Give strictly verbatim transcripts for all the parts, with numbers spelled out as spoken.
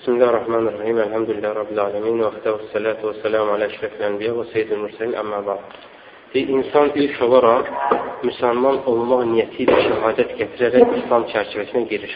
Bismillahirrahmanirrahim. Elhamdülillah Rabbil alemin. Və xətəvə səlatu və selamu alə əşrəfil ənbiyə və seyyidil mürsəlin əmmə ba'd. İnsan ilk olaraq müsəlman olmaq niyyəti ilə şəhadət gətirərək İslam çərçivəsinə girir.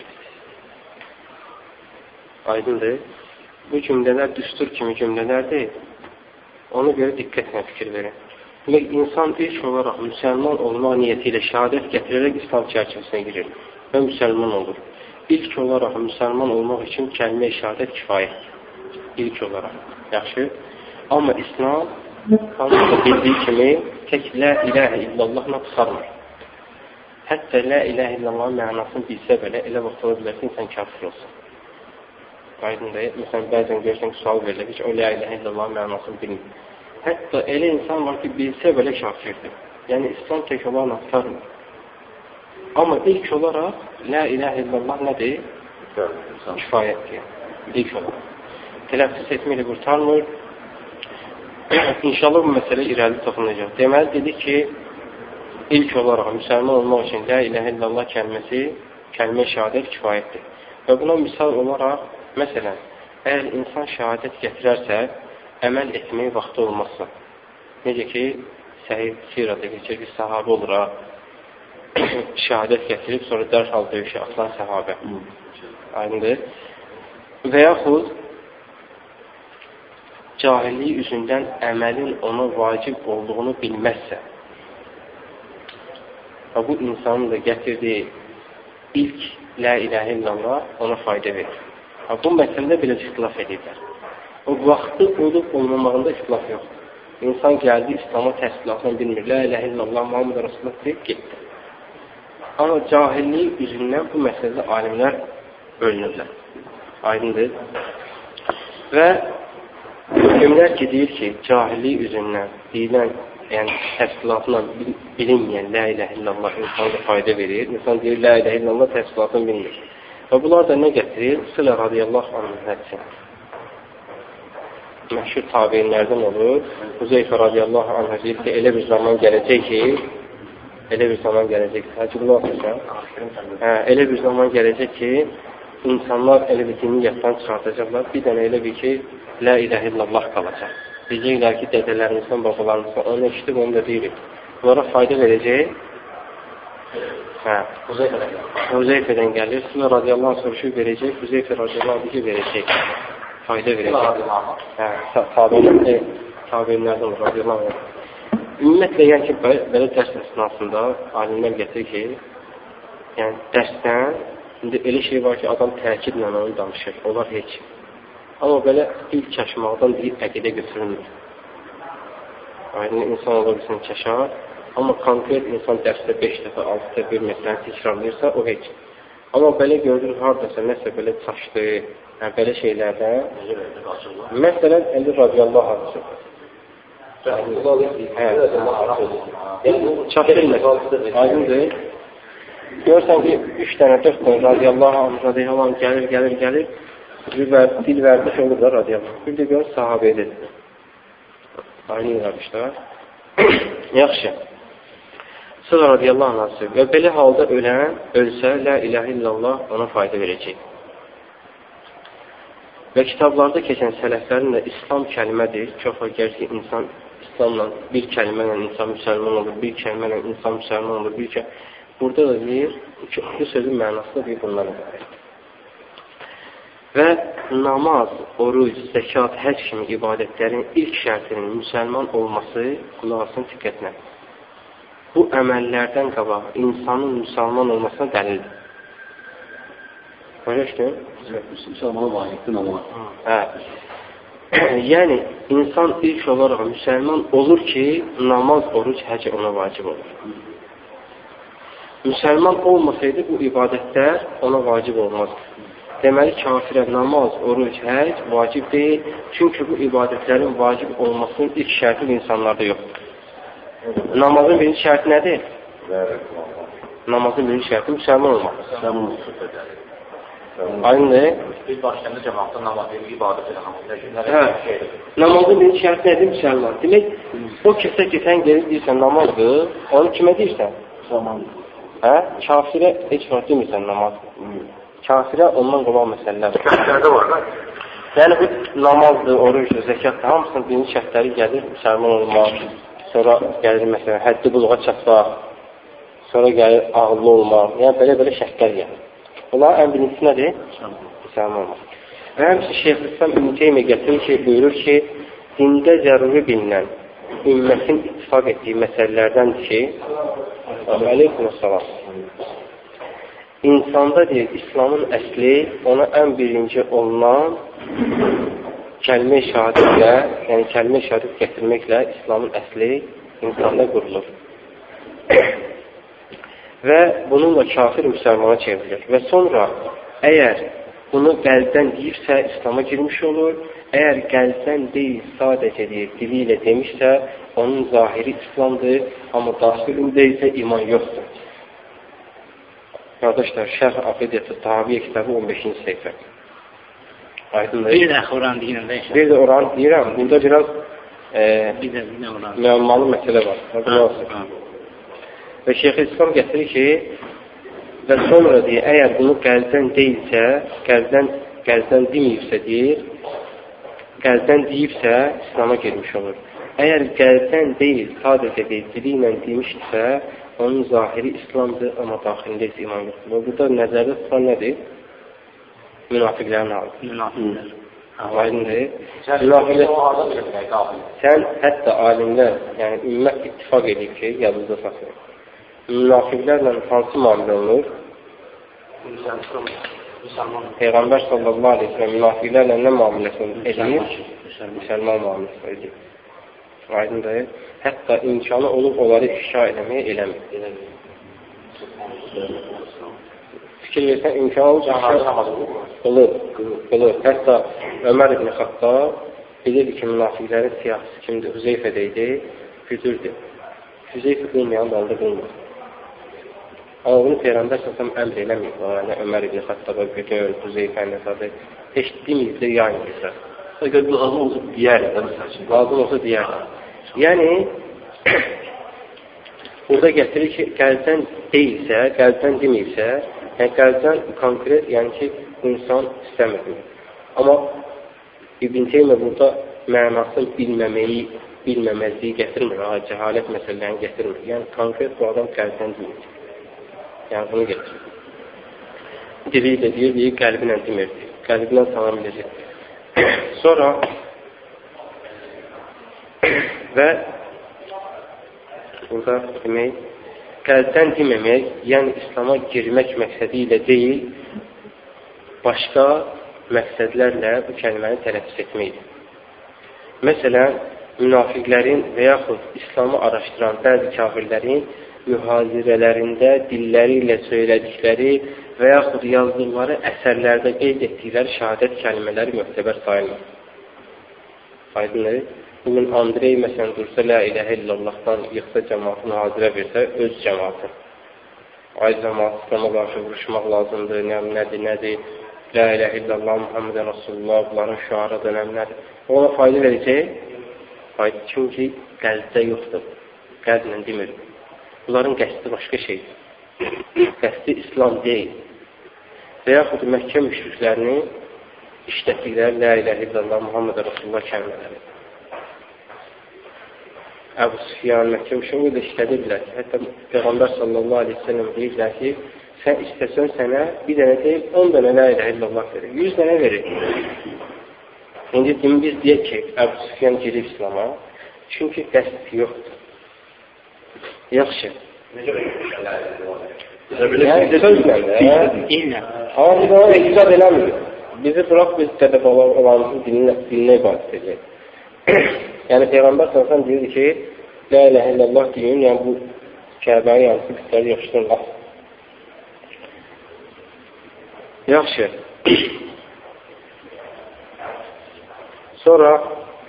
Aydındır. Bu cümlələr düstur kimi cümlələrdir. Ona görə diqqətlə fikir verin. Demək, insan ilk olaraq müsəlman olmaq niyyəti ilə şəhadət gətirərək İslam çərçivəsinə girir və müsəlman olur. İlk olaraq müsəlman olmaq üçün kəlmə-i şəhadət kifayətdir. İlk olaraq. Yaxşı. Amma İslam hamısı bildiyi kimi tək la ilahə illallahla çıxarmır. Hətta la ilahə illallahın mənasını bilsə belə elə vaxt ola bilər ki, insan kafir olsun. Aydındır. Məsələn, bəzən görsən ki, sual verilir ki, o la ilahə illallahın mənasını bilmir. Hətta elə insan var ki, bilsə belə kafirdir. Yəni, İslam tək olaraq çıxarmır. Amma ilk olaraq la ilahə illallah nədir? Kifayətdir. İlk olaraq. Tələffüz etməklə qurtarmır. İnşallah bu məsələ irəli toxunacaq. Deməli, dedi ki, ilk olaraq müsəlman olmaq üçün la ilahə illallah kəlməsi, kəlmə şəhadət kifayətdir. Və buna misal olaraq, məsələn, əgər insan şəhadət gətirərsə, əməl etməyə vaxtı olmazsa. Necə ki, səhih sirada keçir ki, sahabə olaraq şəhadət gətirib, sonra dərhal döyüşə atılan səhabə. Aynıdır. Və yaxud cahillik üzündən əməlin ona vacib olduğunu bilməzsə və bu insanın da gətirdiyi ilk la ilahə illallah ona fayda verir. Bu məsələdə belə ixtilaf edirlər. O vaxtı olub olmamağında ixtilaf yoxdur. İnsan gəldi, İslam'a təsdiqatını bilmir. La ilahə illallah Muhammed Rasulullah deyib getdi. Amma cahillik üzündən bu məsələdə alimlər bölünürlər. Aydındır. Və hükümlər ki, deyir ki, cahillik üzündən deyilən, yəni təsdiqatla bilinməyən la ilahə illallah insana fayda verir. İnsan deyir, la ilahə illallah təsdiqatını bilmir. Və bunlar da nə gətirir? Sılə radiyallahu anh hədisi. Məşhur tabeinlərdən olur. Huzeyfə radiyallahu anh deyir ki, elə bir zaman gələcək ki, elə bir zaman gələcək ki, həcibli olacaq. Hə, elə bir zaman gələcək ki, insanlar elə bir dini yaddan çıxartacaqlar. Bir dənə elə bir ki, la ilahə illallah qalacaq. Deyəcəklər ki, dədələrimizdən, babalarımızdan onu eşitib, onu da deyirik. Bunlara fayda verəcək. Hə, Huzeyfədən gəlir. Sıla radiyallahu anh soruşu verəcək. Huzeyfə radiyallahu anh verəcək. Fayda verəcək. Hə, tabeinlərdən olur, radiyallahu anh. Ümumiyyətlə, yəni ki, belə dərs əsnasında alimlər gətirir ki, yəni dərsdən, indi elə şey var ki, adam təkidlə onu danışır, onlar heç. Amma belə ilk kəşmaqdan deyib əqidə götürülmür. Aydın insan ola bilsin kəşar, amma konkret insan dərsdə beş dəfə, altı dəfə bir məsələni təkrarlayırsa, o heç. Amma belə görülür, haradasa, nəsə belə çaşdı, yəni belə şeylərdən, məsələn, indi radiyallahu anh. Çatılmır. Aydındır. Görsən ki, üç dənə, dörd dənə radiyallahu anh, radiyallahu anh gəlir, gəlir, gəlir. Dil vərdiş olur da radiyallahu anh. Bir də gör, sahabə edir. Aynı yapmışlar. Yaxşı. Sıra radiyallahu anh. Və belə halda ölən, ölsə, la ilahə illallah ona fayda verəcək. Və kitablarda keçən sələflərin də İslam kəlmədir. Çox əgər ki, insan İslamla bir kəlmə ilə insan müsəlman olur, bir kəlmə ilə insan müsəlman olur, bir kəlmə. Burada da deyir, bu sözün mənası da bir bundan ibarətdir. Və namaz, oruc, zəkat, həc kimi ibadətlərin ilk şərtinin müsəlman olması qulağısının diqqətinə. Bu əməllərdən qabaq insanın müsəlman olmasına dəlildir. Görüşdün? Müsəlmana vacibdir namaz. Hə. Yəni, insan ilk olaraq müsəlman olur ki, namaz, oruc, həc ona vacib olur. Müsəlman olmasaydı, bu ibadətlər ona vacib olmazdı. Deməli, kafirə namaz, oruc, həc vacib deyil. Çünki bu ibadətlərin vacib olmasının ilk şərti insanlarda yoxdur. Namazın birinci şərti nədir? Namazın birinci şərti müsəlman olmaq. Müsəlman olmaq. Aynı. Biz başlayanda cəmaatda namazı ibadət edəməkdir. Hə. Namazın birinci şərti nədir? Müsəlman. Demək, o kəsə ki, sən gelib deyirsən namazdır, onu kimə deyirsən? Müsəlmandır. Hə? Kafirə heç vaxt demirsən namazdır. Kafirə ondan qabaq məsələlər. Kafirlərdə var da. Yəni, bu namazdır, orucdur, zəkatdır, hamısının birinci şərtləri gəlir, müsəlman olmaq, sonra gəlir, məsələn, həddi buluğa çatmaq, sonra gəlir, ağıllı olmaq, yəni belə-belə şərtlər gəlir. Bunlar ən birincisi nədir? Müsəlman olmaq. Və həmçinin Şeyxülislam İbn Teymiyyə gətirir ki, buyurur ki, dində zəruri bilinən, ümmətin ittifaq etdiyi məsələlərdəndir ki, Aleykümselam. İnsanda deyir, İslamın əsli ona ən birinci olunan kəlmə-i şəhadətlə, yəni kəlmə-i şəhadət gətirməklə İslamın əsli insanda qurulur. Və bununla kafir müsəlmana çevrilir. Və sonra əgər bunu qəlbdən deyirsə, İslama girmiş olur. Əgər qəlbdən deyil, sadəcə deyir, dili ilə demişsə, onun zahiri İslamdır, amma daxilində isə iman yoxdur. Qardaşlar, Şərh Aqidiyyəti Tahaviyyə kitabı on beşinci səhifə. Aydındır. Bir də oran deyirəm də. Bir də oran deyirəm. Burada biraz e, müəmmalı məsələ var. Və Şeyxülislam gətirir ki, və sonra deyir, əgər bunu qəlbdən deyilsə, qəlbdən, qəlbdən deməyibsə deyir, qəlbdən deyibsə, İslama girmiş olur. Əgər qəlbdən deyil, sadəcə deyil, dili ilə demişsə, onun zahiri İslamdır, amma daxilində isə iman yoxdur. Burada nəzərdə tutan nədir? Münafiqlərin halı. Münafiqlər. Aydındır. Sən hətta alimlər, yəni ümmət ittifaq edib ki, yadınızda saxlayın. Münafiqlərlə hansı müamilə olunur? Peyğəmbər sallallahu aleyhi ve sellem münafiqlərlə nə müamiləsi edir? Müsəlman müamiləsi edir. Aydındır. Hətta imkanı olub onları ifşa eləməyə eləmir. Fikir versən, imkanı olub olur, olur. Hətta Ömər ibn Xattab bilirdi ki, münafiqlərin siyahısı kimdir? Hüzeyfədəydi, güdürdü. Hüzeyfə qılmayan dalda qılmır. Amma bunu Peyğəmbər səsəm əmr eləməyib. Yəni, Ömər ibn Xattaba güdür, Hüzeyfəni sadı. Heç deməyibdə, yayınırsa. Əgər lazım olsa deyər, lazım olsa deyər. Yəni, burada gətirir ki, qəlbdən deyilsə, qəlbdən deməyibsə, yəni qəlbdən konkret, yəni ki, insan istəmir. Amma İbn Teymiyyə burada mənasını bilməməyi, bilməməzliyi gətirmir, cəhalət məsələlərini gətirmir. Yəni, konkret bu adam qəlbdən deyil. Yəni, bunu gətirir. Dili ilə deyir, deyir, qəlbinlə demirdir. Qəlbinlə salam edəcək. Sonra və burada demək, qəlbdən deməmək, yəni İslama girmək məqsədi ilə deyil, başqa məqsədlərlə bu kəlməni tələffüz etməkdir. Məsələn, münafiqlərin və yaxud İslamı araşdıran bəzi kafirlərin mühazirələrində dilləri ilə söylədikləri və yaxud yazdıqları əsərlərdə qeyd etdikləri şəhadət kəlmələri möhtəbər sayılmır. Aydındır. Bugün Andrey məsələn dursa, la iləhə illallahdan yıxsa cəmaatı mühazirə versə, öz cəmaatı. Ay cəmaat İslam'a qarşı vuruşmaq lazımdır, nədir, nədir, la iləhə illallah, Muhammedən Rasulullah, bunların şüara dönəmləri. Ona fayda verəcək, fayda çünki qəlbdə yoxdur, qəlblə demir. Bunların qəsdi başqa şeydir. Qəsdi İslam deyil. Və yaxud Məkkə müşriklərinin işlətdikləri la iləhə illallah, Muhammedən Rasulullah kəlmələri. Əbu Süfyan, Məkkə müşrikləri də işlədirlər ki, hətta Peyğəmbər sallallahu aleyhi ve sellem deyirlər ki, sən istəsən sənə bir dənə deyil, on dənə la iləhə illallah verir, yüz dənə verir. İndi biz deyək ki, Əbu Süfyan girib İslama, çünki qəsd yoxdur. Yaxşı. Yəni, sözlə də, amma biz ona icad eləmirik. Bizi bıraq, biz qədəb olanımızın dilinə ibadet edək. Yəni, Peyğəmbər sallallahu deyirdi ki, la iləhə illallah deyin, yəni bu Kəbənin yanısı qüsləri yaxşıdırlar. Yaxşı. Sonra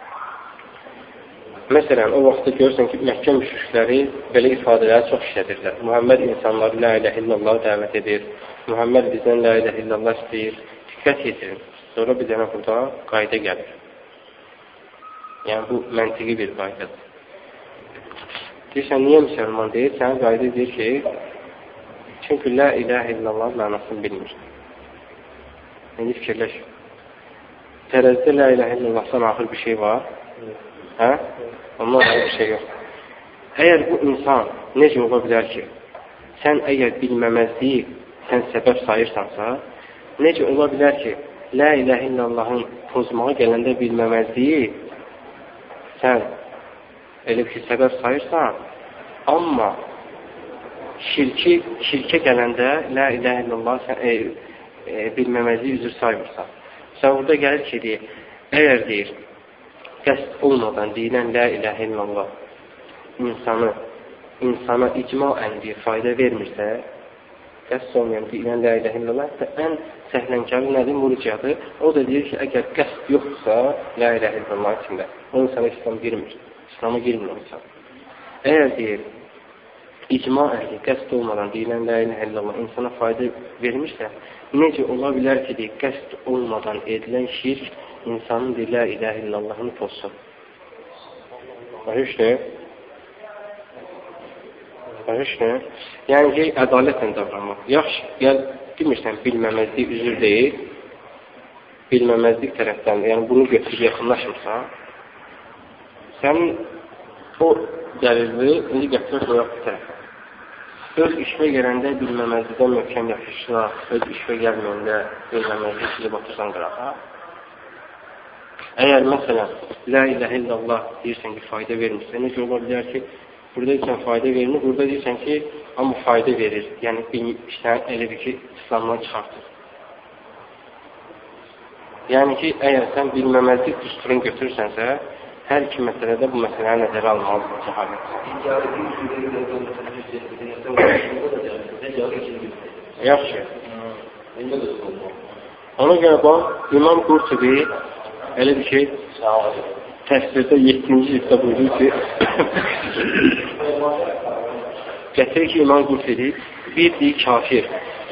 məsələn, o vaxtda görürsən ki, Məkkə müşrikləri belə ifadələri çox işlədirlər. Muhammed insanları la iləhə illallah dəvət edir. Muhammed bizdən la iləhə illallah istəyir. Diqqət yetirin. Sonra bir dənə burada qayda gəlir. Yəni, bu məntiqi bir qaydadır. Deyirsən, niyə müsəlman deyir? Sənə qayda deyir ki, çünki la iləhə illallah mənasını bilmir. İndi fikirləş. Tərəzidə la ilahe illallahdan axır bir şey var. Hə? Ondan axır bir şey yox. Əgər bu insan necə ola bilər ki, sən əgər bilməməzliyi sən səbəb sayırsansa, necə ola bilər ki, la ilahe illallahın pozmağa gələndə bilməməzliyi sən elə bir səbəb sayırsan, amma şirki, şirkə gələndə la ilahe illallah sən e, e, bilməməzliyi üzr saymırsan. Sən burada gəlir ki, deyir, əgər deyir, qəsd olmadan deyilən la ilahe illallah insanı, insana icmaən bir fayda vermirsə, qəsd olmayan deyilən la ilahe illallah, ən səhlənkarı nədir? Murciyadır. O da deyir ki, əgər qəsd yoxsa la ilahe illallah içində, o insana İslam girmir. İslam'a girmir insan. Əgər deyir, icmaən qəsd olmadan deyilən la ilahe illallah insana fayda vermirsə, necə ola bilər ki, deyir, qəsd olmadan edilən şirk insanın deyir, la ilahe illallahını pozsun. Başa Başa Yəni ki, ədalətlə davranmaq. Yaxşı, gəl, demirsən, bilməməzlik üzür deyil, bilməməzlik tərəfdən, yəni bunu götürüb yaxınlaşmırsan, sənin o dəlilini indi gətirək qoyaq bir tərəfə. Öz işvə gələndə bilməməzlikdən möhkəm yapışıraq, öz işvə gəlməyəndə bilməməzlik sizi batırsan qırağa. Əgər məsələn, la ilahe illallah deyirsən ki, fayda vermirsə, necə ola bilər ki, burada deyirsən fayda verir, burada deyirsən ki, amma fayda verir. Yəni, işlər elə bir ki, İslamdan çıxartır. Yəni ki, əgər sən bilməməzlik düsturunu götürürsənsə, hər iki məsələdə bu məsələyə nəzərə almalıdır cəhalət. Yaxşı. Ona görə bax, İmam Qurtubi elə bir şey, təfsirdə yeddinci cilddə buyurur ki, gətirir ki, İmam Qurtubi bir deyir kafir.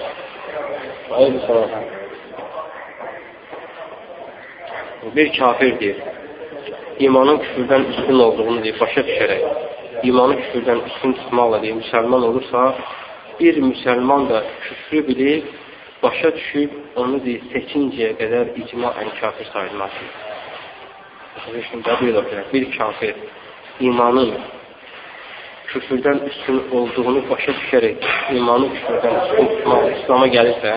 Bir kafir deyir. İmanın küfürdən üstün olduğunu deyir, başa düşərək. İmanı küfürdən üstün tutmaqla deyir, müsəlman olursa, bir müsəlman da küfrü bilir, başa düşüb, onu deyir, seçincəyə qədər icmaən kafir sayılmaz. Bir kafir imanın küfürdən üstün olduğunu başa düşərək, imanı küfürdən üstün tutmaq İslam'a gəlirsə,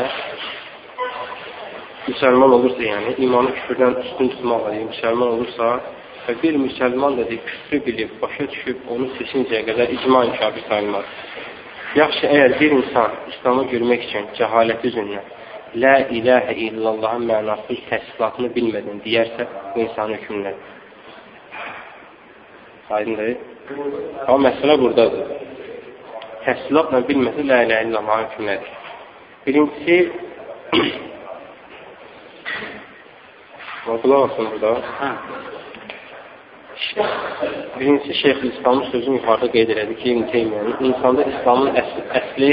müsəlman olursa yəni, imanı küfürdən üstün tutmaqla deyir, müsəlman olursa, və bir müsəlman da deyir, küfrü bilib, başa düşüb, onu seçincəyə qədər icmaən kafir sayılmaz. Yaxşı, əgər bir insan İslam'a girmək üçün cəhaləti üzündən la ilahə illallahın mənasını, təsdiqatını bilmədən deyərsə, bu insanın hükümlədir. Aydındır. Amma məsələ buradadır. Təsdiqatla bilməsə la ilahə illallahın hükümlədir. Birincisi, qulaq olsun burada. Birincisi, Şeyx-i İslamın sözünü yuxarıda qeyd elədi ki, İbn Teymiyyanın insanda İslamın əsli, əsli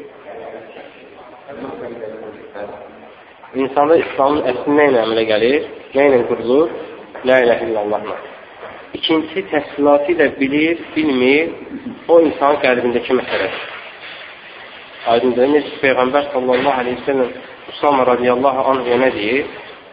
insanda İslamın əsli nə ilə əmələ gəlir, nə ilə qurulur? La ilahə illallahla. İkincisi, təsdilatı ilə bilir, bilmir, o insanın qəlbindəki məsələdir. Aydındır, necə Peyğəmbər sallallahu aleyhi ve sellem Usama radiyallahu anhə nə deyir?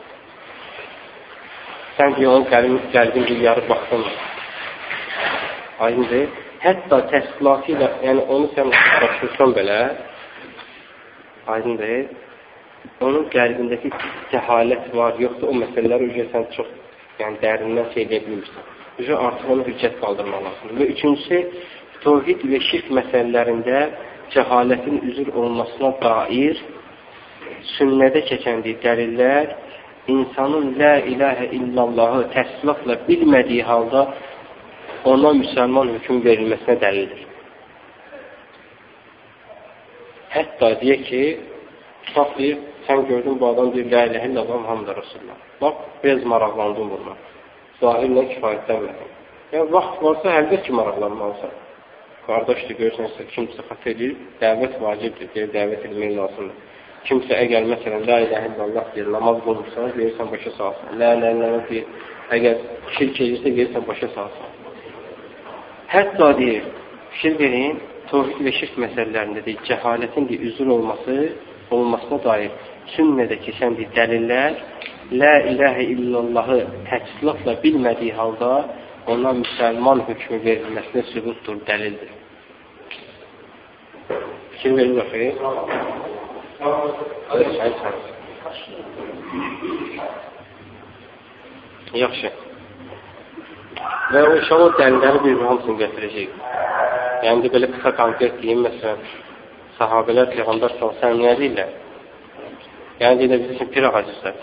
Sən deyir, onun qəlbin bir yarı baxsın. Aydındır. Hətta təsdilatı ilə, yəni onu sən başvursan belə, aydındır, onun qəlbindəki cəhalət var, yoxsa o məsələləri üzrə sən çox yəni, dərindən şey edə bilmirsən. Üzrə artıq onu hüccət qaldırmaq lazımdır. Və üçüncüsü, tövhid və şirk məsələlərində cəhalətin üzr olmasına dair sünnədə keçəndiyi dəlillər insanın la ilahə illallahı təsdiqatla bilmədiyi halda ona müsəlman hökm verilməsinə dəlildir. Hətta deyək ki, tutaq deyir, sən gördün bu adam deyir, la ilahə illallah Muhammed Rasulullah. Bax, biraz maraqlandım bununla. Zahirlə kifayətlənmədim. Yəni, vaxt varsa, əlbət ki, maraqlanmalısan. Qardaşdır, görürsənsə, kimsə xat edir, dəvət vacibdir, deyir, dəvət edilmək lazımdır. Kimsə əgər, məsələn, la ilahə illallah deyir, namaz qolursan, verirsən başa salsan. La ilahə illallah deyir, əgər şirk edirsə, verirsən başa salsan. Hətta deyir, fikir verin, tövhid və şirk məsələlərində deyir, cəhalətin deyir, üzr olması, olmasına dair sünnədə keçən deyir, dəlillər la ilahə illallahı təchizatla bilmədiyi halda ona müsəlman hökmü verilməsinə sübutdur, dəlildir. Fikir verir xeyr? Yaxşı. Və o inşallah dəlilləri bir hamısını gətirəcək. Yəni, belə qısa konkret deyim, məsələn, sahabələr, Peyğəmbər sallallahu əleyhi və səlləm nə deyirlər? Yəni, deyirlər, bizim üçün pir ağacıdır.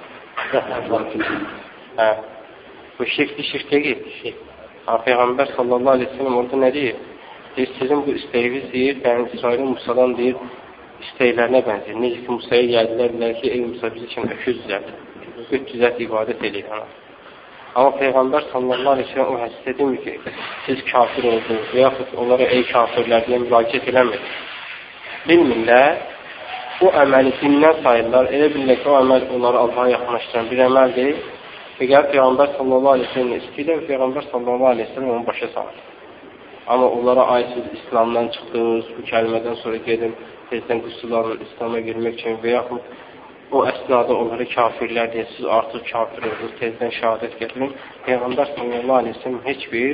Hə. Bu şirkli şirk deyil. Peyğəmbər sallallahu əleyhi və səlləm orada nə deyir? Deyir, sizin bu istəyiniz deyir, Bəni İsrailin Musadan deyir, istəklərinə bənzir. Necə ki, Musaya gəldilər, bilər ki, ey Musa biz üçün öküz düzət, öt düzət ibadət edir. Amma Peyğəmbər sallallahu əleyhi və səlləm o hədisdə demir ki, siz kafir oldunuz və yaxud onlara ey kafirlər deyə müraciət eləmir. Bilmirlər, bu əməli dindən sayırlar, elə bilirlər ki, o əməl onları Allaha yaxınlaşdıran bir əməl deyil. Və gəl Peyğəmbər sallallahu əleyhi və səlləm istəyirlər, Peyğəmbər sallallahu əleyhi və səlləm onu başa salır. Amma onlara ait siz İslamdan çıxdınız, bu kəlmədən sonra gedin, tezdən qüsüllarla İslama girmək üçün və yaxud o əsnada onları kafirlər deyə siz artıq kafir oldunuz, tezdən şəhadət gətirin. Peyğəmbər sallallahu əleyhi və səlləm heç bir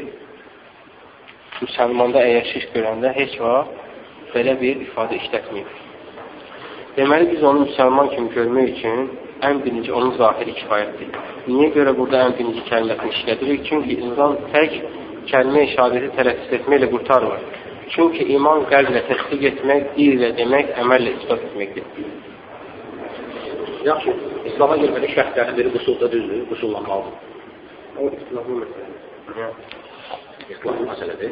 müsəlmanda əgər şirk görəndə heç vaxt belə bir ifadə işlətməyib. Deməli, biz onu müsəlman kimi görmək üçün ən birinci onun zahiri kifayətdir. Niyə görə burada ən birinci kəlməsini işlədirik? Çünki insan tək kəlmə-i şəhadəti tələffüz etməklə qurtarmır. Çünki iman qəlblə təsdiq etmək, dillə demək, əməllə isbat etməkdir. Yaxşı, İslama girməli şərtlərin biri qusulda düzdür, qusullanmalıdır. O İslamlı məsələdir. İslamlı məsələdir.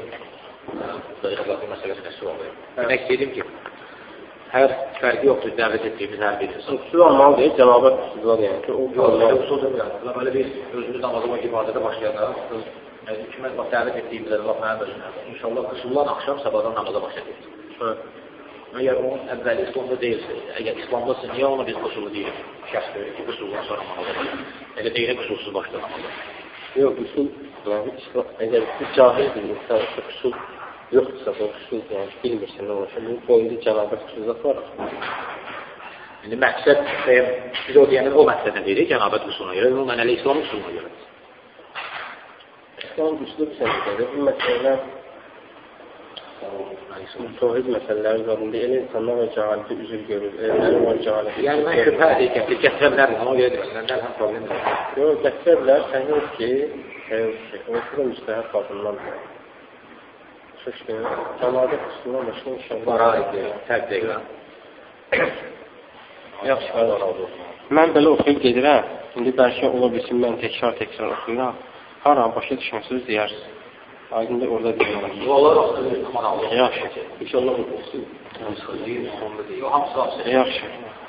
İslamlı məsələsi nəsi olur? Demək istəyirdim ki, hər fərqi yoxdur dəvət etdiyimiz hər bir insan. Qusul almalıdır, cənabət qusullar yəni ki, o qusul deməyəm. Belə biz özümüz namazıma ibadətə başlayanda kimə dəvət etdiyimizdə Allah mənim özümə. İnşallah qusullan axşam sabahdan namaza başlayacaq. Əgər onun əvvəli İslamda deyilsə, əgər İslamdasın, niyə ona biz qusulu deyirik? Şəxs verir ki, qusuldan sonra namaza başlayacaq. Elə deyirik, qusulsuz başlayacaq namaza. Yox, qusul, əgər bir cahildir, insan qusul yoxdursa, bu qusul bilmirsən nə olursa, bu boyunda cənabət qusulda var. İndi məqsəd, biz o deyəndə o məqsədlə deyirik, cənabət qusuluna görə, ondan elə İslam qusuluna görə. İslam qusulu bir sənədir, bu məsələlər Tohid məsələləri zarında elə insanlar var cəhaləti üzür görür, evləri var cəhaləti. Yəni mən şübhə deyəkəm ki, gətirə bilərəm, ona görə deyirəm, həm problem deyil. Yox, gətirə bilər, səhiyyə ki, ortada müstəhəb baxımdandır. Şüşkün, cəmadə qüsulundan başına inşallah. Bara idi, fərq deyiləm. Yaxşı, mən belə oxuyub gedirəm, indi bəlkə ola bilsin, mən təkrar-təkrar oxuyuram. Haram başa düşməsiniz deyirsiniz. Aydın da orada deyirəm. Dualar olsun, aman Allah. Yaxşı. İnşallah olsun. Yaxşı.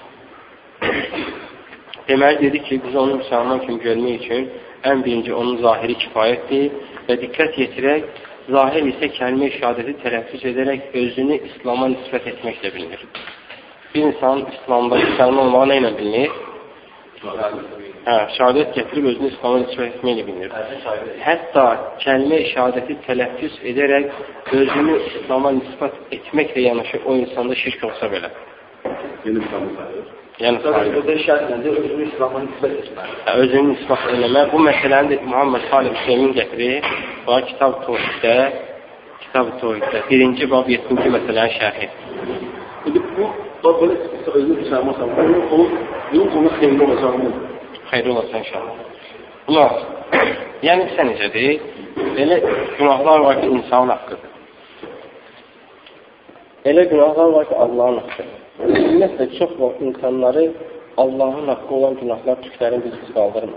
Deməli, dedik ki, biz onu müsəlman kimi görmək üçün ən birinci onun zahiri kifayətdir və diqqət yetirək, zahir isə kəlmə-i şəhadəti tələffüz edərək özünü İslama nisbət etməklə bilinir. Bir insan İslamda müsəlman olmağı nə ilə bilinir? Hə, şəhadət gətirib özünü İslama nisbət etməklə bilinir. Hətta kəlmə-i şəhadəti tələffüz edərək özünü İslama nisbət etməklə yanaşı o insanda şirk olsa belə. Yeni İslamı sayılır. Yəni, burada şərtləndə özünü İslama nisbət etmək. Özünü nisbət eləmək. Bu məsələni də Muhammed Salih Hüseymin gətirir. Bu, Kitab-ı Tohiddə, Kitab-ı Tohiddə, birinci bab yeddinci məsələnin şərhi. Bu, bab belə özünü İslama sayılır. Bunun ona xeyri olacağını. Xeyri olacaq inşallah. Bunlar, yəni sən necədir? Elə günahlar var ki, insanın haqqıdır. Elə günahlar var ki, Allahın haqqıdır. Ümumiyyətlə, çox var insanları Allahın haqqı olan günahlar tüklərini biz-biz qaldırmır.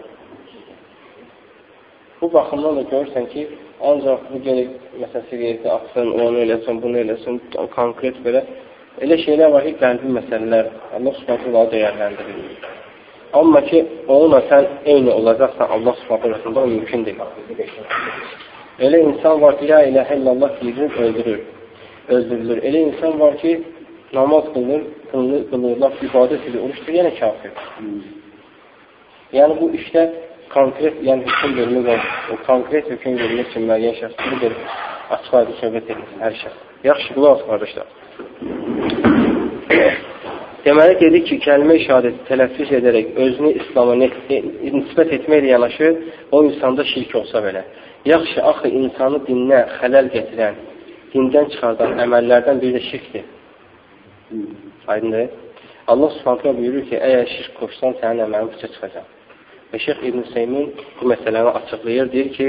Bu baxımdan da görürsən ki, ancaq bu gerək, məsələn, sigareti atsın, onu eləsin, bunu eləsin, konkret belə. Elə şeylər var ki, qəlbi məsələlər, Allah subhanətlə dəyərləndirir. Amma ki, onunla sən eyni olacaqsan, Allah subhanətlə o mümkün deyil. Elə insan var ki, la iləhə illallah deyir, öldürür, öldürülür. Elə insan var ki, namaz qılır, qılır, qılırlar, ibadət edir, oruçdur, yenə kafir. Yəni bu işdə konkret, yəni hüküm vermək var. O konkret hüküm vermək üçün müəyyən şəxsləri bir açıq aydın söhbət edir hər şəxs. Yaxşı, qulaq qardaşlar. Deməli, dedik ki, kəlmə-i şəhadəti tələffüz edərək özünü İslama nisbət etməklə yanaşı, o insanda şirk olsa belə. Yaxşı, axı, insanı dinlə xələl gətirən, dindən çıxardan əməllərdən biri də şirkdir. Aydındır. Allah Subhanahu buyurur ki, əgər şirk qoşsan, sənin əməlin puça çıxacaq. Və Şeyx İbn Hüseymin bu məsələni açıqlayır, deyir ki,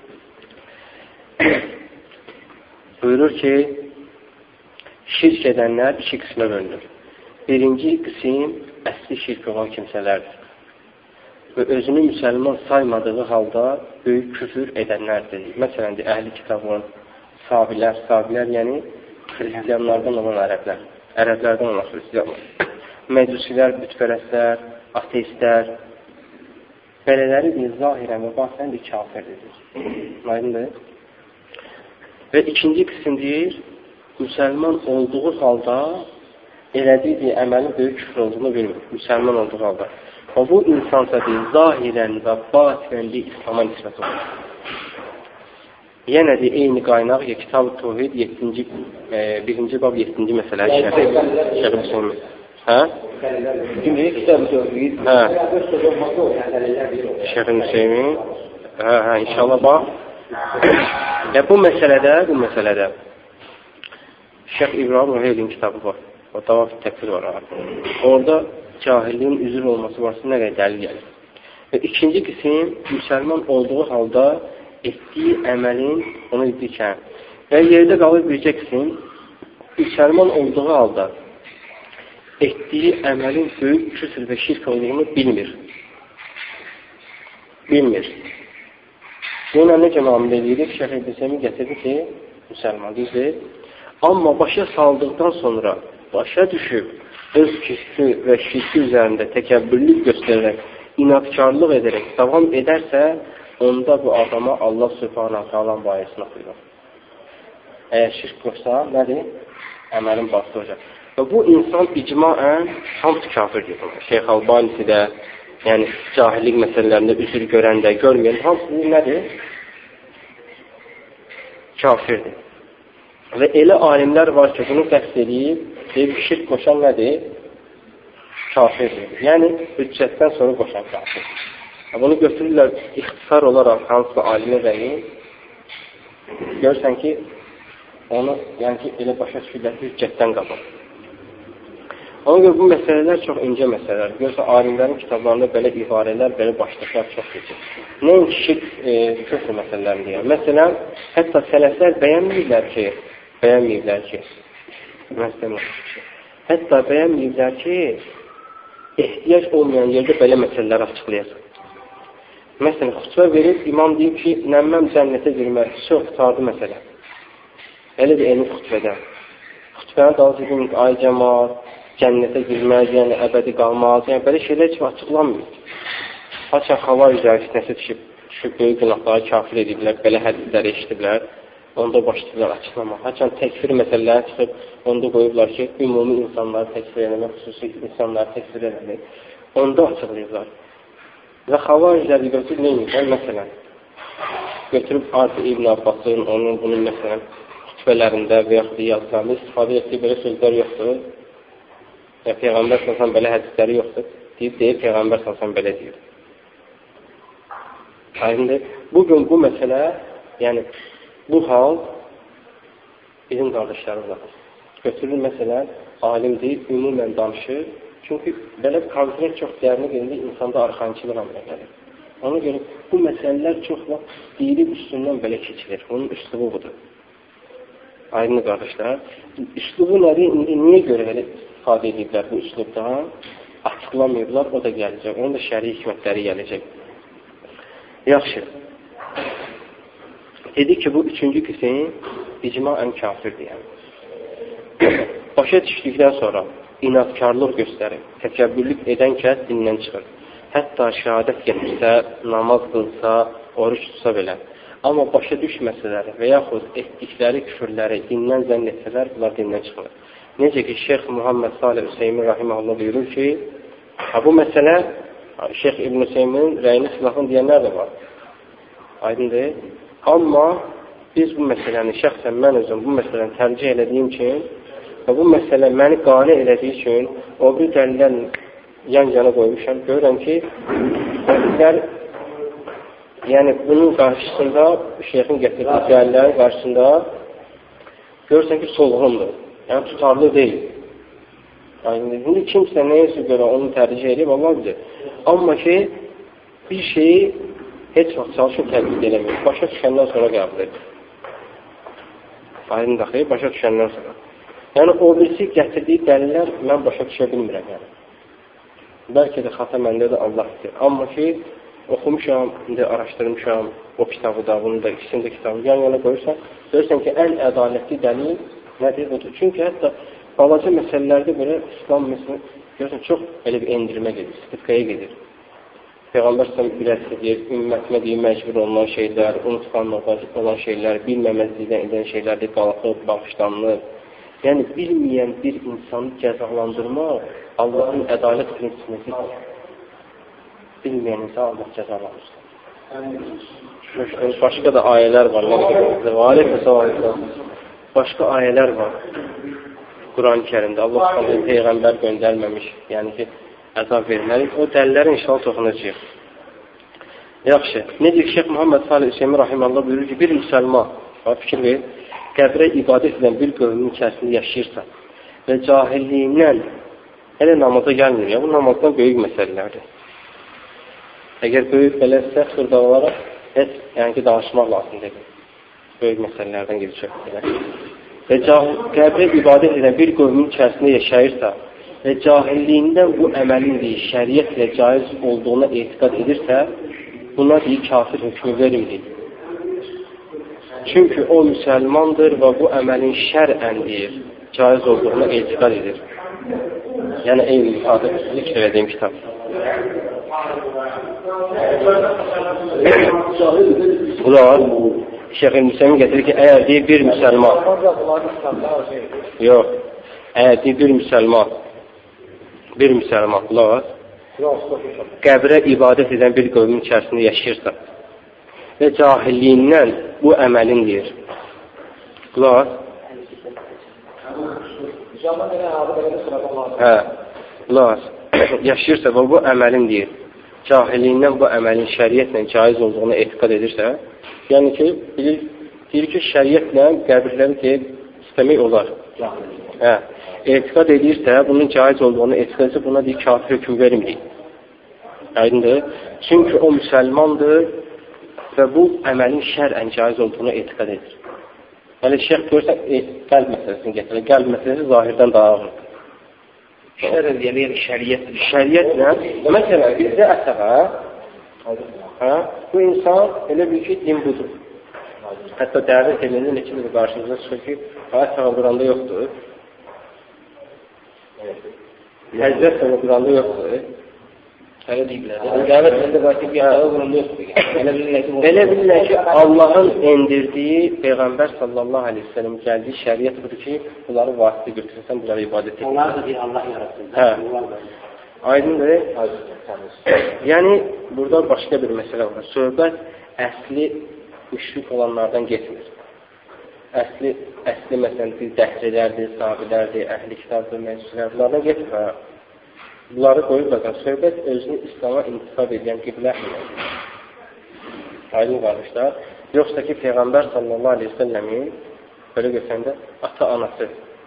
buyurur ki, şirk edənlər iki qismə bölünür. Birinci qism əsli şirk olan kimsələrdir. Və özünü müsəlman saymadığı halda böyük küfür edənlərdir. Məsələn, əhli kitabın sabilər, sabilər yəni xristiyanlardan olan ərəblər. Ərəblərdən olan xristiyanlar. Məcusilər, bütpərəstlər, ateistlər, belələri bir zahirən və basən bir kafirdir. Aydındır. Və ikinci qism deyir, müsəlman olduğu halda elədiyi bir əməlin böyük küfür olduğunu bilmir, müsəlman olduğu halda. O, bu insansa deyil, zahirən və batinən bir İslama nisbət olur. Yenə də eyni qaynaq, ya Kitab-ı Tövhid, birinci bab, yeddinci məsələ şərh. Şərh Hüseymin. Hə? Kitab-ı Tövhid. Hə. Şərh Hüseymin. Hə, hə, inşallah bax. Və bu məsələdə, bu məsələdə Şeyx İbrahim Ruheylin kitabı var. O davaf təkfir var. Orada cahilliyin üzür olması varsa nə qədər dəlil gəlir. Və ikinci qism, müsəlman olduğu halda etdiyi əməlin, onu edirkən. Və yerdə qalır bircə qism, müsəlman olduğu halda etdiyi əməlin böyük küfür və şirk olduğunu bilmir. Bilmir. Buna necə namil edirik? Şeyx İbn Hüseymin gətirdi ki, müsəlman deyir. Amma başa saldıqdan sonra başa düşüb, öz küfrü və şirki üzərində təkəbbürlük göstərərək, inatkarlıq edərək davam edərsə, onda bu adama Allah Subhanahu Taala bayəsini oxuyur. Əgər şirk qoşsa, nədir? Əməlin batıl olacaq. Və bu insan icmaən hamısı kafirdir. Şeyx Albanisi də, yəni cahillik məsələlərində üzr görəndə, görməyən, hamısı nədir? Kafirdir. Və elə alimlər var ki, bunu qəsd edib, deyib, şirk qoşan nədir? Kafirdir. Yəni, hüccətdən sonra qoşan kafirdir. Bunu götürürlər ixtisar olaraq hansısa alimin rəyi, görürsən ki, onu, yəni ki, elə başa düşürlər ki, hüccətdən qabaq. Ona görə bu məsələlər çox incə məsələlər. Görürsən, alimlərin kitablarında belə ibarələr, belə başlıqlar çox keçir. Nəyin şirk, e, küfr məsələlərini deyir. Məsələn, hətta sələflər bəyənməyirlər ki, bəyənməyirlər ki, hətta bəyənməyirlər ki, ehtiyac olmayan yerdə belə məsələləri açıqlayasın. Məsələn, xütbə verib, imam deyib ki, nəmməm cənnətə girmək, çox qutardı məsələ. Elə də eyni xütbədə. Xütbəni dalıq edin, ay cəmaat, cənnətə girmək, yəni əbədi qalmaz, yəni belə şeylər kimi açıqlanmıyor. Haçan xavar üzəri fitnəsi düşüb, düşüb böyük günahları kafir ediblər, belə hədisləri eşitiblər, onda başlayırlar açıqlamaq. Haçan təkfir məsələləri çıxıb, onda qoyublar ki, ümumi insanları təkfir eləmək, xüsusi insanları təkfir eləmək, onda açıqlayırlar. Və xavar üzəri götürüb neymişlər, məsələn, götürüb artıq İbn Abbasın, onun, bunun məsələn, xütbələrində və yaxud yazılarında istifadə etdiyi belə sözlər yoxdur. Və Peyğəmbər sallallahu belə hədisləri yoxdur. Deyib, deyib, Peyğəmbər sallallahu belə deyir. Aydındır. Bugün bu məsələ, yəni bu hal bizim qardaşlarımızdır. Götürülür məsələn, alim deyil, ümumən danışır. Çünki belə konkret çox dəyərli gəlində insanda arxançılıq əmrə gəlir. Ona görə bu məsələlər çox vaxt deyilib üstündən belə keçilir. Onun üslubu budur. Aydın qardaşlar. Üslubu nədir? Niyə görə belə istifadə ediblər bu üslubdan? Açıqlamayıblar, o da gələcək. Onun da şəri hikmətləri gələcək. Yaxşı. Dedik ki, bu üçüncü qism icmaən kafirdir. Yəni. Başa düşdükdən sonra inatkarlıq göstərir, təkəbbürlük edən kəs dindən çıxır. Hətta şəhadət getirsə, namaz qılsa, oruç tutsa belə. Amma başa düşməsələr və yaxud etdikləri küfürləri dindən zənn etsələr, bunlar dindən çıxılır. Necə ki, Şeyx Muhammed Salih Hüseymin Rahiməhullah buyurur ki, bu məsələ Şeyx İbn Hüseymin rəyini xilafın deyənlər də var. Aydındır. Amma biz bu məsələni, şəxsən mən özüm bu məsələni tərcih elədiyim ki, Və bu məsələ məni qane elədiyi üçün o bir dəlillər yan-yana qoymuşam. Görürəm ki, dəlillər, yəni bunun qarşısında, şeyxin gətirdiyi dəlillərin qarşısında görürsən ki, solğundur. Yəni tutarlı deyil. Yəni, indi kimsə neyəsə görə onu tərcih edib, Allah bilir. Amma ki, bir şeyi heç vaxt çalışıb tətbiq eləmir. Başa düşəndən sonra qəbul edir. Aydın daxil, başa düşəndən sonra. Yəni, o birisi gətirdiyi dəlillər mən başa düşə bilmirəm. Yəni. Bəlkə də xata məndə də Allah bilir. Amma ki, oxumuşam, indi araşdırmışam, o kitabı da, bunu da, ikisini də kitabı yan-yana qoyursan, görürsən ki, ən ədalətli dəlil nədir? Budur. Çünki hətta balaca məsələlərdə belə İslam məsələn, görürsən, çox elə bir endirmə gedir, sıxıqaya gedir. Peyğəmbər sən biləsidir, ümmətimə deyil, məcbur olunan şeylər, unutqanlıq olan şeylər, bilməməzlikdən edən şeylərdir, qalxıb, bağışlanılır. Yəni, bilməyən bir insanı cəzalandırmaq Allahın ədalət prinsipini bilməyən insan Allah cəzalandırır. Başqa da ayələr var. Başqa ayələr var. Quran-ı Kərimdə Allah s.ə.v. Peyğəmbər göndərməmiş, yəni ki, əzab verməlik. O dəlilləri inşallah toxunacaq. Yaxşı. Ne deyir Şeyx Muhammed Salih Hüseymi Rahiməllah buyurur ki, bir müsəlman, fikir verir, qəbrə ibadət edən bir qövmün içərisində yaşayırsa və cahilliyindən hələ namaza gəlmir. Ya, bu namazdan böyük məsələlərdir. Əgər böyük beləsə, xırda olaraq heç yəni ki, danışmaq lazımdır. Böyük məsələlərdən gedəcək. Və qəbrə ibadət edən bir qövmün içərisində yaşayırsa və cahilliyindən bu əməlin deyil, şəriyyətlə caiz olduğuna etiqad edirsə, buna deyil, kafir hökmü verildir. Çünki o müsəlmandır və bu əməlin şərən deyir, caiz olduğuna etiqad edir. Yəni, eyni ifadə zikr edeyim kitab. Bunlar Şeyx-i Müsəlmin gətirir ki, əgər deyir bir müsəlman yox, əgər deyir bir müsəlman bir müsəlman bunlar qəbrə ibadət edən bir qövmün içərisində yaşayırsa və cahilliyindən bu əməlin deyir. Bunlar hə, bunlar yaşayırsa və bu əməlin deyir. Cahilliyindən bu əməlin şəriyyətlə caiz olduğunu etiqad edirsə, yəni ki, bilir, deyir ki, şəriyyətlə qəbirləri deyib istəmək olar. Hə, etiqad edirsə, bunun caiz olduğunu etiqad edirsə, buna deyir, kafir hökm verməyik. Aydındır. Çünki o müsəlmandır və bu əməlin şərən caiz olduğunu etiqad edir. Yəni, şeyx görsən, e, qəlb məsələsini getirir. Qəlb məsələsi zahirdən daha ağırdır. Şərən deyələ, yəni şəriyyət. Şəriyyətlə, məsələn, bizdə əsəbə, hə, bu insan elə bir ki, din budur. Hətta dəvət edilində neçə bir qarşımıza çıxır ki, əsəbə Quranda yoxdur. Həzrət sənə Quranda yoxdur. Hələ deyiblər. Dəvət edilində qarşımıza ki, əsəbə Quranda yoxdur. Elə bilirlər ki, Allahın endirdiyi Peyğəmbər sallallahu aleyhi ve sellem gəldiyi şəriyyət budur ki, bunları vasitə götürürsən, bunları ibadət edir. Onlar da deyir, Allah yaratsın. Hə. Aydındır. Yəni, burada başqa bir məsələ var. Söhbət əsli müşrik olanlardan getmir. Əsli, əsli məsələn, dəhrilərdir, sabilərdir, əhli kitabdır, məclislər, bunlardan getmir. Bunları qoyub baxın, söhbət özünü İslama intisab edən qiblədir. Aydın qardaşlar. Yoxsa ki, Peyğəmbər sallallahu aleyhi ve sellemin böyle götürəndə ata-anası.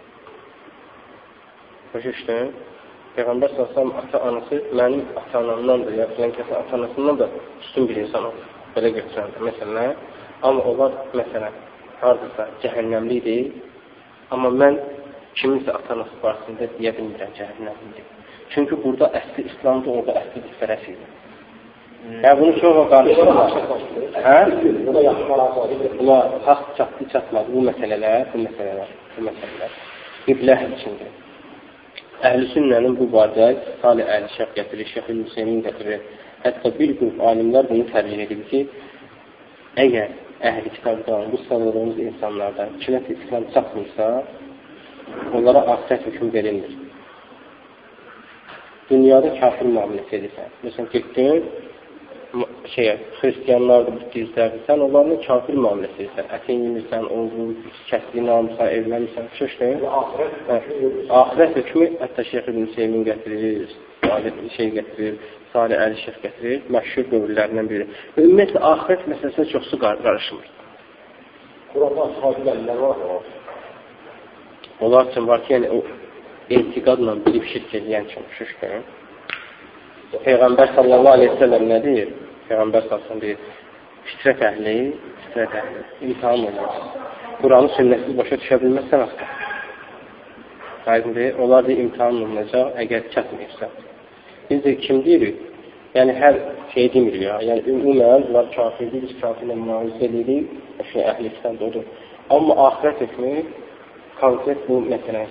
Başa düşdün? Peyğəmbər sallallahu aleyhi ve sellem ata-anası mənim ata-anamdandır, ya filan kəsin ata-anasından da üstün bir insan olur. Belə götürəndə, məsələn. Amma onlar, məsələn, hardasa cəhənnəmlidir. Amma mən kiminsə ata-anası barəsində deyə bilmirəm cəhənnəmlidir. Çünki burada əsli İslamda, orada əsli diferəs idi. Yəni, bunu çox o qarşılar. Hə? Bunlar haqq çatdı, çatmadı. Bu məsələlər, bu məsələlər, bu məsələlər. Qiblə içində. Əhl-i sünnənin bu barədə Salih Əl-Şeyx gətirir, Şeyx-i Müseymin gətirir. Hətta bir qrup alimlər bunu tərcih edir ki, əgər əhl-i kitabdan, bu sanıldığımız insanlardan kiməsə İslam çatmırsa, onlara ahirət hüküm verilmir. Dünyada kafir müamiləsi edirsən. Məsələn, getdin, şeyə, xristiyanlardır, budistlərdir, sən onlarla kafir müamiləsi edirsən, ətin yemirsən, olğun, kəsdiyini almışsan, evlənmirsən, şüşdür. Ahirət hükmü, hətta Şeyx İbn Hüseymin gətirir, şey gətirir, Salih Əli Şeyx gətirir, məşhur dövrlərindən biri. Və ümumiyyətlə, ahirət məsələsinə çoxsu qarışmır. Quranda sahibələr var mı? Onlar üçün var ki, yəni o etiqadla bilib şirk edən üçün şüşdür. Peyğəmbər sallallahu aleyhi ve sellem nə deyir? Peyğəmbər sallallahu deyir, fitrət əhli, fitrət əhli, imtihan olmaz. Quranı sünnəsiz başa düşə bilməzsən asla. Aydındır, onlar da imtihan olunacaq, əgər çatmayırsa. Biz də kim deyirik? Yəni, hər şey demirik ya. Yəni, ümumən, bunlar kafirdir, biz kafirlə münavisə edirik, şey, əhl-i kitab odur. Amma ahirət hükmü, konkret bu məsələn,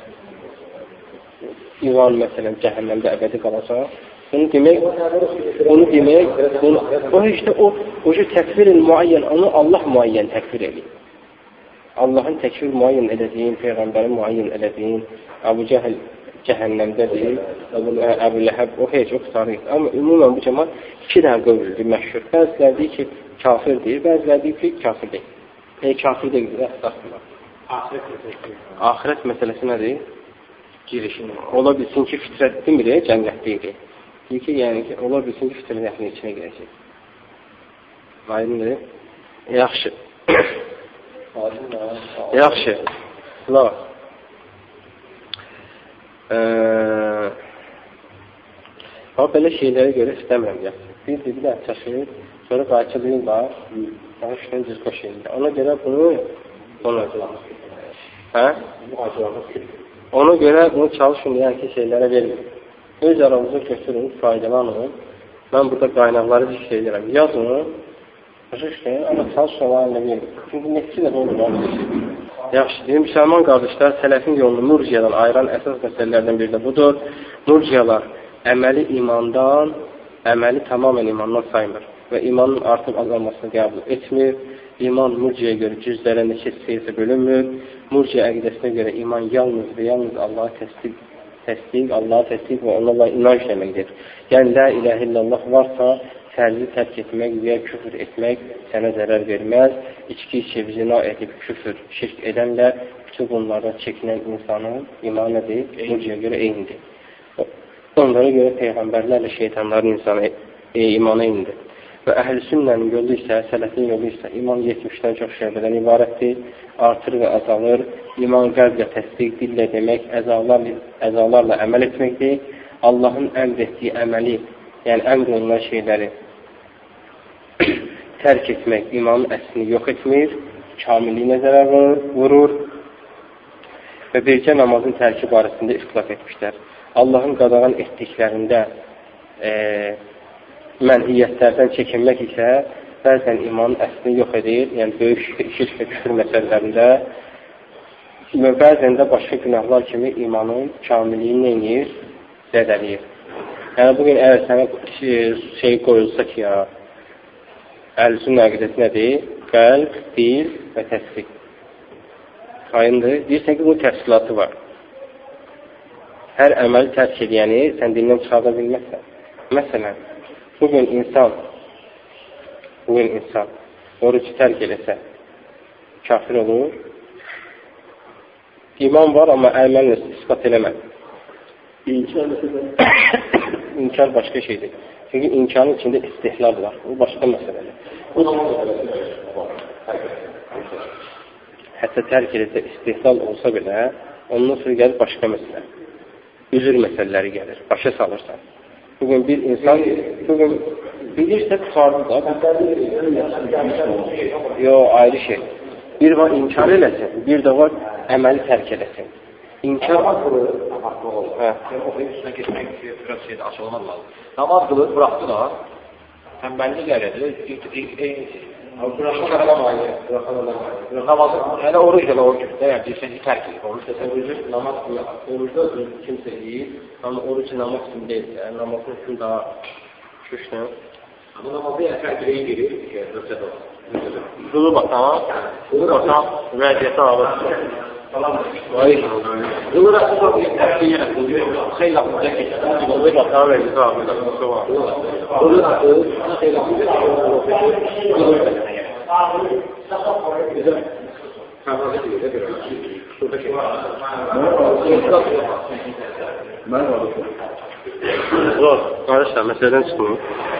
İvan məsələn, cəhənnəmdə əbədi qalacaq. Bunu demək, onu demək, bunu, o işte o, o cür təkfir-i müəyyən, onu Allah müəyyən təkfir edir. Allahın təkfir müəyyən elədiyin, Peyğəmbərin müəyyən elədiyin, Əbu Cəhəl cəhənnəmdədir, Əbu Ləhəb, o heç o tutarıq. Amma ümumən bu cəmat iki dənə qövüldür, məşhur. Bəzilər deyir ki, kafirdir, bəzilər deyir ki, kafir deyil. E, kafir deyil, əsaslar. Ahirət məsələsi nədir? Girişin. Ola bilsin ki, fitrət demir, cənnətdəyir. Deyir ki, yəni ki, ola bilsin ki, fitrətinin içinə girəcək. Aydındır. Yaxşı. Yaxşı. Sula var. Ama belə şeylərə görə istəmirəm yaxşı. Bir bir də çaşır, sonra qayçılıyım var, daha şükür düz qoşuyum. Ona görə bunu, onu hə? Ona görə bunu çalışın, yəni ki, şeylərə verməyim. Öz aramızı götürün, faydalanın. Mən burada qaynaqları bir şey edirəm. Yazın, başa işləyin, amma çalışın onlarla verməyim. Çünki neçə də olur, onu seçin. Yaxşı, deyim, müsəlman qardaşlar, sələfin yolunu murciyadan ayıran əsas məsələlərdən biri də budur. Murciyalar əməli imandan, əməli tamamən imandan saymır və imanın artıq azalmasını qəbul etmir. İman murciyə görə cüzlərə neçə sayısı bölünmür. Murciyə əqidəsinə görə iman yalnız və yalnız Allah'a təsdiq, təsdiq, Allah'a təsdiq və onlarla inanc deməkdir. Yəni, la iləhə illallah varsa, fərzi tərk etmək və küfür etmək sənə zərər verməz. İçki içib, zina edib, küfür, şirk edənlər, bütün bunlardan çəkinən insanın iman edir, murciyə görə eynidir. Onlara görə peyğəmbərlərlə şeytanların insanı e, imana indi. Və əhl-i sünnənin yolu isə, sələfin yolu isə iman yetmişdən çox şəbədən ibarətdir, artır və azalır. İman qəlblə təsdiq, dillə demək, əzalarla, əzalarla əməl etməkdir. Allahın əmr etdiyi əməli, yəni əmr olunan şeyləri tərk etmək imanın əslini yox etmir, kamilliyinə zərər vurur və bircə namazın tərki barəsində ixtilaf etmişlər. Allahın qadağan etdiklərində e, mənhiyyətlərdən çəkinmək isə bəzən imanın əslini yox edir, yəni böyük şirk və küfür məsələlərində və bəzən də başqa günahlar kimi imanın kamilliyini neyir, zədəliyir. Yəni, bugün əgər sənə şey qoyulsa ki, ya, əl-sünn əqidəsi nədir? Qəlb, dil və təsdiq. Ayındır. Deyirsən ki, bunun təfsilatı var. Hər əməli tərk edəni sən dindən çıxarda bilməzsən. Məsələn, bugün insan bugün insan orucu tərk eləsə kafir olur. İman var, amma əməllə ispat eləməz. İnkar başqa şeydir. Çünki inkarın içində istihlal var. Bu başqa məsələdir. Hətta tərk eləsə istihlal olsa belə, ondan sonra gəlir başqa məsələ. Üzür məsələləri gəlir. Başa salırsan. Bugün bir insan bugün bilirsə tutardı da. Yox, ayrı şey. Bir var inkar eləsin, bir də var əməli tərk eləsin. İnkar haqqı olur. Hə. O üstünə keçmək biraz şeydə açılmaq lazım. Namaz qılır, bıraxdı da. Təmbəllik elədi. Namazı, hələ oruc elə oruc. Yəni, deyirsən ki, tərk edir. Oruc desən, namaz orucda kimsə deyir, amma oruc namaz kimi deyilsə, namazın üçün daha şüşlə. Bu namazı yəni tərkiləyə girir, ölçədə olur. Qılıb atam, qılıb atam, vəziyyəti alır. Vay. Bunu da çok bir tepkiye yapılıyor. Xeyla müzekir. Bu da kahve hesabı da var. Bunu da xeyla müzekir. Zor. Arkadaşlar meseleden çıkmıyor.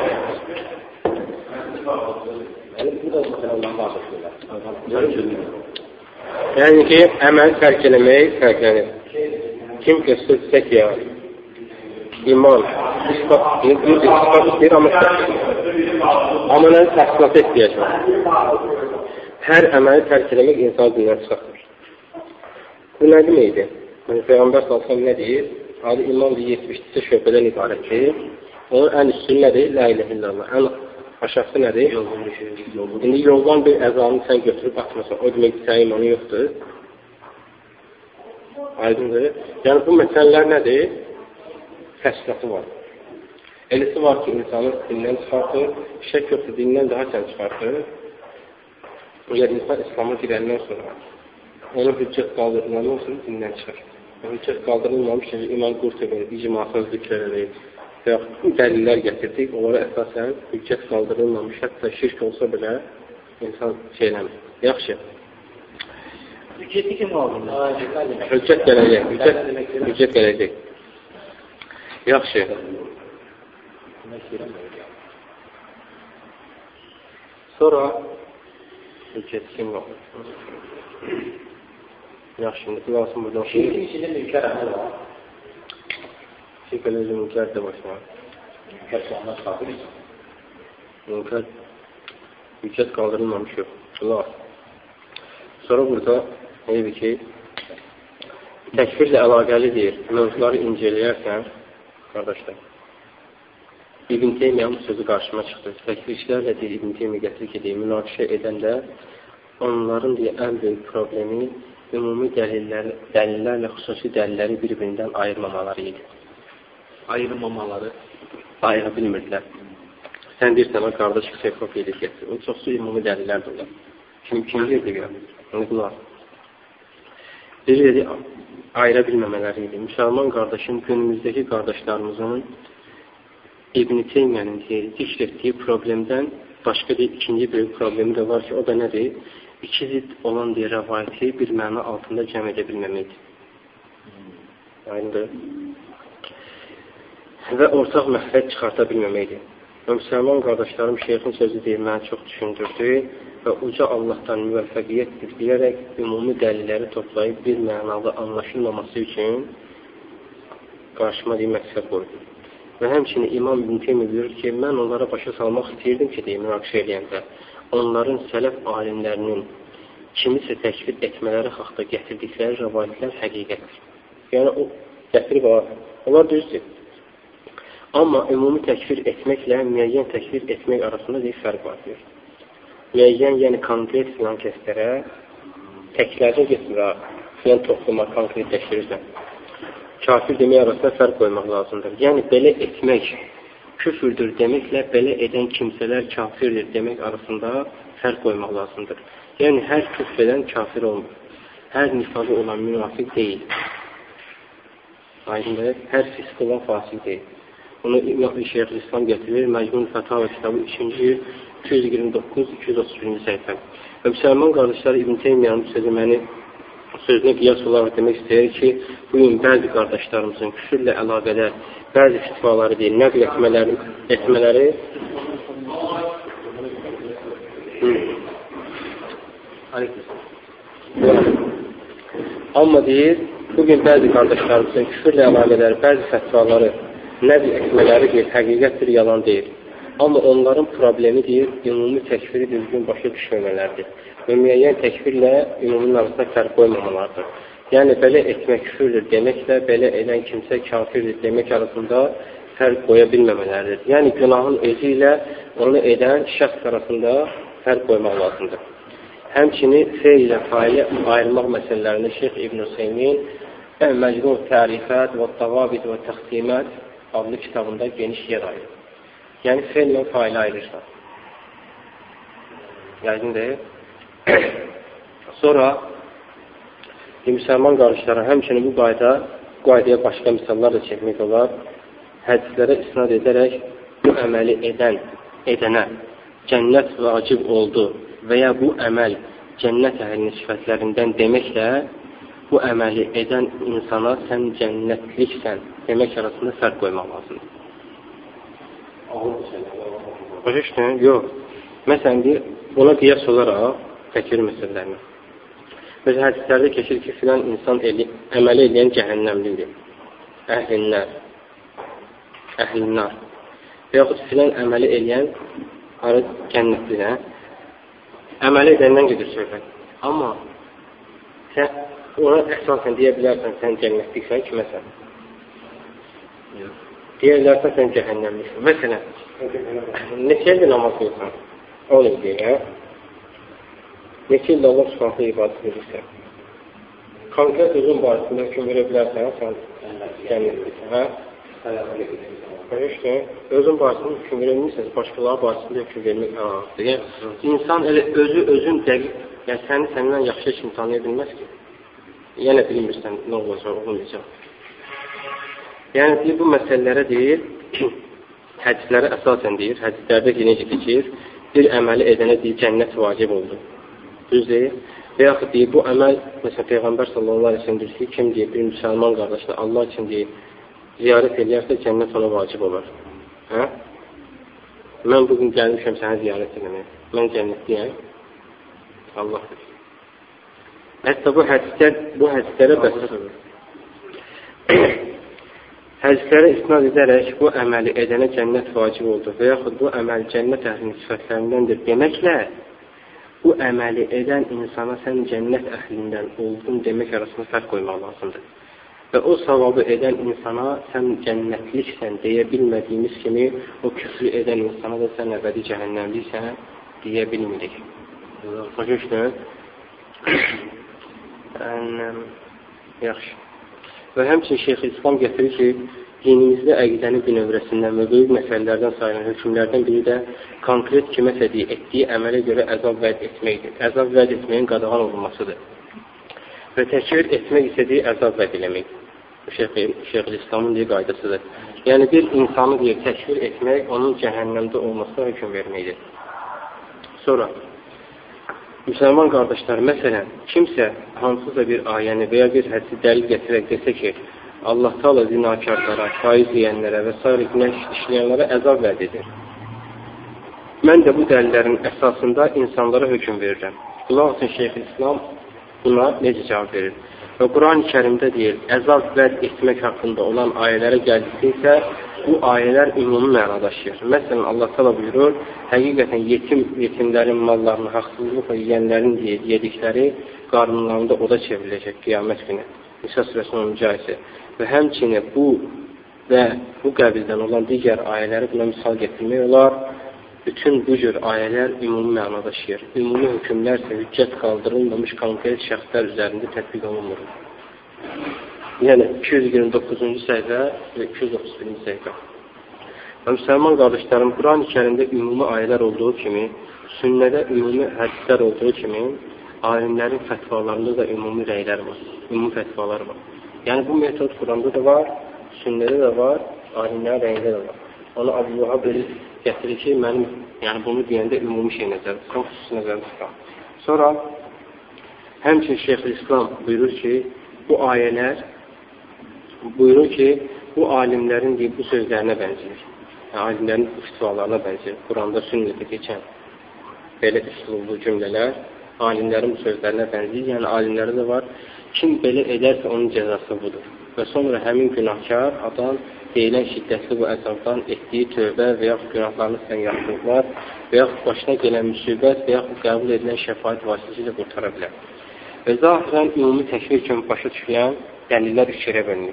Yəni ki, əməl tərk eləmək fərqlənir. Kim göstərsək ya, iman, ispat, ispat istəyir, amma amma nədir təhsilat etməyəcək. Hər əməli tərk eləmək insan dünyaya çıxartır. Bu nə deməkdir? Yəni, Peyğəmbər sallallahu əleyhi və səlləm nə deyir? Adı iman yetmiş şöbədən ibarətdir. Onun ən üstün nədir? La ilahe illallah. Ən aşağısı nədir? İndi yoldan bir əzanı sən götürüb atmasan, o demək ki, sənin imanı yoxdur. Aydındır. Yəni, bu məsələlər nədir? Təşkilatı var. Elisi var ki, insanı dindən çıxartır, şək yoxdur, dindən daha sən çıxartır. Əgər insan İslam'a girəndən sonra onun hüccət qaldırılan olsun, dindən çıxar. Hüccət qaldırılmamış, iman qurtubun, icmasız zikirləri və yaxud dəlillər gətirdik, onlara əsasən hüccət qaldırılmamış, hətta şirk olsa belə insan şeyləmir. Yaxşı. Hüccəti kim oldu? Hüccət gələcək. Hüccət gələcək. Yaxşı. Sonra hüccət kim oldu? Yaxşı, şimdi qılarsın burada. Şirkin içində mülkər əməl var. Şirk eləəcək mülkər də başına. Mülkər soğanlar çıxartır. Mülkər hüccət qaldırılmamış yox. Qılar. Sonra burada neydi ki, təkfirlə əlaqəli deyir. Mövzuları inceləyərsən, qardaşlar, İbn Teymiyyanın sözü qarşıma çıxdı. Təkfirçilərlə deyir, İbn Teymiyyə gətirir ki, deyir, münaqişə edəndə onların deyir, ən böyük problemi ümumi dəlillər, dəlillərlə xüsusi dəlilləri bir-birindən ayırmamaları idi. Ayırmamaları? Ayıra bilmirdilər. Sən deyirsən, o qardaş xüsusi edir gətirir. O çoxsu ümumi dəlillər də olar. Kim kim deyirdi ya? Onu qulaq. Biri dedi, ayıra bilməmələri idi. Müsəlman qardaşın, günümüzdəki qardaşlarımızın İbn-i Teymiyyanın zikr etdiyi problemdən başqa bir ikinci böyük problemi də var ki, o da nədir? İki zid olan deyir, rəvayəti bir məna altında cəm edə bilməməkdir. Aynıdır. Və ortaq məxrəc çıxarta bilməməkdir. Və müsəlman qardaşlarım şeyxin sözü deyir, məni çox düşündürdü və uca Allahdan müvəffəqiyyət diləyərək ümumi dəlilləri toplayıb bir mənalı anlaşılmaması üçün qarşıma deyil məqsəd qoydu. Və həmçinin İmam İbn Teymiyyə buyurur ki, mən onlara başa salmaq istəyirdim ki, deyim, münaqişə eləyəndə, onların sələf alimlərinin kimisə təkfir etmələri haqda gətirdikləri rəvayətlər həqiqətdir. Yəni, o gətirib var. Onlar düzdür. Amma ümumi təkfir etməklə müəyyən təkfir etmək arasında deyil, fərq var, deyir. Müəyyən, yəni konkret filan kəslərə təklərdə getmir, filan topluma konkretləşdirirsən. Kafir demək arasında fərq qoymaq lazımdır. Yəni, belə etmək küfürdür deməklə belə edən kimsələr kafirdir demək arasında fərq qoymaq lazımdır. Yəni, hər küfr edən kafir olmur. Hər nifaqı olan münafiq deyil. Aydındır, hər fisq olan fasik deyil. Bunu Şeyxülislam gətirir, Məcmun Fətava kitabı ikinci iki yüz iyirmi doqquz iki yüz otuz birinci səhifə. Və müsəlman qardaşları İbn Teymiyyanın sözü məni sözünə qiyas olaraq demək istəyir ki, bugün bəzi qardaşlarımızın küfürlə əlaqədar bəzi fitvaları deyil, nəql etmələri, etmələri amma deyir, bugün bəzi qardaşlarımızın küfürlə əlaqədar bəzi fitvaları nəql etmələri deyil, həqiqətdir, yalan deyil. Amma onların problemi deyir, ümumi təkfiri düzgün başa düşməmələrdir. Və müəyyən təkfirlə ümuminin arasında fərq qoymamalardır. Yəni, belə etmək küfürdür deməklə, belə edən kimsə kafirdir demək arasında fərq qoya bilməmələrdir. Yəni, günahın özü ilə onu edən şəxs arasında fərq qoymaq lazımdır. Həmçinin feil ilə failə ayırmaq məsələlərində Şeyx İbn Hüseymin Məcmu Tərifət və Davabit və Təxtimət adlı kitabında geniş yer ayırır. Yəni, feil ilə failə ayırırlar. Yəqin deyil. Sonra müsəlman qardaşlara həmçinin bu qayda, qaydaya başqa misallar da çəkmək olar. Hədislərə isnad edərək bu əməli edən, edənə cənnət vacib oldu və ya bu əməl cənnət əhlinin sifətlərindən deməklə bu əməli edən insana sən cənnətliksən demək arasında fərq qoymaq lazımdır. Başa düşdün? Yox. Məsələn, buna qiyas olaraq təkvir məsələlərini. Mesela hədislərdə keçir ki, filan insan eli, əməli edən cəhənnəmlidir. Əhlinlər. Əhlinlər. Və yaxud filan əməli edən cənnətlidir. Əməli edəndən gedir söhbət. Amma sən ona əsasən deyə bilərsən, sən cənnətliksən ki, məsələn. Deyə bilərsən, sən cəhənnəmliksən. Məsələn, neçə ildir namaz qılsan? on ildir, hə? Neçə ildə Allah subhanətə ibadət edirsən? Konkret özün barəsində hüküm verə bilərsən, sən cənnətliksən, hə? Başa özün barəsində hüküm verə bilmirsiniz, başqaları barəsində hüküm vermək əladır. Yəni, insan elə özü, özün dəqiq, yəni səni səndən yaxşı kimi tanıya bilməz ki. Yəni, bilmirsən, nə olacaq, olmayacaq. Yəni, bu məsələlərə deyir, hədislərə əsasən deyir, hədislərdə ki, necə keçir, bir əməli edənə deyir, cənnət vacib oldu. Düz deyir. Və yaxud deyir, bu əməl, məsələn, Peyğəmbər sallallahu aleyhi ve sellem deyir ki, kim deyir, bir müsəlman qardaşına Allah üçün deyir, ziyarət edərsə, cənnət ona vacib olar. Hə? Mən bugün gəlmişəm sənə ziyarət edəmək. Mən cənnətliyəm. Allah bilir. Hətta bu hədislər, bu hədislərə bəs hədislərə isnad edərək bu əməli edənə cənnət vacib oldu və yaxud bu əməl cənnət əhlinin sifətlərindəndir deməklə bu əməli edən insana sən cənnət əhlindən oldun demək arasında fərq qoymaq lazımdır. Və o savabı edən insana sən cənnətliksən deyə bilmədiyimiz kimi o küfrü edən insana da sən əbədi cəhənnəmliksən deyə bilmirik. Başa düşdün? Yaxşı. Və həmçin Şeyx İslam gətirir ki, dinimizdə əqidənin bir növrəsindən və böyük məsələlərdən sayılan hökmlərdən biri də konkret kiməsə etdiyi əmələ görə əzab vəd etməkdir. Əzab vəd etməyin qadağan olunmasıdır. Və təkvir etmək istədiyi əzab vəd eləmək. Şeyx İslamın deyə qaydasıdır. Yəni bir insanı deyir, təkvir etmək, onun cəhənnəmdə olmasına hökm verməkdir. Sonra, müsəlman qardaşlar, məsələn, kimsə hansısa bir ayəni və ya bir hədisi dəlil gətirək desə ki, Allah Taala zinakarlara, faiz yeyənlərə və s. günah işləyənlərə əzab vəd edir. Mən də bu dəlillərin əsasında insanlara hökm verirəm. Qulaq üçün Şeyx İslam buna necə cavab verir? Və Quran-ı Kərimdə deyir, əzab vəd etmək haqqında olan ayələrə gəldiksə, bu ayələr ümumi məna daşıyır. Məsələn, Allah Taala buyurur, həqiqətən yetim, yetimlərin mallarını haqsızlıqla yeyənlərin yedikləri qarnlarında oda çevriləcək qiyamət günü. Nisa surəsinin onuncu ayəsi. Və həmçinin bu və bu qəbildən olan digər ayələri buna misal gətirmək olar. Bütün bu cür ayələr ümumi məna daşıyır. Ümumi hökmlər isə hüccət qaldırılmamış konkret şəxslər üzərində tətbiq olunmur. Yəni iki yüz iyirmi doqquzuncu səhifə və iki yüz otuz birinci səhifə. Və müsəlman qardaşlarım, Quran-ı Kərimdə ümumi ayələr olduğu kimi, sünnədə ümumi hədislər olduğu kimi, alimlərin fətvalarında da ümumi rəylər var, ümumi fətvalar var. Yəni bu metod Quranda da var, sünnədə də var, alimlərin rəyində də var. Onu Abdülvahab belə gətirir ki, mənim, yəni bunu deyəndə ümumi şey nəzərdə tutan, xüsusi nəzərdə tutan. Sonra, həmçin Şeyx İslam buyurur ki, bu ayələr, buyurur ki, bu alimlərin deyib bu sözlərinə bənzəyir. Yəni, alimlərin bu fitvalarına bənzəyir. Quranda, sünnədə keçən belə üslublu cümlələr alimlərin bu sözlərinə bənzəyir. Yəni, alimləri də var. Kim belə edərsə, onun cəzası budur. Və sonra həmin günahkar adam deyilən şiddətli bu əzabdan etdiyi tövbə və yaxud günahlarını sən yaxınlar və yaxud başına gələn müsibət və yaxud qəbul edilən şəfaət vasitəsilə qurtara bilər. Və zahirən ümumi təkvir kimi başa düşülən dəlillər üç yerə bölünür.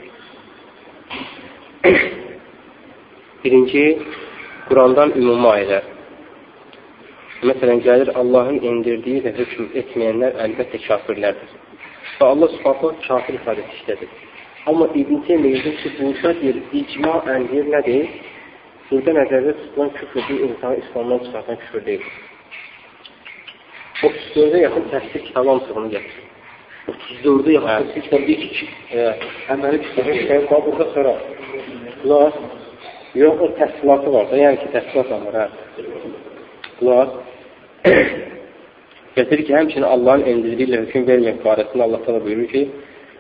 Birinci, Qurandan ümumi ayələr. Məsələn, gəlir Allahın indirdiyi və hökm etməyənlər əlbəttə kafirlərdir. Və Allah subhanətə kafir ifadəsi işlədir. Amma İbn Teymiyyə deyir ki, burada bir icmaən deyir nədir? Burada nəzərdə tutulan küfr bir insanı İslamdan çıxartan küfr deyil. otuz dördə yaxın təfsir kitabı hamısını gətirir. otuz dördü yaxın seksən bir iki. Əməli şey var burada sonra. Bunlar yox, o təfsilatı var da, yəni ki, təfsilat var, hə. Bunlar gətirir ki, həmçinin Allahın emrləri ilə hökm vermək barəsində Allah təala buyurur ki,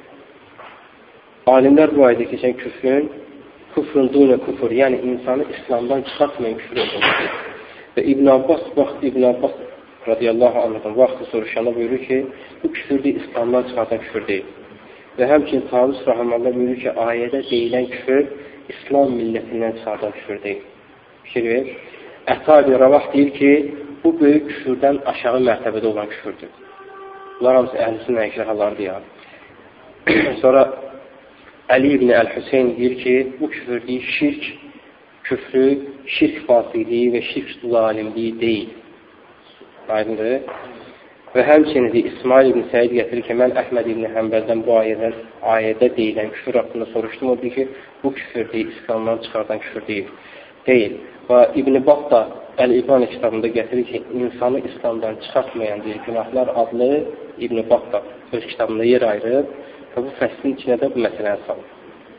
alimlər bu ayda keçən küfrün küfrün duyla küfür, yəni insanı İslamdan çıxartmayan küfür olduğunu. Və İbn Abbas, vaxt İbn Abbas radiyallahu anh'dan vaxtı soruşanda buyurur ki, bu küfür deyil, İslamdan çıxartan küfür deyil. Və həmçinin Tavus Rahmanlar buyurur ki, ayədə deyilən küfür İslam millətindən çıxartan küfür deyil. Fikir ver. Ətabi Ravah deyir ki, bu böyük küfürdən aşağı mərtəbədə olan küfürdür. Bunlar hamısı əhl-i əşrəhalardır ya. Sonra Əli ibn Əl-Hüseyn deyir ki, bu küfür deyil, şirk küfrü, şirk fasilliyi və şirk zalimliyi deyil. Aydındır. Və həmçinin İsmail ibn Səid gətirir ki, mən Əhməd ibn Həmbəldən bu ayədən, ayədə deyilən küfür haqqında soruşdum. O deyir ki, bu küfür deyil, İslamdan çıxardan küfür deyil. Deyil. Və İbn-i Battah Əl-İbani kitabında gətirir ki, insanı İslamdan çıxartmayan deyil, günahlar adlı İbn-i Battah öz kitabında yer ayırır və bu fəslin içində də bu məsələni salır.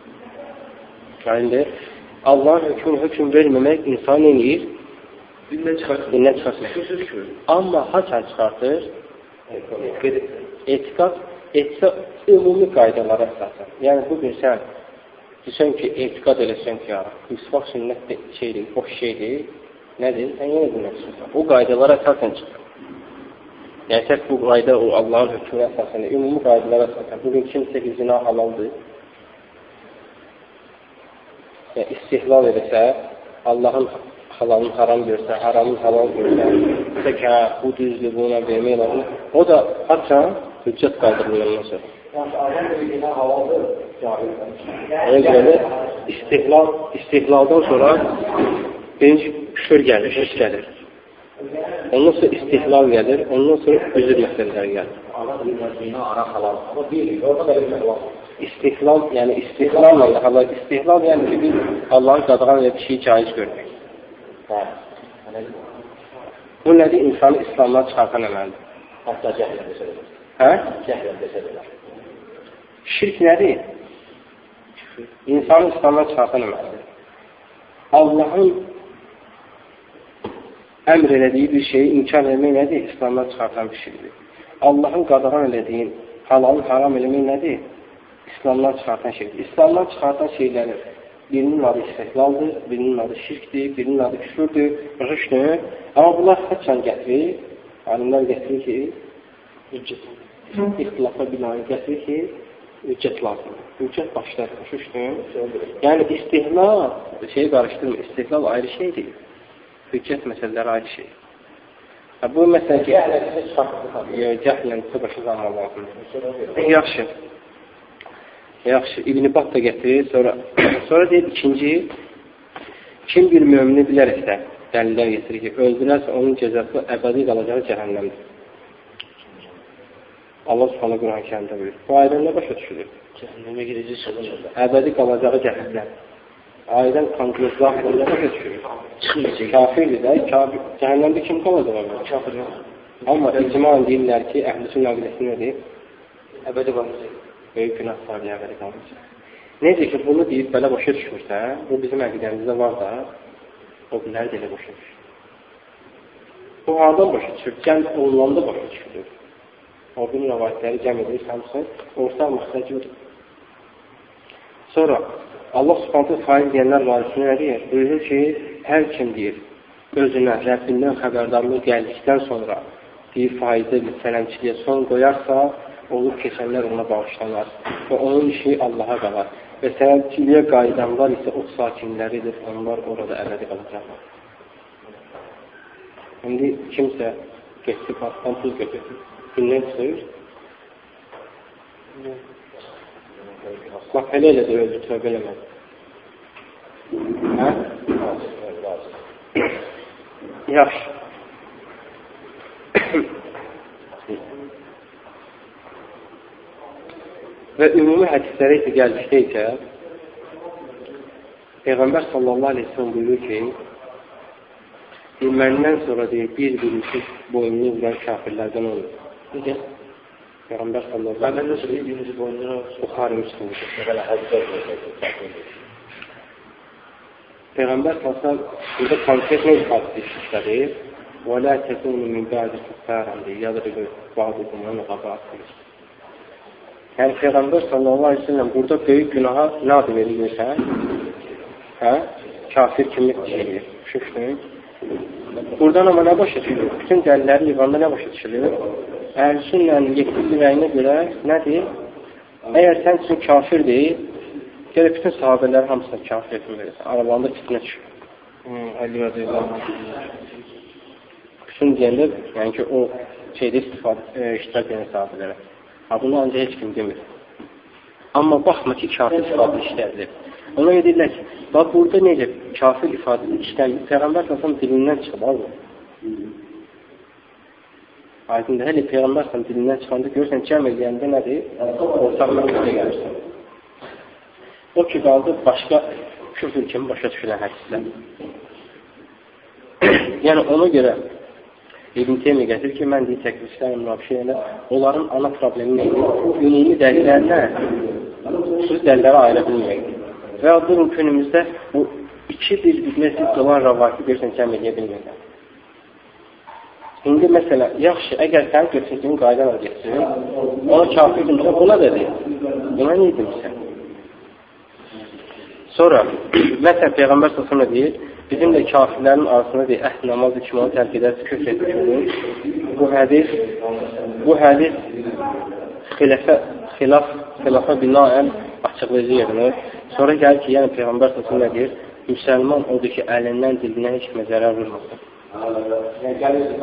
Yəni, Allahın hökmünü hökm verməmək insan eləyir, dindən çıxartır. Amma haçan çıxartır? Etiqad, etiqad ümumi qaydalara əsasən. Yəni, bugün sən desən ki, etiqad eləsən ki, ya, misvaq sünnət şeydir, boş şeydir, nədir? Sən yenə dindən çıxırsan. O qaydalara əsasən çıxır. Yəni, səhv bu qayda o Allahın hökmünə əsasən, ümumi qaydalara əsasən. Bugün kimsə ki, zina halaldır. Yəni, istihlal edəsə, Allahın halalını haram görsə, haramını halal görsə, desə ki, hə, bu düzdür, buna vermək lazım. O da açan, hüccət qaldırılır ondan sonra. Yəni, adam özünə halaldır, cahildən. Ona görə də istihlal, istihlaldan sonra birinci küfür gəlir, şirk gəlir. Ondan sonra istihlal gəlir, ondan sonra üzür məsələləri gəlir. Allah özünə ara halal, amma deyil, orada da bilmək lazım. İstihlal, yəni istihlal Allah, istihlal yəni ki, biz Allahın qadağan və bir şeyi caiz görmək. Hə. Bu nədir? İnsanı İslamdan çıxartan əməldir. Hətta cəhlən desə də. Hə? Cəhlən desə də. Şirk nədir? İnsanı İslamdan çıxartan əməldir. Allahın əmr elədiyi bir şeyi inkar etmək nədir? İslamdan çıxartan bir şeydir. Allahın qadağan elədiyin halalın haram eləmək nədir? İslamdan çıxartan şeydir. İslamdan çıxartan şeylərin birinin adı istihlaldır, birinin adı şirkdir, birinin adı küfürdür, rüşdür. Amma bunlar haçan gətirir? Alimlər gətirir ki, ixtilafa binaən gətirir ki, hüccət lazımdır. Hüccət başlar, rüşdür. Yəni istihlal, şey qarışdırma, istihlal ayrı şeydir. Hüccət məsələləri ayrı şey. Bu məsələ ki, cəhlən başa zaman lazımdır. Yaxşı. Yaxşı, İbn-i Bat da gətirir, sonra, sonra deyir, ikinci, kim bir mömini bilərəksə, dəlillər getirir ki, öldürərsə onun cəzası əbədi qalacağı cəhənnəmdir. Allah Subhanahu Quran-ı Kərimdə buyurur. Bu ayədən nə başa düşülür? Cəhənnəmə girəcək çıxacaq. Əbədi qalacağı cəhənnəm. Ayədən konkretlər nə başa düşülür? Çıxmayacaq. Kafirdir də, kafir, cəhənnəmdə kim qalacaq onlar? Kafir yox. Amma icman deyirlər ki, əhl-i sünnə aqidəsi nədir? Əbədi qalacaq. Böyük günahlar deyə əbədi qalacaq. Necə ki, bunu deyib belə başa düşmürsə, bu bizim əqidəmizdə var da, o günləri də elə başa düşür. Bu hardan başa düşür? Cəm olunanda başa düşülür. O gün rəvayətləri cəm edir, hamısı ortaq məxrəci odur. Sonra Allah Subhanahu faiz deyənlər barəsində nə deyir? Buyurur ki, hər kim deyir, özünə Rəbbindən xəbərdarlıq gəldikdən sonra deyir, faizdə bir sələmçiliyə son qoyarsa, olub keçənlər ona bağışlanar və onun işi Allaha qalar. Və sələmçiliyə qayıdanlar isə o sakinləridir, onlar orada əbədi qalacaqlar. İndi kimsə getdi, pasdan pul götürdü, gündən çıxır. Bax, elə elə də öldü, tövbə eləmədi. Hə? Yaxşı. Və ümumi hədislərə isə gəldikdə isə Peyğəmbər sallallahu aleyhi ve sellem buyurur ki, məndən sonra deyir, bir birisi boynunu vuran kafirlərdən olur. Necə? Peyğəmbər sallallahu əleyhi və səlləm. Mən nəsə birinci boyunda Buxari Müslim. Belə hədislər var. Peyğəmbər sallallahu əleyhi və səlləm burada konkret nə ifadə etmişdir? Və la tekunu min ba'di kuffaran yadribu ba'dukum an ghabatin. Yəni Peyğəmbər sallallahu əleyhi və səlləm burada böyük günaha nə adı verilirsə, hə? Kafir kimi deyir. Şükür. Buradan amma nə başa düşülür? Bütün dəlilləri yığanda nə başa düşülür? Əhl-Sünnənin yekdil rəyinə görə nədir? Əgər sən üçün kafirdir, gələ bütün sahabələri hamısına kafir etmir. Aralarında fitnə düşür. Əli rəziyallahu anh. Bütün deyəndə, yəni ki, o şeydə istifadə, e, iştirak edən sahabələrə. Ha, bunu ancaq heç kim demir. Amma baxma ki, kafir ifadə işlədilir. Ona edirlər ki, bax, burada necə kafir ifadə işlədilir? Peyğəmbər sallallahu dilindən çıxıb, alır. Aydındır, hələ Peyğəmbər sallallahu dilindən çıxanda görürsən, cəm eləyəndə nədir? Ortaq məqsədə gəlirsən. O ki, qaldı başqa küfür kimi başa düşülən hədislər. Yəni, ona görə İbn Teymiyyə gətirir ki, mən deyir, təkliflərin müəbşirələ onların ana problemi neydi? Ümumi dəlillərlə xüsusi dəlillərə ayrı bilməkdir. Və durun günümüzdə bu iki bir-birinə siz olan rəvayəti görsən cəm edə bilmirlər. İndi məsələ, yaxşı, əgər sən götürdüyün qaydalar getirir, ona kafir edilmişsə, buna da deyil. Buna nə edilmişsən? Sonra, məsələn, Peyğəmbər sallallahu deyir, bizimlə kafirlərin arasında deyir, əhd namazı kimi onu tərk edərsə küfr etmiş olur. Bu hədis, bu hədis xilafə, xilaf, xilafa binaən açıqlayıcı yerinir. Sonra gəlir ki, yəni Peyğəmbər sallallahu nə deyir? Müsəlman odur ki, əlindən dilinə heç kimə zərər vurmasın. Yəni, gəlir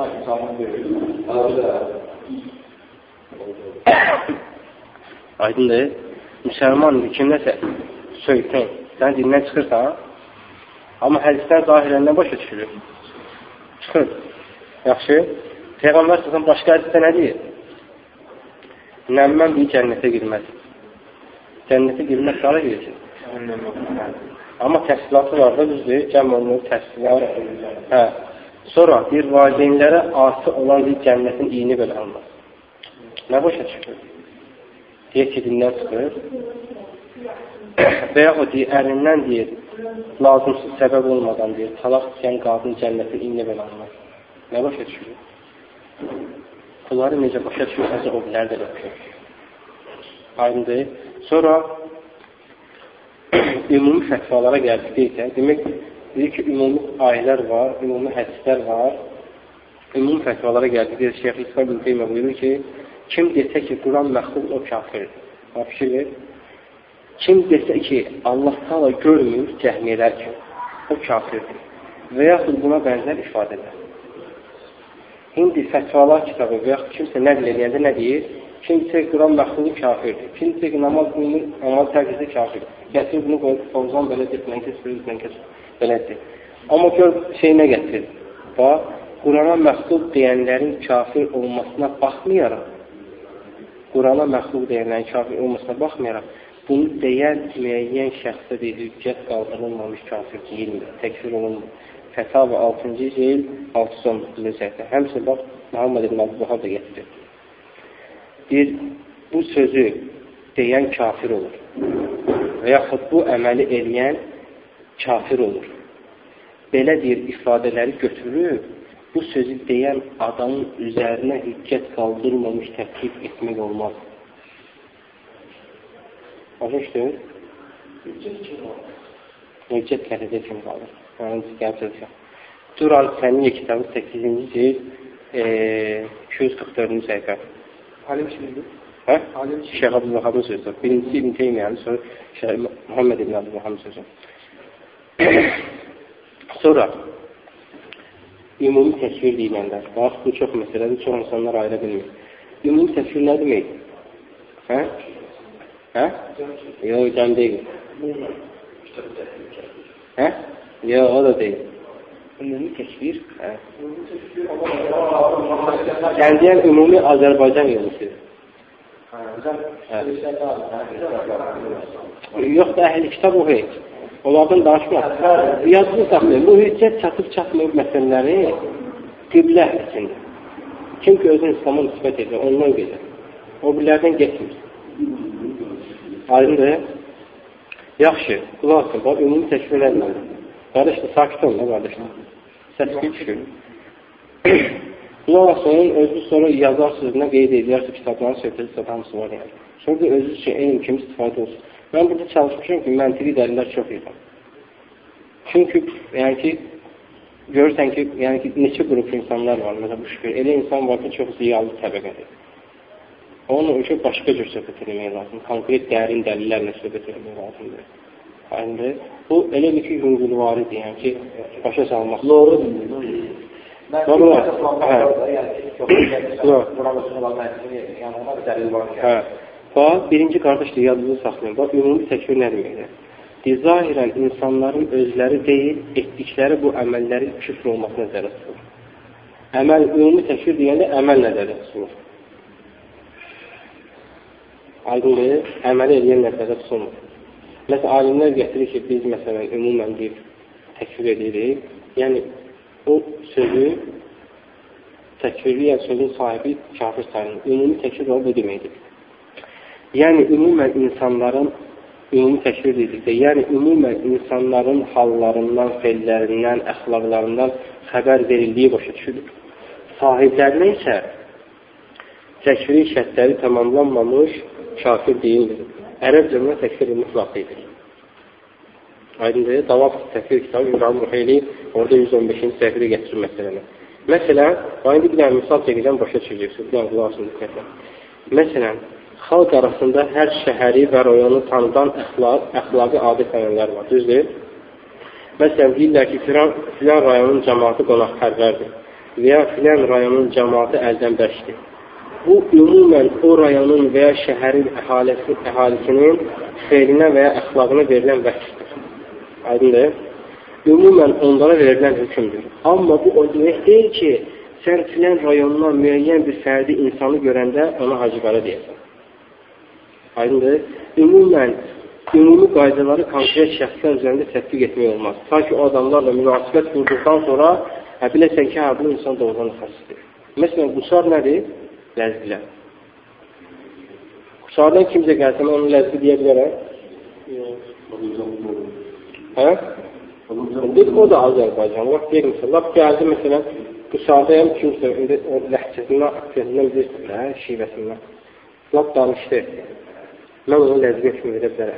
Aydındır, müsəlman kimləsə söykən, sən dilindən çıxırsan, amma hədislər zahirən nə başa düşülür? Çıxır. Yaxşı. Peyğəmbər sallallahu başqa hədisdə nə deyir? Nəmmən bir cənnətə girməz. Cənnətə girməz qara girecək. Amma təfsilatı var da düzdür, cəm olunur, təfsilat. Hə. Sonra bir valideynlərə asi olan bir cənnətin iyini belə almaz. Nə başa düşülür? Deyir ki, dindən çıxır. Və yaxud deyir, ərindən deyir, lazımsız səbəb olmadan deyir, talaq istəyən qadın cənnətin iyini belə almaz. Nə başa düşülür? Bunları necə başa düşürsə, o bilər də öpür. Aydındır. Sonra ümumi fətvalara gəldikdə demək, deyir ki, ümumi ayələr var, ümumi hədislər var. Ümumi fətvalara gəldikdə Şeyx İslam İbn Teymiyyə buyurur ki, kim desə ki, Quran məxluq, o kafirdir. O fikir ver. Kim desə ki, Allah təala görmür, cəhmiyyələr ki, o kafirdir. Və yaxud buna bənzər ifadələr. İndi fətvalar kitabı və yaxud kimsə nəql edəndə nə deyir? Kimsə Quran məxluqu kafirdir. Kimsə ki, namaz qılmır, namaz tərk edir kafirdir. Gətir bunu qoyub, Fovzan belə deyir, mən kəs, mən kəs, belədir. Amma gör, şey nə gətirir? Bax, Qurana məxluq deyənlərin kafir olmasına baxmayaraq, Qurana məxluq deyənlərin kafir olmasına baxmayaraq, bunu deyən müəyyən şəxsə deyil, hüccət qaldırılmamış kafir deyilmir, təkfir olunmur. Fətavə altıncı cil, altı yüz on doqquzuncu səhifə. Həmsə bax, Muhammed ibn Abdülvahhab da gətirir. Deyir, bu sözü deyən kafir olur. Və yaxud bu əməli eləyən kafir olur. Belə deyir, ifadələri götürür, bu sözü deyən adamın üzərinə hüccət qaldırılmamış təkfir etmək olmaz. Başa düşdür? Hüccət qələdə kimi qalır. Yəni, gələcək. Duran Səniyyə kitabı səkkizinci cil iki yüz qırx dördüncü səhifə. Alim kimdir? Hə? Şeyx Abdülvahhabın sözü. Birincisi İbn Teymiyyanın, sonra Şeyx Muhammed ibn Abdülvahhabın sözü. Sonra ümumi təşvir deyiləndə, bax, bu çox məsələdir, çox insanlar ayrı bilmir. Ümumi təşvir nə demək? Hə? Hə? Yox, cəm deyil. Hə? Yox, o da deyil. Ümumi təşvir? Hə. Yəni deyən, ümumi Azərbaycan yolusudur. Yox da əhl-i kitab o heç. Onlardan danışmaq. Yazılı saxlayın. Bu hüccət çatıb çatmayıb məsələləri qiblə əhləsində. Kim ki özün İslam'a nisbət edir, ondan gedir. O birilərdən getmir. Aydındır. Yaxşı, qulaq asın, bax, ümumi təkvir nədir? Qardaşlar, sakit olun, nə qardaşlar? Səskil düşür. Qulaq asın, özü sonra yazarsınız, nə qeyd edilərsə kitabların söhbəti hamısı var yəni. Sonra da özü üçün elm kimi istifadə olsun. Mən burada çalışmışım ki, məntiqi dəlillər çox yığam. Çünki, yəni ki, görürsən ki, yəni ki, neçə qrup insanlar var, məsələn, bu şükür. Elə insan var ki, çox ziyalı təbəqədir. Onun üçün başqa cür söhbət etmək lazım. Konkret dərin dəlillərlə söhbət etmək lazımdır. Yəni, bu elə bir ki, yüngülvaridir, yəni ki, başa salmaq. Doğru. Bax, birinci qardaşdır, yadınızı saxlayın. Bax, ümumi təkvir nə deməkdir? Zahirən insanların özləri deyil, etdikləri bu əməlləri küfr olması nəzərə tutulur. Əməl, ümumi təkvir deyəndə əməl nəzərə tutulur. Aydındır, əməli eləyən nəzərə tutulur. Məsələn, alimlər gətirir ki, biz məsələn, ümumən bir təkvir edirik. Yəni, o sözü, təkvirli, yəni sözün sahibi kafir sayılır. Ümumi təkvir o bu deməkdir. Yəni, ümumən insanların, ümumi təkvir dedikdə, yəni ümumən insanların hallarından, fellərindən, əxlaqlarından xəbər verildiyi başa düşülür. Sahiblərinə isə təkviri şərtləri tamamlanmamış kafir deyildir. Ərəbcəmə təkvir mütlaq edir. Aydındır, Davab təkvir kitabı İbrahim Ruheyli orada yüz on beşinci səhvədə gətirir məsələni. Məsələn, indi bir dənə misal çəkəcəm, başa düşəcəksiniz. Bir dənə qulaq diqqətlə. Məsələn, xalq arasında hər şəhəri və rayonu tanıdan əxlaq, əxlaqi adət-ənənələr var, düzdür? Məsələn, deyirlər ki, filan, filan rayonun cəmaatı qonaqpərvərdir və ya filan rayonun cəmaatı əldən bərkdir. Bu, ümumən o rayonun və ya şəhərin əhalisi, əhalisinin xeyrinə və ya əxlaqına verilən vəksdir. Aydındır? Ümumən onlara verilən hökümdür. Amma bu o demək deyil ki, sən filan rayonundan müəyyən bir fərdi insanı görəndə ona hacıqara deyəsən. Aydındır? Ümumən, ümumi qaydaları konkret şəxslər üzərində tətbiq etmək olmaz. Ta ki, o adamlarla münasibət qurduqdan sonra hə, biləsən ki, hə, bu insan doğrudan xəssizdir. Məsələn, qusar nədir? Ləzgilər. Qusardan kimcə gəlsən, onun ləzgi deyə bilərək? Hə? O da Azərbaycan. Laf deyir misal, laf gəldi məsələn, qusardayam kimsə, ləhcəsindən, aksiyasından bilirsin, hə, şivəsindən. Laf danışdı. Mən onu ləzgi etmə verə bilərəm.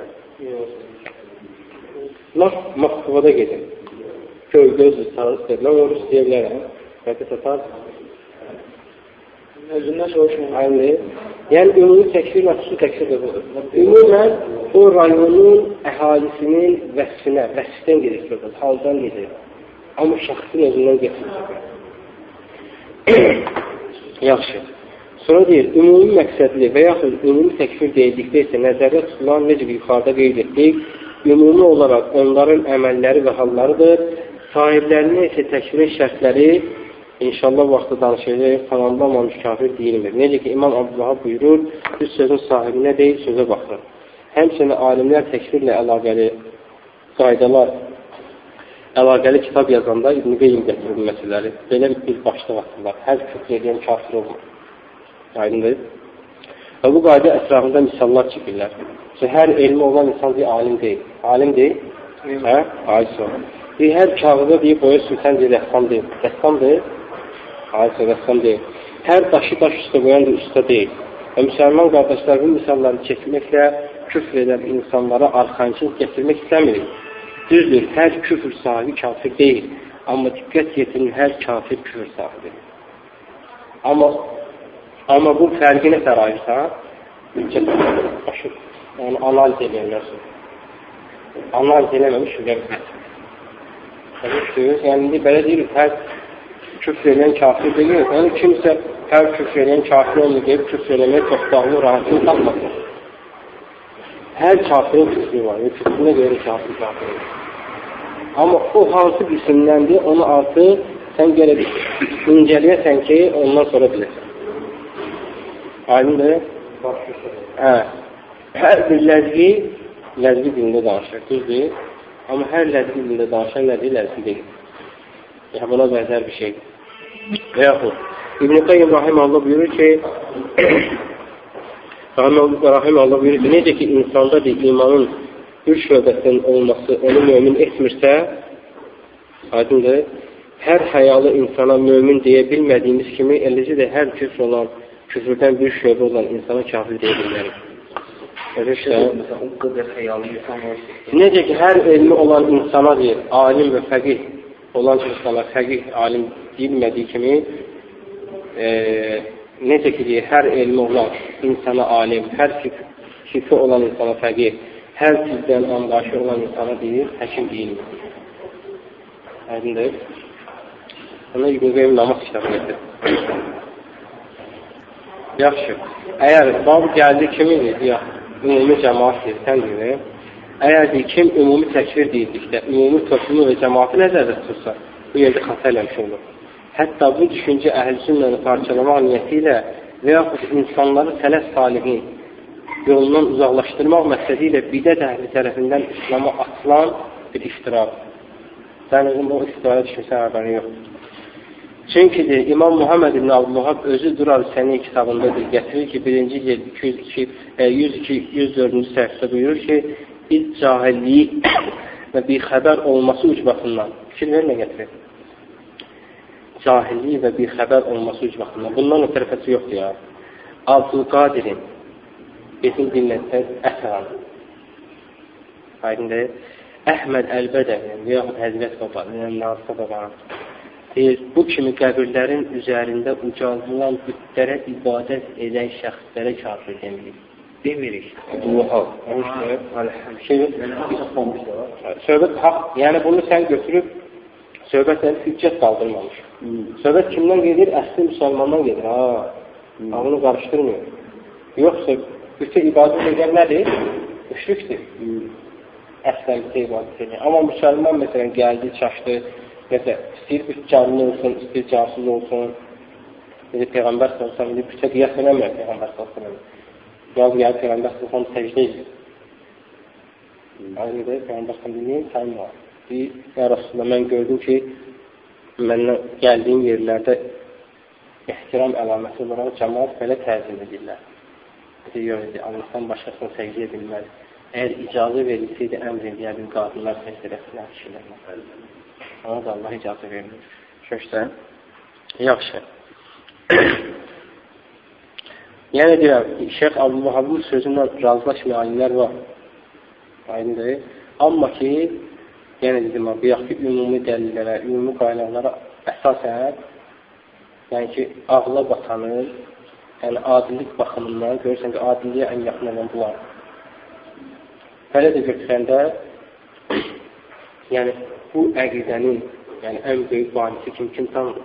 Laf Moskvada gedim. Köydə özü sarı istəyirlər, onu istəyə bilərəm. Bəlkə satar. Özündən soruşmayın. Aynı. Yəni, ümumi təkvir, məxsusu təkvir də budur. Ümumən, o rayonun əhalisinin vəsfinə, vəsfdən gedir söhbət, haldan gedir. Amma şəxsin özündən getirir. Yaxşı. Sonra deyir, ümumi məqsədli və yaxud ümumi təkvir deyildikdə isə nəzərdə tutulan necə bir yuxarıda qeyd etdik, ümumi olaraq onların əməlləri və hallarıdır. Sahiblərinə isə təkvirin şərtləri İnşallah vaxtda danışacaq, tamamlanmamış kafir deyilmir. Necə ki, İmam Abdülvahab buyurur, düz sözün sahibinə deyil, sözə baxır. Həmçinin alimlər təkvirlə əlaqəli qaydalar, əlaqəli kitab yazanda İbn-i Qeym gətirir bu məsələləri. Belə bir başlıq atırlar. Hər küfr edən kafir olmur. Aydındır. Və bu qayda ətrafında misallar çəkirlər. Hər elmi olan insan deyil, alim deyil. Alim deyil? Hə? Aciz olur. Hər kağıda deyib, boya sürsən deyil, rəssam deyil. Rəssam deyil? Aciz rəssam deyil. Hər daşı daş üstə qoyan da usta deyil. Və müsəlman qardaşlar bu misalları çəkməklə küfr edən insanlara arxançılıq gətirmək istəmirik. Düzdür, hər küfr sahibi kafir deyil. Amma diqqət yetirin, hər kafir küfr sahibi. Amma, amma bu fərqi nə fərayırsa, başır. Yəni, analiz edənlərsin. Analiz eləməmiş şüqəmət. Yəni, belə deyirik, hər küfr eləyən kafir deyil. Yəni, kimsə hər küfr eləyən kafir olmur deyib, küfr eləmək toxtağını, rahatsını tapmasın. Hər kafirin küfrü var, küfrünə görə kafir kafir olur. Amma o hansı qismindəndir, onu artıq sən gələk incələyəsən ki, ondan sonra biləsən. Aydındır? Hə. Hər bir ləzgi, ləzgi dilində danışır, düzdür? Amma hər ləzgi dilində danışan nədir? Ləzgi deyil. Yəni, buna bənzər bir şeydir. Və yaxud, İbn-i Qayyim Rahim Allah buyurur ki, Rahim Allah buyurur ki, necə ki insanda bir imanın bir şöbəsinin olması onu mümin etmirsə, aydındır, hər həyalı insana mümin deyə bilmədiyimiz kimi, eləcə də hər küfr olan, küfrdən bir şöbə olan insana kafir deyə bilmərik. Necə ki, hər elmi olan insana deyir, alim və fəqih olan insana, fəqih, alim deyilmədiyi kimi, e, necə ki, deyir, hər elmi olan insana alim, hər fikri olan insana fəqih, hər sizdən anlayışı olan insana deyir, həkim deyilmir. Aydındır. Ona İbn Qeym namaz kitabı getir. Yaxşı. Əgər bab gəldi kimindir? Yox. Ümumi cəmaat deyir, sən deyir. Əgər deyir, kim ümumi təkvir deyirdikdə, ümumi toplumu və cəmaatı nəzərdə tutursa, bu yerdə xata eləmiş olur. Hətta bu düşüncə əhl-i sünnəni parçalamaq niyyəti ilə və yaxud insanları sələf salihin yolundan uzaqlaşdırmaq məqsədi ilə bidət əhli tərəfindən İslam'a atılan bir iftiradır. Sən özün o iftiraya düşmüsən, habərin yoxdur. Çünki de, İmam Muhammed ibn Abdülvahhab özü Durar Səni kitabındadır, gətirir ki, birinci yer iki yüz iki, yüz iki, yüz dördüncü səhifədə buyurur ki, biz cahilliyi və bir xəbər olması ucbatından, fikir vermə gətirir. Cahilliyi və bir xəbər olması ucbatından. Bundan o tərəfəsi yoxdur ya. Abdülqadirin bizim dinlətsən əsran. Aydın deyil. Əhməd Əl-Bədəvin və yaxud Həzrət Baba, Nazlı Baba deyir, bu kimi qəbirlərin üzərində ucaldılan bütlərə ibadət edən şəxslərə kafir demirik. Demirik. Söhbət haqq. Yəni bunu sən götürüb söhbətləri hüccət qaldırmamış. Hmm. Söhbət kimdən gedir? Əsli müsəlmandan gedir. Ha. Hmm. Bunu qarışdırmıyor. Yoxsa bütün ibadət edən nədir? Müşrikdir. Hmm. Əslən bütün ibadət edən. Amma müsəlman məsələn gəldi, çaşdı. Məsələn, istəyir üç canlı olsun, istəyir cansız olsun. Dedi, Peyğəmbər olsam, dedi, bütə qiyas eləməyək Peyğəmbər olsam. Yaz gəlib Peyğəmbər olsam, təcdə edir. Aynı deyil, Peyğəmbər olsam, deyil, sayın var. Deyir, ya Rasulullah, mən gördüm ki, məndən gəldiyim yerlərdə ehtiram əlaməti olaraq cəmaat belə təzim edirlər. Deyir, yox, deyir, Allahdan başqasını səcdə edilməli. Əgər icazə verilsəydi, əmr ediyəlim, qadınlar səcdə etsinlər, kişilər məsələdir. Ona da Allah icazə vermir. Şöşsən, yaxşı. Yəni deyirəm, Şeyx Abdülvahhabın sözündən razılaşmayan alimlər var. Aydın deyil. Amma ki, yəni dedim, bayaq ki, ümumi dəlillərə, ümumi qaynaqlara əsasən, yəni ki, ağla batanı, yəni adillik baxımından görürsən ki, adilliyə ən yaxın olan bunlar. Belə də götürəndə, yəni, bu əqidənin, yəni ən böyük banisi kim, kim tanıdır?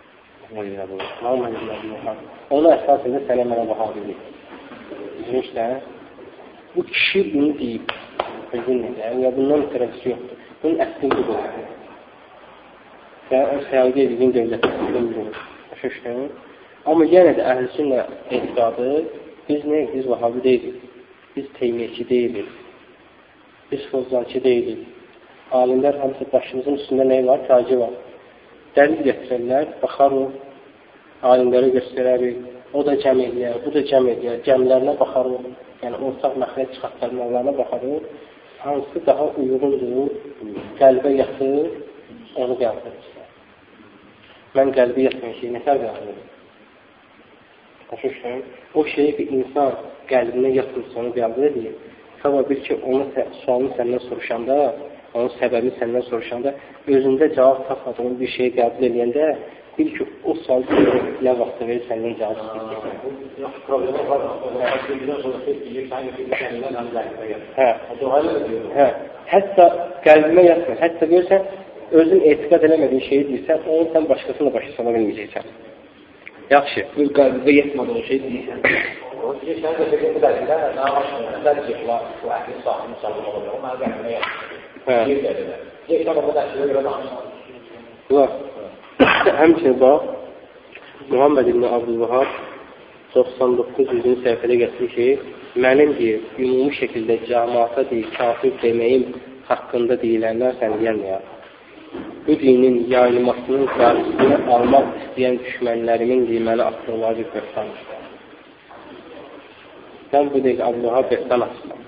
Ona əsasında sənə mənə vahabilik. Düşünürsən, bu kişi bunu deyib, ya bundan tərəfisi yoxdur. Bunun əslini budur. Yəni, o səyalqə edildiyin dövlətin budur. Düşünürsən, amma yenə də əhl-i-sünnə etiqadı, biz neyik? Biz vahabi deyilik. Biz teymiyəçi deyilik. Biz fozlancı deyilik. Alimlər hamısı başımızın üstündə nə var? Tacı var. Dəlil gətirərlər, baxarıq, alimlərə göstərərik, o da cəm edir, bu da cəm edir, cəmlərinə baxarıq, yəni ortaq məxrəc çıxartlarına baxarıq, hansı daha uyğundur, qəlbə yatır, onu qəbul edir. Mən qəlbə yatmayan şeyi nə qədər qəbul edir? Başa o şeyi bir insan qəlbinə yatırsa onu qəbul edir. Sabah bir ki, onun sualını səndən soruşanda, onun səbəbini səndən soruşanda, özündə cavab tapmadığın bir şeyi qəbul edəndə, bil ki, o sual nə vaxtda verir səndən cavab istəyir. Yaxşı, problemi var. Bilgidən sonra deyir, sənin fikirlərindən həm zəhmə gəlir. Hə. Hə. Hətta qəlbimə yatmır. Hətta görsən, özün etiqad eləmədiyin şeyi deyirsən, onu sən başqasına başa sala bilməyəcəksən. Yaxşı. Bu qəlbimə yatmadığı şey deyirsən. O ki, sən də fikirli dərində, nə var, ki, bu əhli sahibini salın olacaq, o mənə qəlbimə yatmır. Var. Həmçinin bax, Muhammed ibn Abdülvahhab doxsan doqquz yüzüncü səhifədə gətirir ki, mənim deyir, ümumi şəkildə cəmaata deyir, kafir deməyim haqqında deyilənlər sən deyənməyər. Bu dinin yayılmasının qarşısını almaq istəyən düşmənlərimin deyir, mənə atdıqları bir böhtandır. Sən bu deyil, Allah'a bəstən açsan.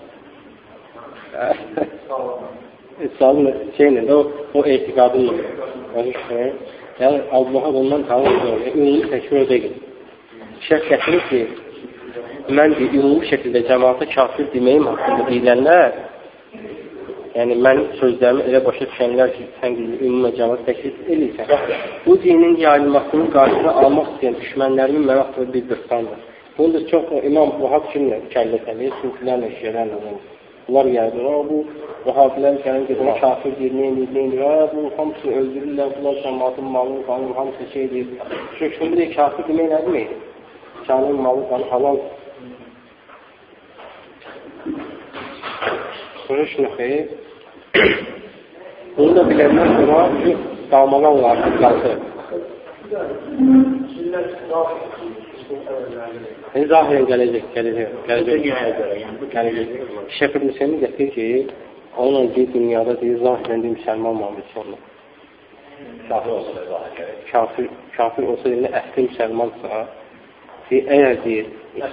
İslamın şeylə də o, o etiqadın yəni Allah'a bundan tanımdır. Ümumi təkvir deyil. Şəx gətirir ki, mən ümumi şəkildə cəmaata kafir deməyim haqqında deyilənlər, yəni mənim sözlərimi elə başa düşənlər ki, sən ümumi cəmaat təklif edirsən, bu dinin yayılmasının qarşısını almaq istəyən düşmənlərimin mənə haqqında bir dırstandır. Bunu da çox İmam Vahab kimlə kəllə təmir, sünfilərlə, şiələrlə olur. Bunlar gəldir, bu Vahabilər gəlin ki, buna kafir deyir, neyin deyir, neyin deyir, bu hamısını öldürürlər, bunlar cəmaatın malını, qanun, hamısı şey deyir. Çünki şimdi deyir, kafir demək nə deməkdir? Canın malı, qanun, halal. Sonra şunu xeyir. Bunu da bilənlər sonra ki, qalmadan lazım qaldı. Zahirən gələcək, gələcək, gələcək. Gələcək. Şeyx İbn Hüseymin gətirir ki, onunla deyir, dünyada deyir, zahirən deyir, müsəlman müamiləsi olunur. Kafir olsa da zahir. Kafir, kafir olsa deyir, əsli müsəlmansa, deyir, əgər deyir,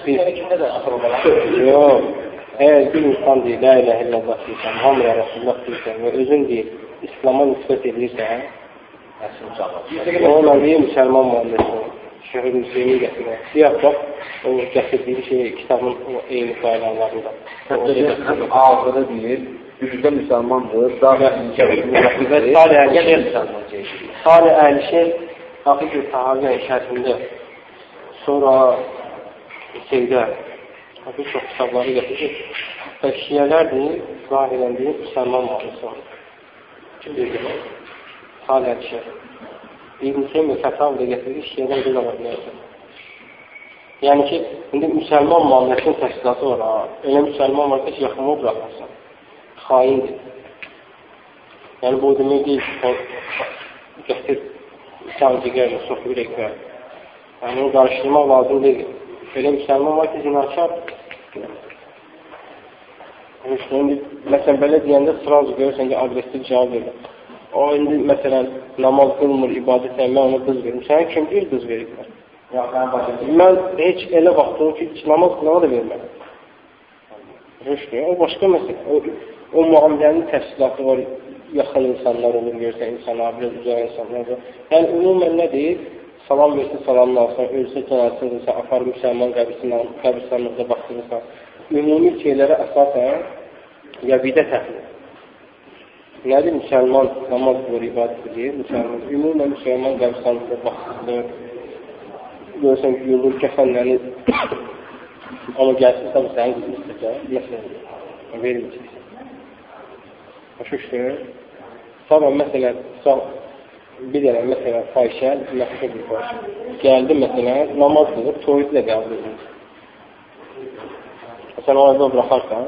yox, əgər bir insan deyir, la ilahe illallah deyirsən, hamıya Rasulullah deyirsən və özün deyir, İslam'a nisbət edirsən, onunla deyir, müsəlman müamiləsi olunur. Şeyx İbn Hüseymin gətirir. Siyah bax, o gətirdiyi şey kitabın eyni sayılanlarında. Ağzıda deyir, yüzdə müsəlmandır, daha Salih Əli-Şeyh Hafif-i Tahaviyyə şərhində sonra şeydə Hafif çox kitabları gətirir. Və şiyələrdir, zahirən deyir, müsəlman müamiləsi olur. Kim deyir? Salih Əli-Şeyh. İbn Hüseyin fətavədə gətirir, şiyədən bir ola bilərsən. Yəni ki, indi müsəlman müamiləsinin təşkilatı var, ha. Elə müsəlman var ki, yaxınlığı bıraxırsan. Xaindir. Yəni, bu demək deyil ki, gətir, sən digərlə, soxu biləklər. Yəni, onu qarışdırmaq lazım deyil. Elə müsəlman var ki, zinakar. Məsələn, belə deyəndə sırazı görürsən ki, agresiv cavab verir. O, indi, məsələn, namaz qılmır, ibadət edir, mən ona qız verim. Sənə kim deyil qız veriblər? Mən heç elə vaxtım ki, namaz qılana da verməm. O, başqa məsələ. O, o müamilənin təfsilatı var, yaxın insanlar olur, görsən, insanlar, biraz uzaq insanlar var. Yəni, ümumən nə deyil? Salam versin, salamını alsan, ölsə, cənasınırsan, apar müsəlman qəbirstanlıqda baxdırırsan. Ümumi şeylərə əsasən, ya bidə təxlir. Nədir? Müsəlman namaz qılır, ibadət edir, müsəlman. Ümumən müsəlman qəbirstanlıqda baxdırır. Görürsən ki, yolur, kəfənlənir. Amma gəlsin, tabi sənin qızı istəyəcək, məsələn, verməyəcəksən. Başa düşür. Sabah, məsələn, bir dənə, məsələn, fahişə, məxşə bir fahişə. Gəldi, məsələn, namaz qılır, toyudlə qəbul edir. Sən o evdə bıraxarsan,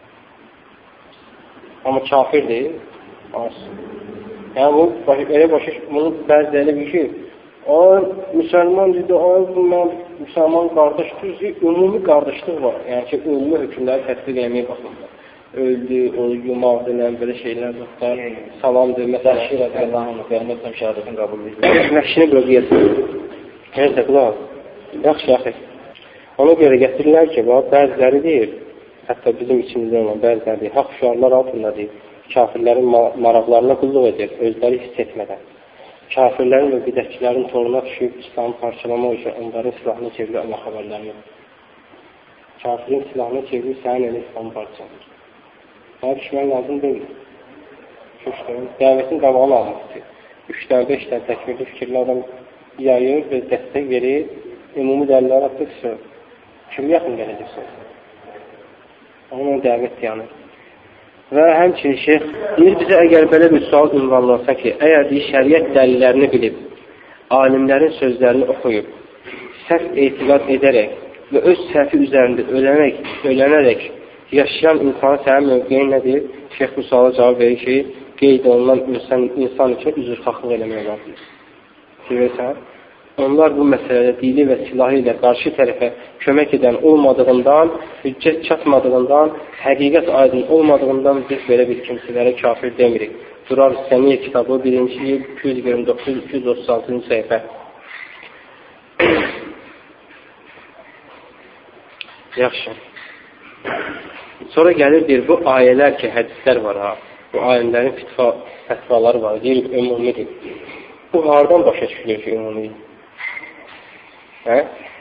amma kafir deyil, yəni bu, elə başa, bunu bəziləri bir ki, o, müsəlman dedi, o, mən müsəlman qardaşdır, ümumi qardaşlıq var, yəni ki, ümumi hökümləri təsdiq eləməyə baxırlar. Öldü, o, yumaqdır, belə şeylər yoxdur, salamdır, məsələn, şirət, Allah'ın, qiyamətlə şəhadətin qəbul edir. Nəşini bölgəyədir. Neysə, qulaq, yaxşı, yaxşı. Ona görə gətirirlər ki, bəziləri deyir, hətta bizim içimizdə olan bəziləri deyir, haqq şüarlar altında deyir, kafirlərin maraqlarına qulluq edir, özləri hiss etmədən. Kafirlərin və bidətçilərin toruna düşüb, İslamı parçalamaq üçün onların silahını çevirir, Allah xəbərləri yox. Kafirin silahını çevirir, sənin elə İslamı parçalanır. Buna düşmək lazım deyil. Dəvətin qabağını almaq istəyir. Üçdən, beşdən təkvirli fikirli adam yayır və dəstək verir, ümumi dəlillər atdıqsa, kim yaxın gələcəksə? Ona dəvət yanır. Və həmçinin şeyx deyir, bizə əgər belə bir sual ünvanlansa ki, əgər deyir, şəriət dəlillərini bilib, alimlərin sözlərini oxuyub, səhv etiqad edərək və öz səhvi üzərində ölənək, ölənərək yaşayan insana sənin mövqeyin nədir? Şeyx bu suala cavab verir ki, qeyd olunan insan, insan üçün üzrxahlıq eləmək lazım. Sevirsən? Onlar bu məsələdə dili və silahı ilə qarşı tərəfə kömək edən olmadığından, hüccət çatmadığından, həqiqət aydın olmadığından biz belə bir kimsələrə kafir demirik. Durar Səniyyə kitabı birinci il iki yüz iyirmi doqquz iki yüz otuz altıncı səhifə. Yaxşı. Sonra gəlir deyir, bu ayələr ki, hədislər var ha, bu ayələrin fitva, fətvaları var, deyir, ümumidir. Bu hardan başa düşülür ki, ümumidir? Hə?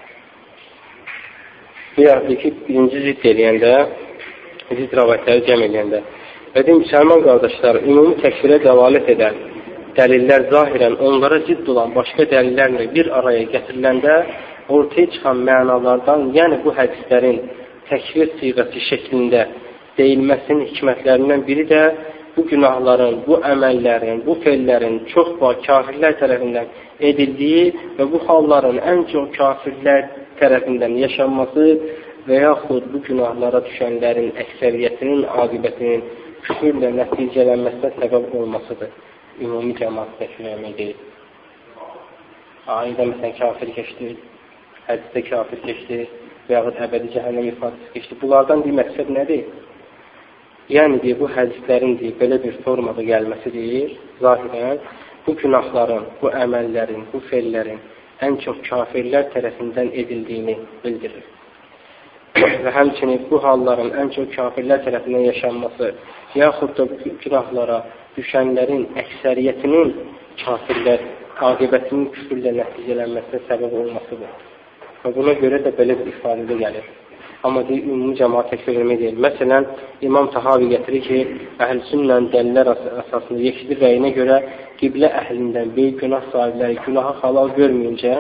Bir yaxdır ki, birinci zidd eləyəndə, zidd rəvayətləri cəm eləyəndə, və deyim, müsəlman qardaşlar, ümumi təkfirə dəlalət edən dəlillər zahirən onlara zidd olan başqa dəlillərlə bir araya gətiriləndə ortaya çıxan mənalardan, yəni bu hədislərin təkfir siğəsi şəklində deyilməsinin hikmətlərindən biri də bu günahların, bu əməllərin, bu fellərin çox var kafirlər tərəfindən edildiyi və bu halların ən çox kafirlər tərəfindən yaşanması və yaxud bu günahlara düşənlərin əksəriyyətinin aqibətinin küfürlə nəticələnməsinə səbəb olmasıdır. Ümumi cəmaat təkfir eləmək deyil. Ayədə məsələn kafir keçdi, hədisdə kafir keçdi və yaxud əbədi cəhənnəm ifadəsi keçdi. Bunlardan bir məqsəd nədir? Yəni deyir, bu hədislərin deyir, belə bir formada gəlməsi deyir, zahirən bu günahların, bu əməllərin, bu fellərin ən çox kafirlər tərəfindən edildiyini bildirir. Və həmçinin bu halların ən çox kafirlər tərəfindən yaşanması, yaxud da günahlara düşənlərin əksəriyyətinin kafirlər aqibətinin küfürlə nəticələnməsinə səbəb olmasıdır. Və buna görə də belə bir ifadədə gəlir. Amma deyir, ümumi cəmaat təkfir eləmək deyil. Məsələn, İmam Tahavi gətirir ki, əhl-sünnlə dəlillər əsasında yeşidi rəyinə görə qiblə əhlindən böyük günah sahibləri günaha halal görməyincə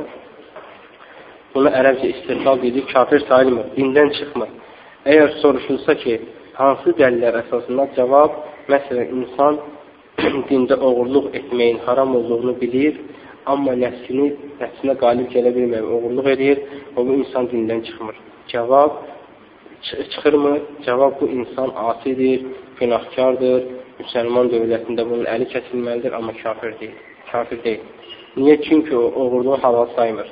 bunu ərəbcə istihsal edir, kafir sayılmır, dindən çıxmır. Əgər soruşulsa ki, hansı dəlillər əsasında cavab, məsələn, insan dində oğurluq etməyin haram olduğunu bilir, amma nəfsini, nəfsinə qalib gələ bilməyib, oğurluq edir, o bu insan dindən çıxmır. Cavab çıxırmı? Cavab bu insan asidir, günahkardır, müsəlman dövlətində bunun əli kəsilməlidir, amma kafir deyil. Kafir deyil. Niyə? Çünki o oğurluğu halal saymır.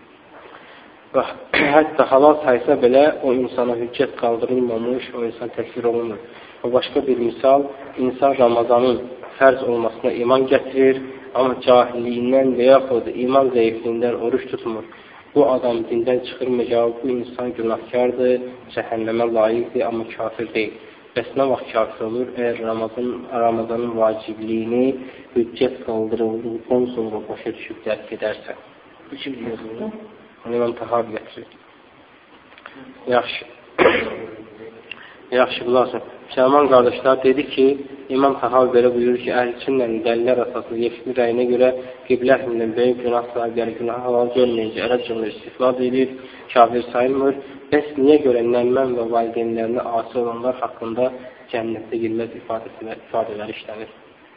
Və hətta halal saysa belə o insana hüccət qaldırılmamış, o insan təkfir olunur. Və başqa bir misal, insan Ramazanın fərz olmasına iman gətirir, amma cahilliyindən və yaxud iman zəifliyindən oruç tutmur. Bu adam dindən çıxırmayacaq, bu insan günahkardır, cəhənnəmə layiqdir, amma kafir deyil. Bəs nə vaxt kafir olur? Əgər Ramazan, Ramazanın vacibliyini hüccət qaldırıldıqdan sonra başa düşüb dərk edərsə. Bu kim yazılır? Onu İmam Tahavi gətirir. Yaxşı. Yaxşı, bulasın. Müsəlman qardaşlar dedi ki, İmam Tahavi belə buyurur ki, əhl-sünnə dəlillər əsasında yeşmi rəyinə görə qiblə əhlindən böyük günah sahibləri günah halal görməyincə ərəbcəmlə istifad edir, kafir sayılmır. Bəs niyə görə nəmmən və valideynlərinə asi olanlar haqqında cənnətdə girməz ifadələri işlənir?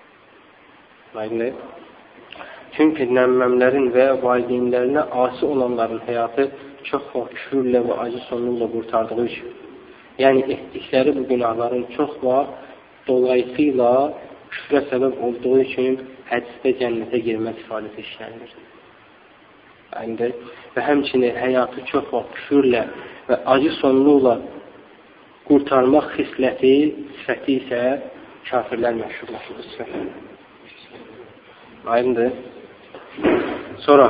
Lakin çünki nəmməmlərin və valideynlərinə asi olanların həyatı çox vaxt küfürlə və acı sonuyla qurtardığı üçün. Yəni, etdikləri bu günahların çox vaxt dolayısıyla küfrə səbəb olduğu üçün hədisdə cənnətə girmək ifadəsi işlənilir. Yəni, və həmçinin həyatı çox vaxt küfürlə və acı sonluqla qurtarmaq xisləti, sifəti isə kafirlər məşhurlaşır. Aydındır. Sonra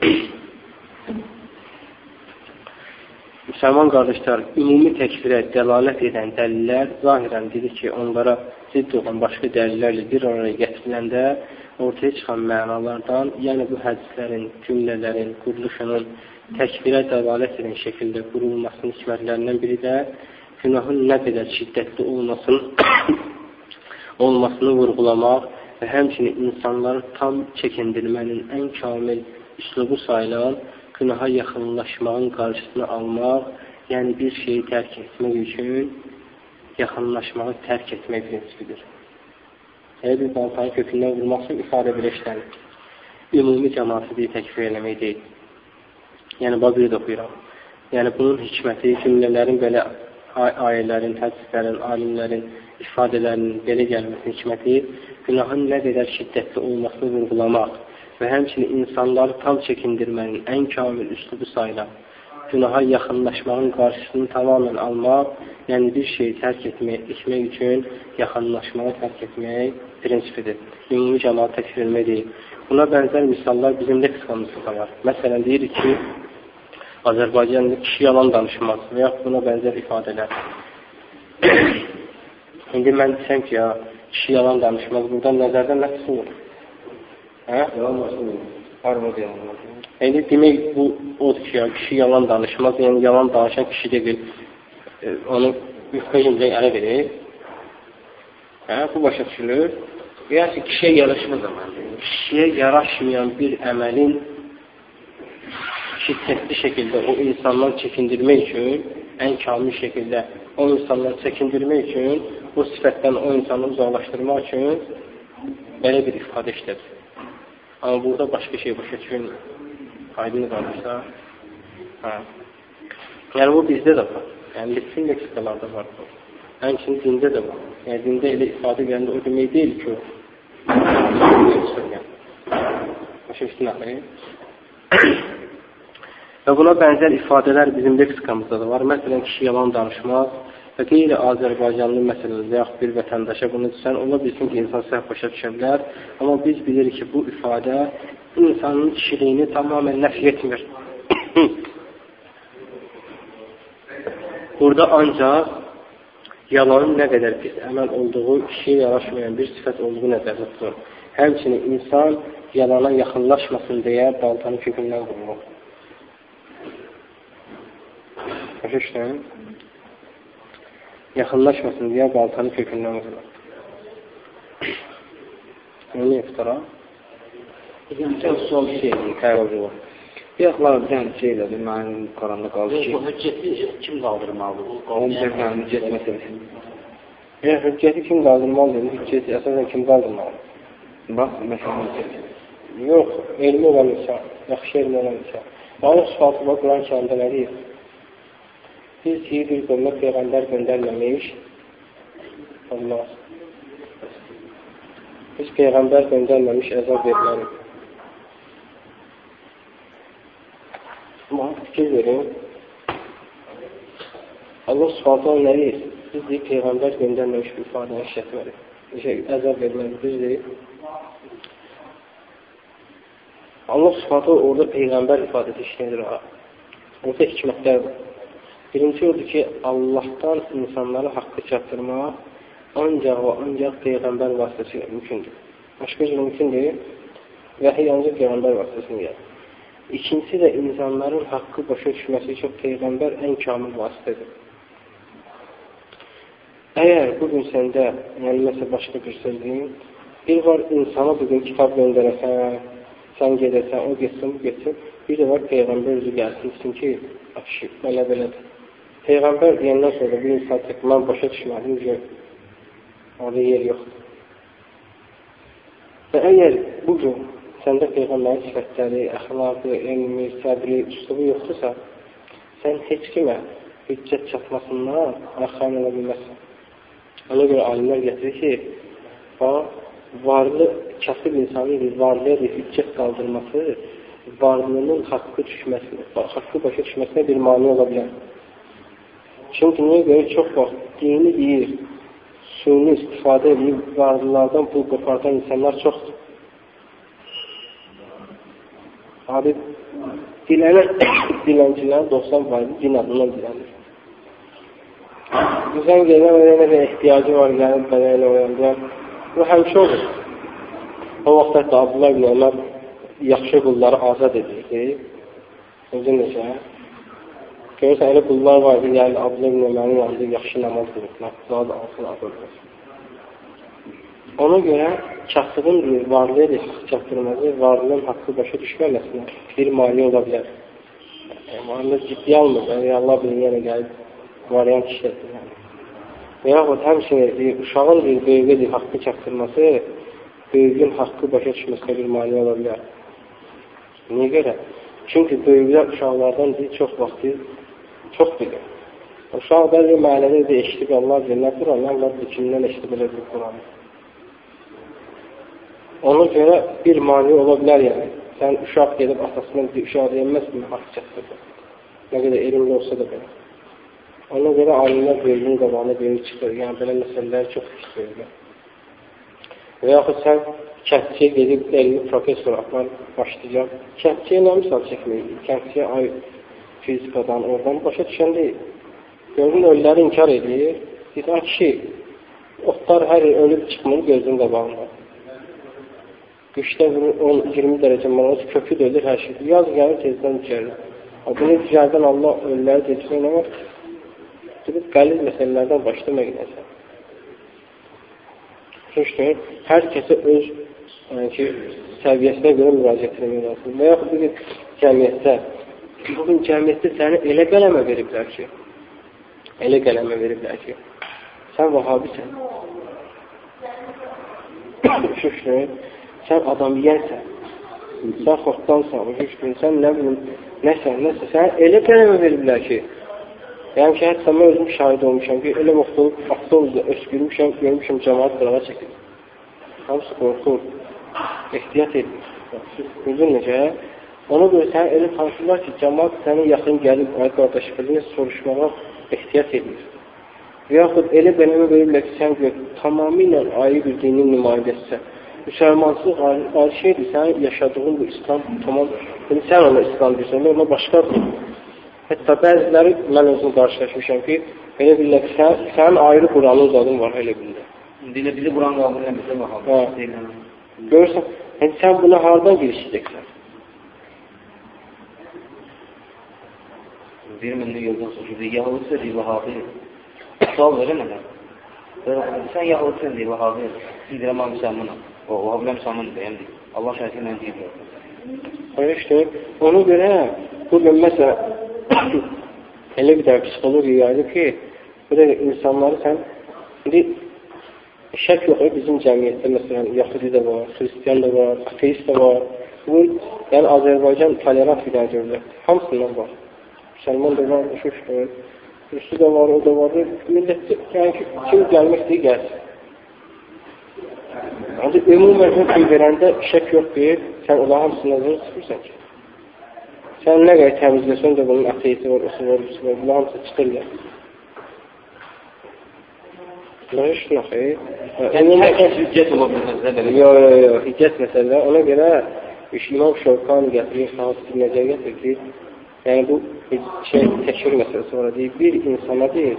müsəlman qardaşlar, ümumi təkfirə dəlalət edən dəlillər zahirən dedi ki, onlara zidd olan başqa dəlillərlə bir araya gətiriləndə ortaya çıxan mənalardan, yəni bu hədislərin, cümlələrin, quruluşunun təkfirə dəlalət edən şəkildə qurulmasının hikmətlərindən biri də günahın nə qədər şiddətli olmasını, olmasını vurğulamaq və həmçinin insanları tam çəkindirmənin ən kamil üslubu sayılan günaha yaxınlaşmağın qarşısını almaq, yəni bir şeyi tərk etmək üçün yaxınlaşmağı tərk etmək prinsipidir. Hər bir baltanı kökündən vurmaq üçün ifadə belə işlənir. Ümumi cəmaatı deyil, təkfir eləmək deyil. Yəni, bazıyı da oxuyuram. Yəni, bunun hikməti, cümlələrin belə ayələrin, hədislərin, alimlərin, ifadələrinin belə gəlməsinin hikməti günahın nə qədər şiddətli olmasını vurğulamaq və həmçinin insanları tam çəkindirmənin ən kamil üslubu sayılan günaha yaxınlaşmağın qarşısını tamamen almaq, yəni bir şeyi tərk etmək, etmək üçün yaxınlaşmağı tərk etmək prinsipidir. Ümumi cəmaat təkfir etmək deyil. Buna bənzər misallar bizim leksikamızda var. Məsələn, deyirik ki, Azərbaycanda kişi yalan danışmaz və yaxud buna bənzər ifadələr. İndi mən desəm ki, ya, kişi yalan danışmaz, buradan nəzərdən nə tutulur? Hə? Yalan danışmaz. Harmod yalan. İndi demək, bu odur ki, ya, kişi yalan danışmaz, yəni yalan danışan kişi deyil, e, onu müxtəcimcə ələ verir. Hə, bu başa düşülür. Yəni ki, kişiyə yaraşmaz əməldir. Kişiyə yaraşmayan bir əməlin şiddətli şəkildə o insandan çəkindirmək üçün, ən kamil şəkildə o insandan çəkindirmək üçün, bu sifətdən o insanı uzaqlaşdırmaq üçün belə bir ifadə işlədir. Amma burada başqa şey başa düşülmür. Aydın qalırsa, hə. Yəni bu bizdə də var. Yəni bütün leksikalarda var bu. Həmçinin dində də var. Yəni dində elə ifadə gələndə o demək deyil ki, başa düşdün. Və buna bənzər ifadələr bizim leksikamızda da var. Məsələn, kişi yalan danışmaz və qeyri-Azərbaycanlı məsələdə yaxud bir vətəndaşa bunu desən, ola bilsin ki, insan səhv başa düşə bilər. Amma biz bilirik ki, bu ifadə insanın kişiliyini tamamən nəfi etmir. Burada ancaq yalanın nə qədər pis əməl olduğu, kişiyə yaraşmayan bir sifət olduğu nəzərdə tutulur. Həmçinin insan yalana yaxınlaşmasın deyə baltanı kökündən vurulur. Başa düşdün? Yaxınlaşmasın deyə baltanı kökündən vurulur. Onu iftira? Sən sual şey edin, Təvəzzü var. Yoxlar, bir dənə şey elədi, mənim qaranda qaldı ki, Bu hüccəti kim qaldırmalıdır? onun bir dənə hüccət məsələsi. Yəni, hüccəti kim qaldırmalıdır? Hüccəti əsasən kim qaldırmalıdır? Bax, məsələn, hüccət. Yox, elmi olan insan, yaxşı elmi olan insan. Allah sıfatı var, Quran kəndə nə deyir? Biz deyir, bir qoluna Peyğəmbər göndərməmiş, olmaz. Biz Peyğəmbər göndərməmiş əzab verilərik. Amma fikir verin, Allah sıfatı nə deyir? Biz deyir, Peyğəmbər göndərməmiş bir ifadəni işlətmərik. Şey, əzab vermərik, biz deyir. Allah sıfatı orada Peyğəmbər ifadəsi işlənir. Orada hikmətlər var. Birinci odur ki, Allahdan insanlara haqqı çatdırmaq ancaq və ancaq Peyğəmbər vasitəsilə mümkündür. Başqa cür mümkün deyil. Vəhiy ancaq Peyğəmbər vasitəsilə gəlir. İkincisi də insanların haqqı başa düşməsi üçün Peyğəmbər ən kamil vasitədir. Əgər bugün səndə, yəni məsələ başqa bir söz deyim, bir var insana bugün kitab göndərəsən, sən gedəsən, o getsin, bu getsin, bir də var Peyğəmbər özü gəlsin, desin ki, afişi, belə belədir. Peyğəmbər deyəndən sonra bir insan tek, mən başa düşmədim, ki, orada yer yoxdur. Və əgər bugün səndə Peyğəmbərin sifətləri, əxlaqı, elmi, səbri, üslubu yoxdursa, sən heç kimə hüccət çatmasından arxain ola bilməzsən. Ona görə alimlər gətirir ki, varlı, kasıb insanın bir varlıya bir hüccət qaldırması, varlığının haqqı düşməsinə, haqqı başa düşməsinə bir mani ola bilər. Çünki niyə görə çox vaxt dini deyir, suyunu istifadə edib, varlılardan pul qopardan insanlar çoxdur. Abi, dilənən, dilənçilərin doxsan faizi din adından dilənir. Bizən gələn öyrənə bir ehtiyacı var, gəlib belə elə öyrəndir. Bu həmişə olur. O vaxt hətta Abdullah ibn Ömər yaxşı qulları azad edirdi. Özü necə? Görürsən, elə qullar var ki, yəni Abdullah ibn Ömərin yanında yaxşı namaz qılırlar. Daha da altın adırlar. Ona görə kasıbın varlığı da haqq çatdırması, varlığın haqqı başa düşməməsinə bir mani ola bilər. Yəni, ciddi almır, yəni Allah bilir, yenə gəlib variant işlədir. Yəni. Və yaxud həmçinin uşağın bir böyüyə bir haqqı çatdırması, böyüyün haqqı başa düşməsinə bir mani ola bilər. Niyə görə? Çünki böyüklər uşaqlardan deyil, çox vaxt deyil, çox bilir. Uşaq bəzi mənədə də eşitib Allah bilir, nə Quran, Allah bilir, kimdən eşitib elə bir Quranı. Ona görə bir mani ola bilər yəni. Sən uşaq gedib atasından bir uşaq deyilməzsin, haqq çatdırır. Nə qədər elmli olsa da belə. Ona görə alimlər böyüyün qabağına böyük çıxır. Yəni, belə məsələləri çox istəyirlər. Və yaxud sən kəndçiyə gedib elmi profesor atlar başlayacaq. Kəndçiyə nə misal çəkməyir? Kəndçiyə ay fizikadan, oradan başa düşən deyil. Görün, ölüləri inkar edir. Deyir, kişi, otlar hər il ölüb çıxmır gözünün qabağında. Qışda on iyirmi dərəcə mənası kökü də ölür, hər şey. Yaz gəlir, tezdən düşərir. Bunu düzəldən Allah ölüləri dedirsə, nə var? Deyib, qəliz məsələlərdən başlamaq edəsən. Çünki hər kəsə öz yəni ki, səviyyəsinə görə müraciət etmək lazım. Və yaxud bir cəmiyyətdə, bugün cəmiyyətdə səni elə qələmə veriblər ki, elə qələmə veriblər ki, sən vahabisən. Şükür, sən adam yiyənsən, sən xortdansan, şükür, sən nə bilim, nəsən, nəsə, sən elə qələmə veriblər ki, yəni ki, hətta mən özüm şahid olmuşam ki, elə vaxt olub, avtobusda öskürmüşəm, görmüşəm, cəmaat qırağa çəkilir. Hamısı qorxur, ehtiyat edir. Bildin necə? Ona görə sən elə tanışırlar ki, cəmaat sənə yaxın gəlib, ay qardaş, birini soruşmağa ehtiyat edir. Və yaxud elə qələmə verirlər ki, sən gör, tamamilə ayrı bir dinin nümayəndəsisən. Müsəlmansız ayrı şeydir, sənin yaşadığın bu İslam tamam, yəni sən ona İslam deyirsən, ona başqadır. Hətta bəziləri mən özüm qarşılaşmışam ki, elə bilirlər ki, sən, sənin ayrı Quranın zadın var, elə bilirlər. İndi ilə bizi Quran qabul eləmirsə, baxalım. Görürsən, yəni sən buna hardan girişəcəksən? Bir minlik yoldan soruyor, Yahudisi deyir, Vahabi. Sual verir mənə. Sən Yahudisin deyir, Vahabi. Deyirəm, mən müsəlmanam. O, Vahabilər müsəlmandır, deyəm deyir. Allah şəhəti ilə deyir. Hayır işte, ona görə bugün məsələ elə bir də psixologiya yaydı ki, bu da insanları sən indi şək yox, bizim cəmiyyətdə məsələn, Yahudi də var, Xristiyan da var, ateist də var. Bu, yəni Azərbaycan tolerant bir dənə görürlər. Hamısından var. Müsəlman da var, şükür. Rüsü də var, o da var. Millətdə, yəni ki, kim gəlmək deyir, gəlsin. Yəni, ümumən hökm verəndə şək yox deyir, sən onlar hamısından zor çıxırsan ki. Sən nə qədər təmizləsən də bunun ateisti var, osu var, rüsü var, bunlar hamısı çıxırlar. Bunlar heç nə xeyr. Yəni, hər hüccət ola bilmezlər. Yox, yox, yox, hüccət məsələ. Ona görə İmam Şövkani gətirir, Sahib necə gətirir. Yəni, bu şey, təşhir məsələsi var. Deyir, bir insana deyir,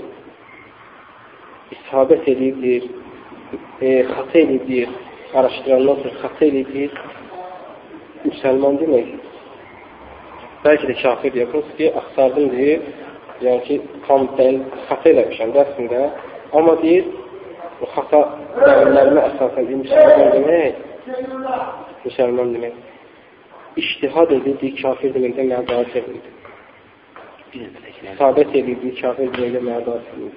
isabət edibdir, e, xata edibdir, araşdıranlar sonra xata edibdir, müsəlman demək. Bəlkə də kafir yapınız ki, axtardım deyir, yəni ki, tam dəl, xata eləmişəm dərsində, amma deyir, bu xata dəvəllərimə əsasən deyir, müsəlman demək, müsəlman demək. İştihad edildiyi kafir deməkdən mənə daha sevindir. İsabət edildiyi kafir deməkdən mənə daha sevindir.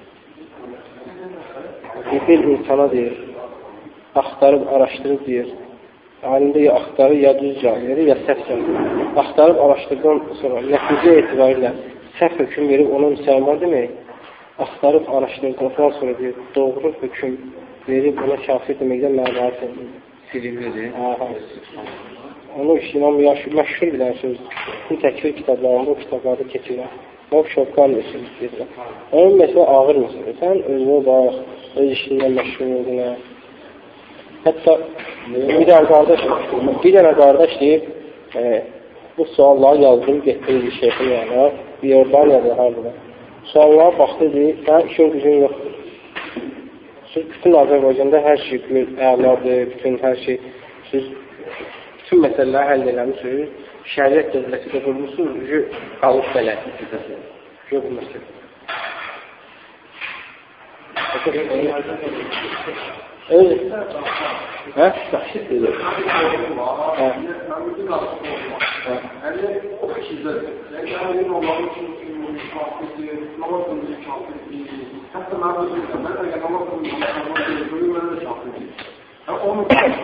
Bir insana deyir, axtarıb, araşdırıb deyir, halində ya axtarır, ya düz cavab verir, ya səhv cavab verir. Axtarıb, araşdırdıqdan sonra nəticə etibarilə səhv hökm verib ona müsəlman demək, axtarıb, araşdırdıqdan sonra deyir, doğru hökm verib ona kafir deməkdən mənə daha sevindir. Silinmədir. Onu İmam məşhur bilən söz, bu təkvir kitablarında, o kitablarda keçirlər. O şovqan məsələsi deyirlər. Onun məsələ ağır məsələ. Sən özünə bax, öz işindən məşhur olduğuna. Hətta bir dənə qardaş, bir dənə qardaş deyib, e, bu sualları yazdım, getdim bir şeyxin yana, bir oradan yazdı, harada. Suallara baxdı, deyib, sən işin gücün yoxdur. Siz bütün Azərbaycanda hər şey əladır, bütün hər şey, siz bütün məsələləri həll eləmişsiniz, şəriət dövləti də qurmuşsunuz, gücü qalıb belə. Görmüşsünüz. Öyle. Hə? Səhşid dedi. Hə. Yəni, o kişidə, yəni, əmin olmaq üçün kafirdir, namaz qılır kafirdir, hətta mən özümdə, mən əgər namaz qılır, namaz qılır, mən də kafirdir. Yəni, onu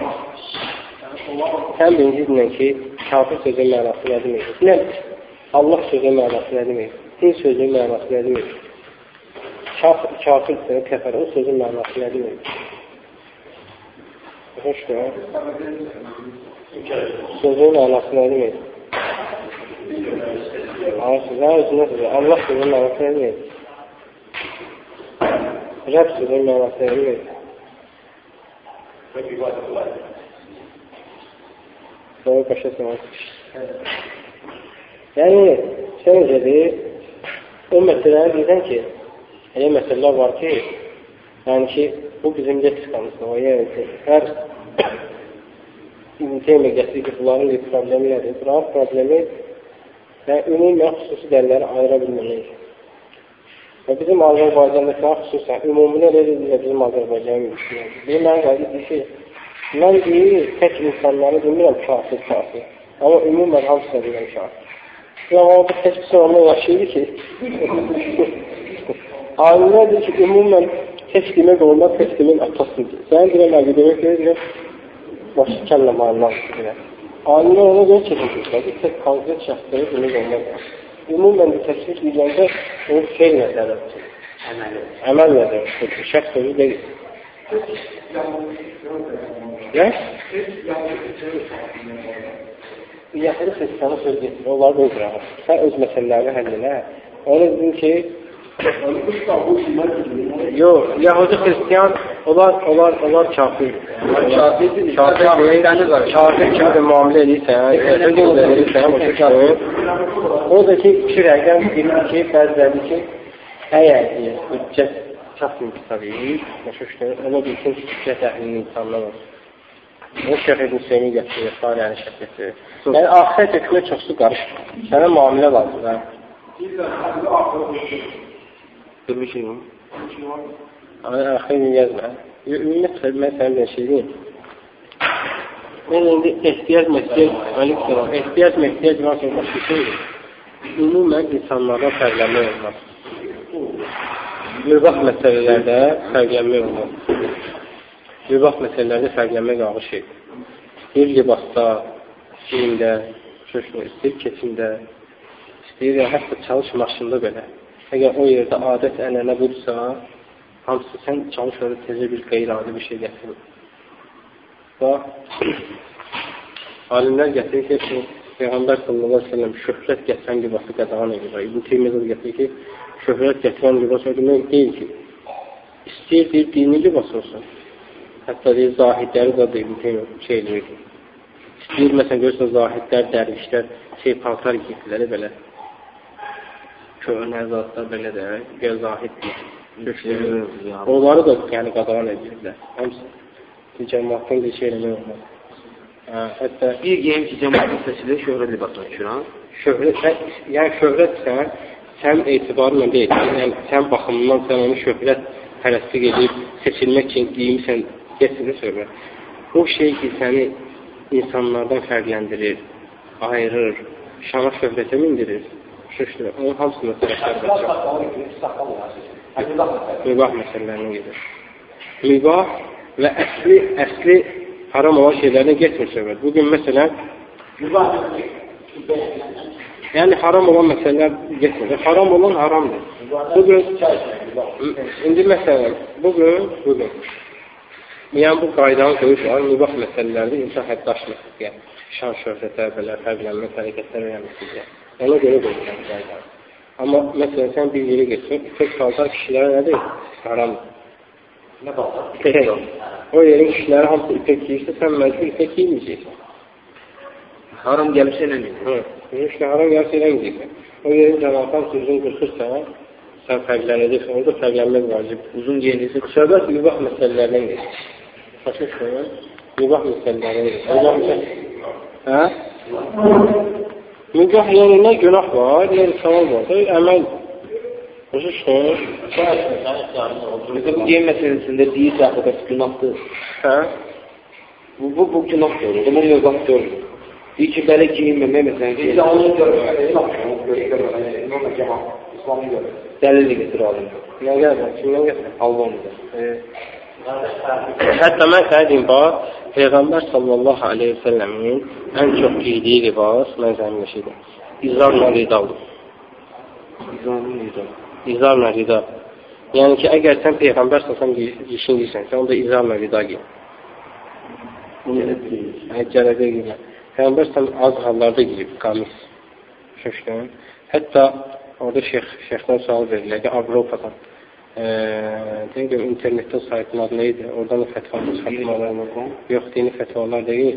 sən bilirsən ki, kafir sözün mənası nə demək? Nə? Allah sözün mənası nə demək? Din sözün mənası nə demək? Kafir, kafir kəfər, o sözün mənası nə demək? Hoşdur, hə? Sözün mənası nə demək? Sizə özünə sözü, Allah sözün mənası nə demək? Rəb sözün mənası nə demək? Sonra başa sınır. Yəni, sən necədir, o məsələləri deyirsən ki, elə məsələlər var ki, Yəni ki, bu bizim leksikamızda o, yəni ki, hər İbn-i gətirir ki, bunların bir problemi nədir? Bunların problemi və ümumən xüsusi dəlləri ayıra bilməmək. Və bizim Azərbaycandakılar xüsusən, ümumunu elə edir bizim Azərbaycanın mümkünədir. Deyir, mən qədir ki, mən deyir, tək insanları bilmirəm kafir kafir. Amma ümumən hamısına biləm kafir. Yəni, orada tək bir sonra yaşayır ki, alimlər deyir ki, ümumən tək demək olmaz, tək demək atasıdır. Sən deyirəm, əqi demək deyir, başı kəllə malimlər deyirəm. Alimlər ona görə çəkilmişlər ki, tək konkret şəxsləri demək olmaz. Ümumən bir təşkil edəndə onu fel nəzərdir. Əməl nəzərdir. Şəxs sözü deyil. Nə? Yəhəli xristiyanı söz getirir, onlar da öldürər. Sən öz məsələlərini həll elə. Onu dedim ki, yox, Yahudi xristiyan, onlar, onlar, onlar kafir. Kafir kimi də müamilə edirsən, özün verirsən, başa kafir. O da ki, iki rəqəm bilir ki, bəziləri ki, əgər deyir, hüccət çatmır tabii, başa düşür, ona bilsin ki, hüccət əhlinin insanlar olsun. O Şeyx İbn Hüseyni gətirir, Salihəni şəx gətirir. Yəni, axirət etmək çoxsu qarışmır. Sənə müamilə lazım, hə? Durmuşum. Axirə yazma. Ümumiyyətlə, mən sənə bir şey deyim. Mən indi ehtiyac məhtiyac, aleyküm, ehtiyac məhtiyac varsa başqa şeydir. Ümumən insanlardan fərqlənmək olmaz. Mübah məsələlərdə fərqlənmək olmaz. Mübah məsələlərdə fərqlənmək ağır şeydir. İstəyir libasda, giyimdə, istəyir keçimdə, istəyir ya, hətta çalış maşında belə. Əgər o yerdə adət ənənə budursa, hamısı sən çalış orada tezə bir qeyri-adi bir şey gətirir. Və alimlər gətirir ki, Peyğəmbər sallallahu aleyhi ve sellem şöhrət gətirən libası qadağan edir. İbn Teymiyyə gətirir ki, şöhrət gətirən libası demək deyil ki, istəyir deyir, dini libas olsun. Hətta deyir, zahidləri da İbn Teymiyyə şey edir ki, istəyir, məsələn, görürsən, zahidlər, dərvişlər, şey, paltar giyirlər, belə. Köhnə zatlar belə də, gəl zahid deyir. Onları da yəni qadağan edirlər. Həmsə cəmaatın bir şey eləmək olmaz. Hətta bir geyim ki, cəmaatın seçilir, şöhrət libasına düşür, ha? Şöhrət, yəni şöhrətsən, sən etibarla deyil. Yəni, sən baxımından sən onu şöhrət pərəstlik edib, seçilmək üçün giyimsən, getirir şöhrət. O şey ki, səni insanlardan fərqləndirir, ayırır, şana şöhrətə mindirir. Şöhrət, onun hamısında tərəflər mübah məsələlərinə gedir. Mübah və əsli, əsli haram olan şeylərdən getmir söhbət. Bugün məsələn, yəni haram olan məsələlər getmir. Haram olan haramdır. Bugün, indi məsələn, bugün, bugün, yəni bu qaydanı qoyuş var, mübah məsələlərdə insan həddə aşmasın deyə, şan şöhrətə, belə, fərqlənmək, hərəkətlər öyrənməsin deyə. Ona görə qoyursan qaydanı. Amma məsələn, sən bir yeri geçsin, ipək paltar kişilərə nədir? Haramdır. Nə paltar? O yerin kişiləri hamısı ipək giyirsə, sən məcbur ipək giyməyəcəksən. Haram gəlirsə eləməyəcəksən. Hı, işte haram gəlirsə eləməyəcəksən. O yerin cəmaatan uzun qırxırsa, sən fərqlənəcəksən, orada fərqlənmək vacibdir. Uzun giyinirsə, söhbət mübah məsələlərdən geçir. Başa düşürəm, mübah məsələlərdən geçir. Hə? Mübah yəni nə günah var, nə savab var, əməl. Başa düşürəm. Mesela bu giyim meselesinde değilse arkadaş günahdır. Hə? Bu, bu, bu günahdır. O zaman mübah görür. Deyir ki, belə giyinməmə məsələn. Biz də onu görürük. İmam cemaat, İslam'ı görürük. Dəlilini getir alim. Nə gəlmə? Kimdən gətir? Allah'ımıza. Hətta mən sənə deyim, bax, Peyğəmbər sallallahu aleyhi ve sellemin ən çox giydiyi libas, mən zəmin şeydir. İzarla rida olur. İzarla rida. İzarla rida. Yəni ki, əgər sən Peyğəmbər salsan işin deyirsən, sən onda izarla rida giyin. Gələcək giyin. Peyğəmbər salsan az hallarda giyib, qamis. Şöşkən. Hətta orada şeyx, şeyxdən sual verirlər ki, Avropadan. Deyim ki, internetdə saytın adı neydi? Oradan da fətvalar çıxartmalar. Yox, dini fətvalar deyil.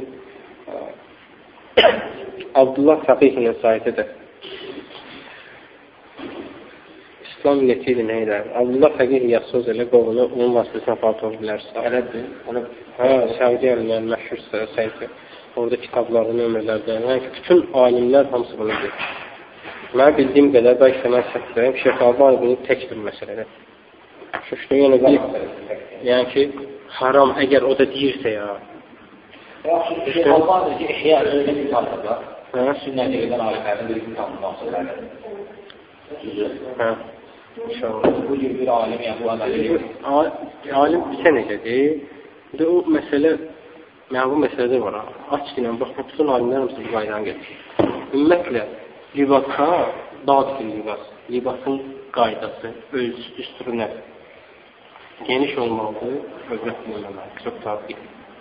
Abdullah Fəqihinin saytıdır. İslam milleti ilə nə edər? Abdullah Fəqih yazsız elə qovunu onun vasitəsilə fəal ola bilərsə. Ələdir. Hə, Səudi əlindən məşhur sayısı. Orada kitabların ömürlərdə. Yəni ki, bütün alimlər hamısı bunu deyir. Mən bildiyim qədər, bəlkə də mən səhvləyim, Şeyx Albani bunu tək bir məsələdir. Şuşdu, yəni bir, yəni ki, haram əgər o da deyirsə ya. Şeyx Albani ki, İhya öyle bir tanıdılar. Sünnəti edən alimlərdən birisini tanıdılar. Hə, inşallah. Bu gibi bir alim, yəni bu əməli. Alim bizə necədir? Bir də o məsələ, yəni bu məsələdə var. Aç dinən, bax, bütün alimlər hamısı bu qaydanı getirir. Ümumiyyətlə, libasha, dadil libas, libasın qaydası, ölçüsü, düsturu nədir? Geniş olmalıdır, övrət bilməməlidir, çox tabi.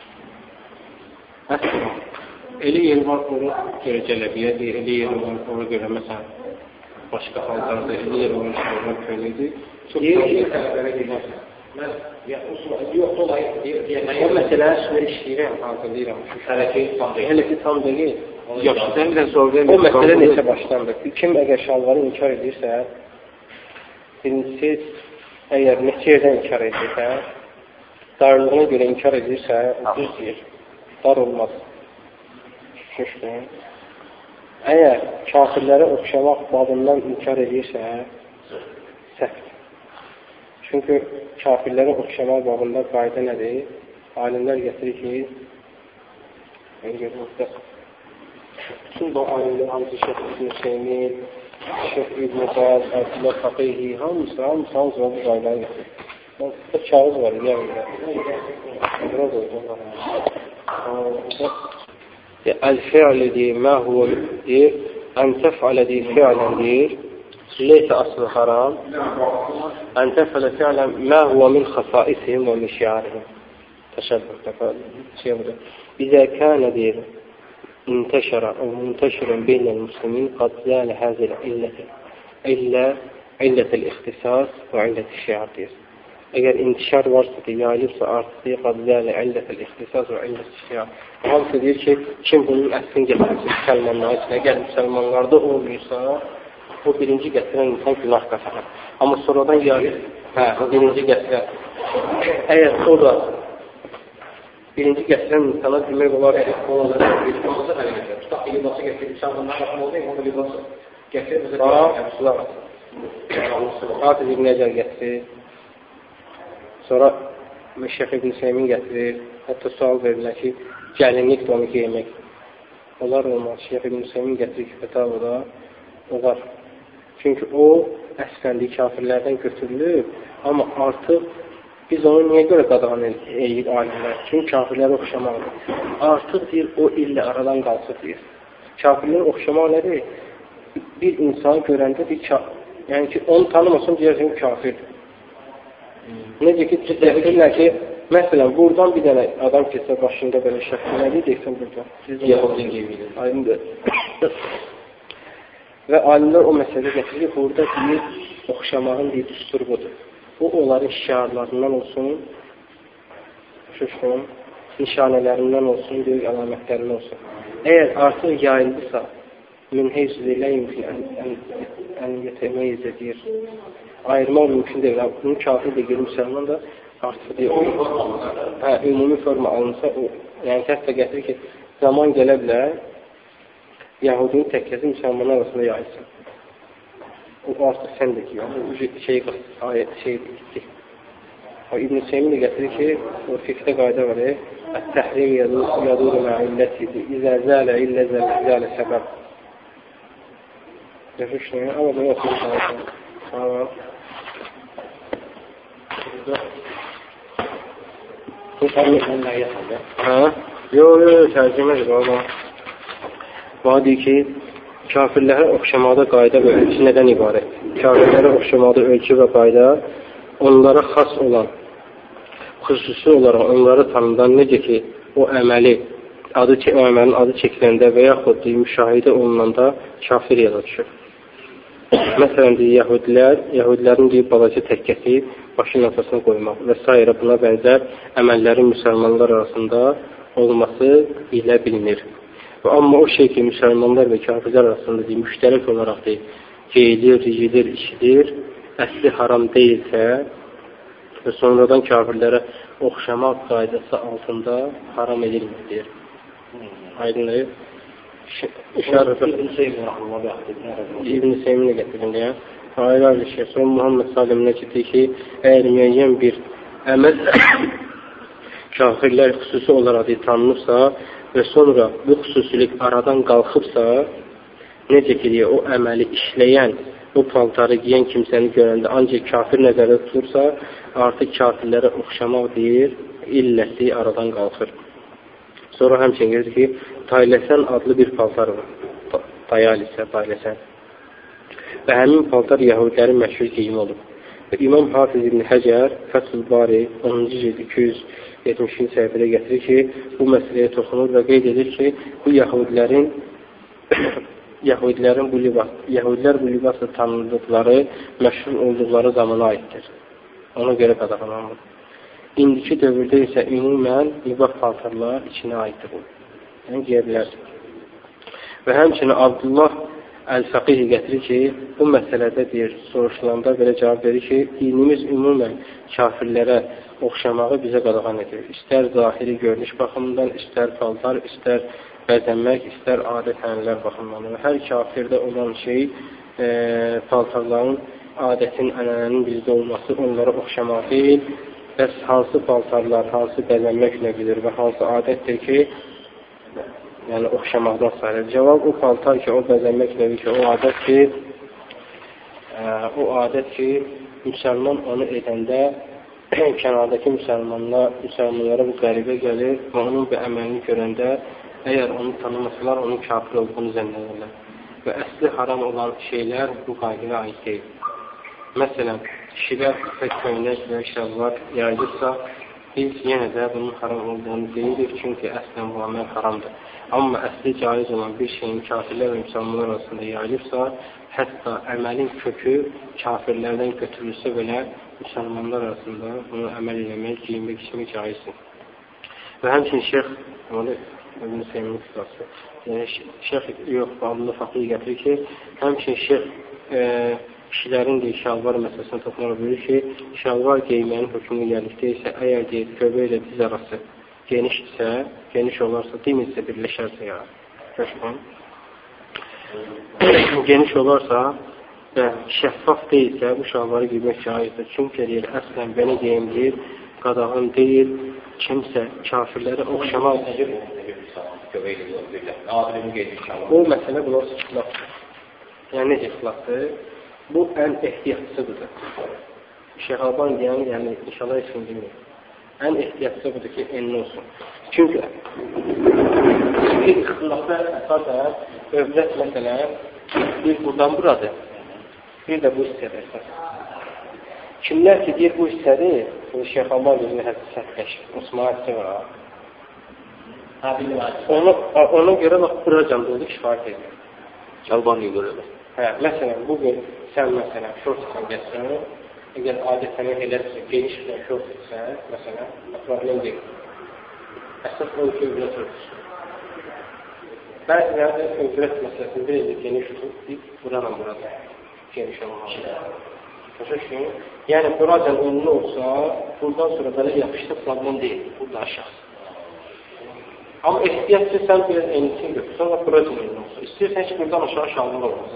Əslən, elə yer var, ora görə cələbiyyədir, elə yer var, ora görə məsələn, başqa hallarda, elə yer var, ora köynədir. Deyir ki, tələbələrə gedərsən. Mən, yox, dolayı, o məsələyə şuna işləyirəm, hazırlayıram. Hələ ki, tam deyil. Hələ ki, tam deyil. Yox, sən bir də zor vermir. O məsələ neçə başlandır? Kim əgər şalvarı inkar edirsə, birincisi, əgər neçə yerdən inkar edirsə, darlığına görə inkar edirsə, düz deyir. Dar olmaz. Şüşdür. Əgər kafirlərə oxşamaq babından inkar edirsə, səhvdir. Çünki kafirlərə oxşamaq babında qayda nədir? Alimlər gətirir ki, bütün bu alimlər hamısı Şeyx İbn Hüseymin, Şeyx İbn Baz, Abdullah Fəqih, hamısı, hamısı, hamısı bu qaydanı gətirir. Bu kağız var, yiyəmində. Biraz oldu. El-fi'li deyir, mə huvə deyir, ən təf'alə deyir, fi'lən deyir, leysə aslı haram, ən təf'alə fi'lən mə huvə min xəsaisihim və min şiarihim. Təşəbbüh, şey budur. İzə kənə deyir, intəşərə, o müntəşirən beynəl müslimin qad zələ həzələ illəti, illə illətəl ixtisas və illətəl şiar deyir. Əgər intişar varsa da, yayılıbsa artıq qad zələ illətəl ixtisas və illətəl şiar. Hamısı deyir ki, kim bunun əslini gətirsin müsəlmanlar üçün, əgər müsəlmanlarda olmuysa, o birinci gətirən insan günah qazanır. Amma sonradan yayılır, hə, o birinci gətirən. Əgər o da birinci gətirən insana demək olar ki, onlara bir libası hərəkətdir. Tutaq bir libası gətirib, sən bundan baxım olmayım, onu libası gətirib, məsələn, Hafiz İbn Əcəl gətirir, sonra Şeyx İbn Hüseymin gətirir, hətta sual verirlər ki, gəlinlik də onu geymək. Onlar olmaz. Şeyx İbn Hüseymin gətirir ki, fətavada olar. Çünki o, əsləndiyi kafirlərdən götürülür, amma artıq biz onu niyə görə qadağan edir alimlər? Çünki kafirlərə oxşamaqdır. Artıq deyir, o illə aradan qalsın deyir. Kafirlərə oxşamaq nədir? Bir insan görəndə bir kafir, yəni ki, onu tanımasın deyərsən ki, kafirdir. Necə ki, deyirlər ki, məsələn, buradan bir dənə adam keçsə başında belə şəkil nədir deyirsən buradan? Yahudin qeybidir. Alimdir. Və alimlər o məsələ gətirir, burada deyir, oxşamağın deyir, düstur budur. Bu, onların şiarlarından olsun, şuşun, nişanələrindən olsun, böyük əlamətlərindən olsun. Əgər artıq yayıldısa, min heysidir, lə yümkün ən yetəməyiz edir. Ayırmaq mümkün deyil. Bunun kafir deyil, müsəlman da artıq deyil. Hə, ümumi forma alınsa, o, yəni kəs də gətirir ki, zaman gələ bilər, Yahudinin təkkəsi müsəlmanlar arasında yayılsın. O artıq sən də ki, yəni, şey, ayət, şey gitti. O İbn-i Seymin də gətirir ki, o fiqdə qayda var, ət-təhrim yadur mə'illətidir, izə zələ illə zələ səbəb. Yaxşı, amma bunu oxuyur sayısın. Tamam. Bu səmiyyə yaxında. Hə? Yox, yox, tərcümədir, baba. Bana deyir ki, kafirlərə oxşamada qayda və ölçü nədən ibarət? Kafirlərə oxşamada ölçü və qayda onlara xas olan, xüsusi olaraq onları tanıdan necə ki, o əməli, adı, o əməlin adı çəkiləndə və yaxud deyil, müşahidə olunanda kafir yana düşür. Məsələn, deyir, yəhudilər, yəhudilərin deyir, balaca təkkəsi başının ortasına qoymaq və s. buna bənzər əməllərin müsəlmanlar arasında olması ilə bilinir. Amma o şey ki, müsəlmanlar və kafirlər arasında deyil, müştərək olaraq deyil, geyilir, yeyilir, içilir əsli haram deyilsə və sonradan kafirlərə oxşamaq qaydası altında haram edilmir, deyir. Aydınlayır. İbn-i Seyminə gətirin, deyək. Hayır, abi, Şeyh Muhammed Salim'lə gedir ki, əgər müəyyən bir əməl kafirlər xüsusi olaraq tanınırsa və sonra bu xüsusilik aradan qalxıbsa, necə ki, o əməli işləyən, o paltarı giyən kimsəni görəndə ancaq kafir nəzərdə tutulursa, artıq kafirlərə oxşamaq deyir, illəsi aradan qalxır. Sonra həmçin gedir ki, Tayləsən adlı bir paltar var. Tayalisə, Tayləsən. Və həmin paltar Yahudilərin məşhur geyimi olub. Və İmam Hafiz İbn Həcər Fəthül Bari onuncu cild iki yüz yetmişinci səhifədə gətirir ki, bu məsələyə toxunur və qeyd edir ki, bu Yahudilərin Yahudilərin bu libas, Yahudilər bu libasla tanındıqları, məşhur olduqları zamana aiddir. Ona görə qadağanlanır. İndiki dövrdə isə ümumən libas paltarlar içinə aiddir. Yəni, deyə bilərsin. Və həmçinin Abdullah Əl-Fəqih gətirir ki, bu məsələdə deyir, soruşulanda belə cavab verir ki, dinimiz ümumən kafirlərə oxşamağı bizə qadağan edir. İstər zahiri görünüş baxımından, istər paltar, istər bəzənmək, istər adət-ənənələr baxımından. Hər kafirdə olan şey e, paltarların adətin, ənənənin bizdə olması onlara oxşamaq deyil. Bəs hansı paltarlar, hansı bəzənmək nə bilir və hansı adətdir ki, yəni oxşamaqdan sayılır. Cavab o paltar ki, o bəzənmək nədir ki, o adət ki, ə, o adət ki, müsəlman onu edəndə kənardakı müsəlmanlar, müsəlmanlara bu qəribə gəlir və onun bir əməlini görəndə əgər onu tanımasalar, onun kafir olduğunu zənn edirlər. Və əsli haram olan şeylər bu qaydaya aid deyil. Məsələn, kişilər ipək köynək və şalvar yayılırsa, biz yenə də bunun haram olduğunu deyirik, çünki əslən bu əməl haramdır. Amma əsli caiz olan bir şeyin kafirlər və müsəlmanlar arasında yayılırsa, hətta əməlin kökü kafirlərdən götürülsə belə müsəlmanlar arasında bunu əməl eləmək, giyinmək, içmək caizdir. Və həmçinin Şeyx, Ibn-i Seymin qısası, yəni Şeyx yox, Abdullah Fəqih gətirir ki, həmçinin Şeyx e, kişilərin deyir, şalvar məsələsini toxunaraq bilir ki, şalvar geymənin hökmünü gəldikdə isə, əgər deyir, göbə ilə diz arası genişdirsə, geniş olarsa, dimizlə birləşərsə ya, köşkün, geniş olarsa və şəffaf deyilsə, bu şalvarı giymək caizdir. Çünki deyir, əslən belə geyim deyir, qadağan deyil, kimsə kafirlərə oxşamaq necə o məsələ bunlar ixtilafdır. Yəni, necə ixtilafdır? Bu ən ehtiyatsızıdır. Şeyh Alban deyən, yəni inşallah heç kim bilmir. Ən ehtiyatsız budur ki, enli olsun. Çünki bir ixtilafda əsasən övlət məsələn bir buradan buradır, bir də bu hissədə əsas. Kimlər ki, deyir bu hissədir, bu Şeyh Alban deyir, hətta səhvləşir, Osmaniyyə var. Onu, ona görə bax, buracan oldu kifayət edir. Albaniyə görə də. Hə, məsələn, bugün sən məsələn şort üçün gəlsən, əgər adətəni elədirsə, geniş bir şort etsən, məsələn, problem deyil. Əsas o ki, övrət örtüsün. Bəzilerde övrət məsələsini bir də geniş tutub, deyib, buranın burada geniş olmalı. Başa ki, yəni buracan önlü olsa, buradan sonra belə yapışdı problem deyil, burada aşağı. Amma ehtiyatçı sən biraz enlisin götür, sonra buracan önlü olsa. İstəyirsən ki, buradan aşağı şalmır olmasın.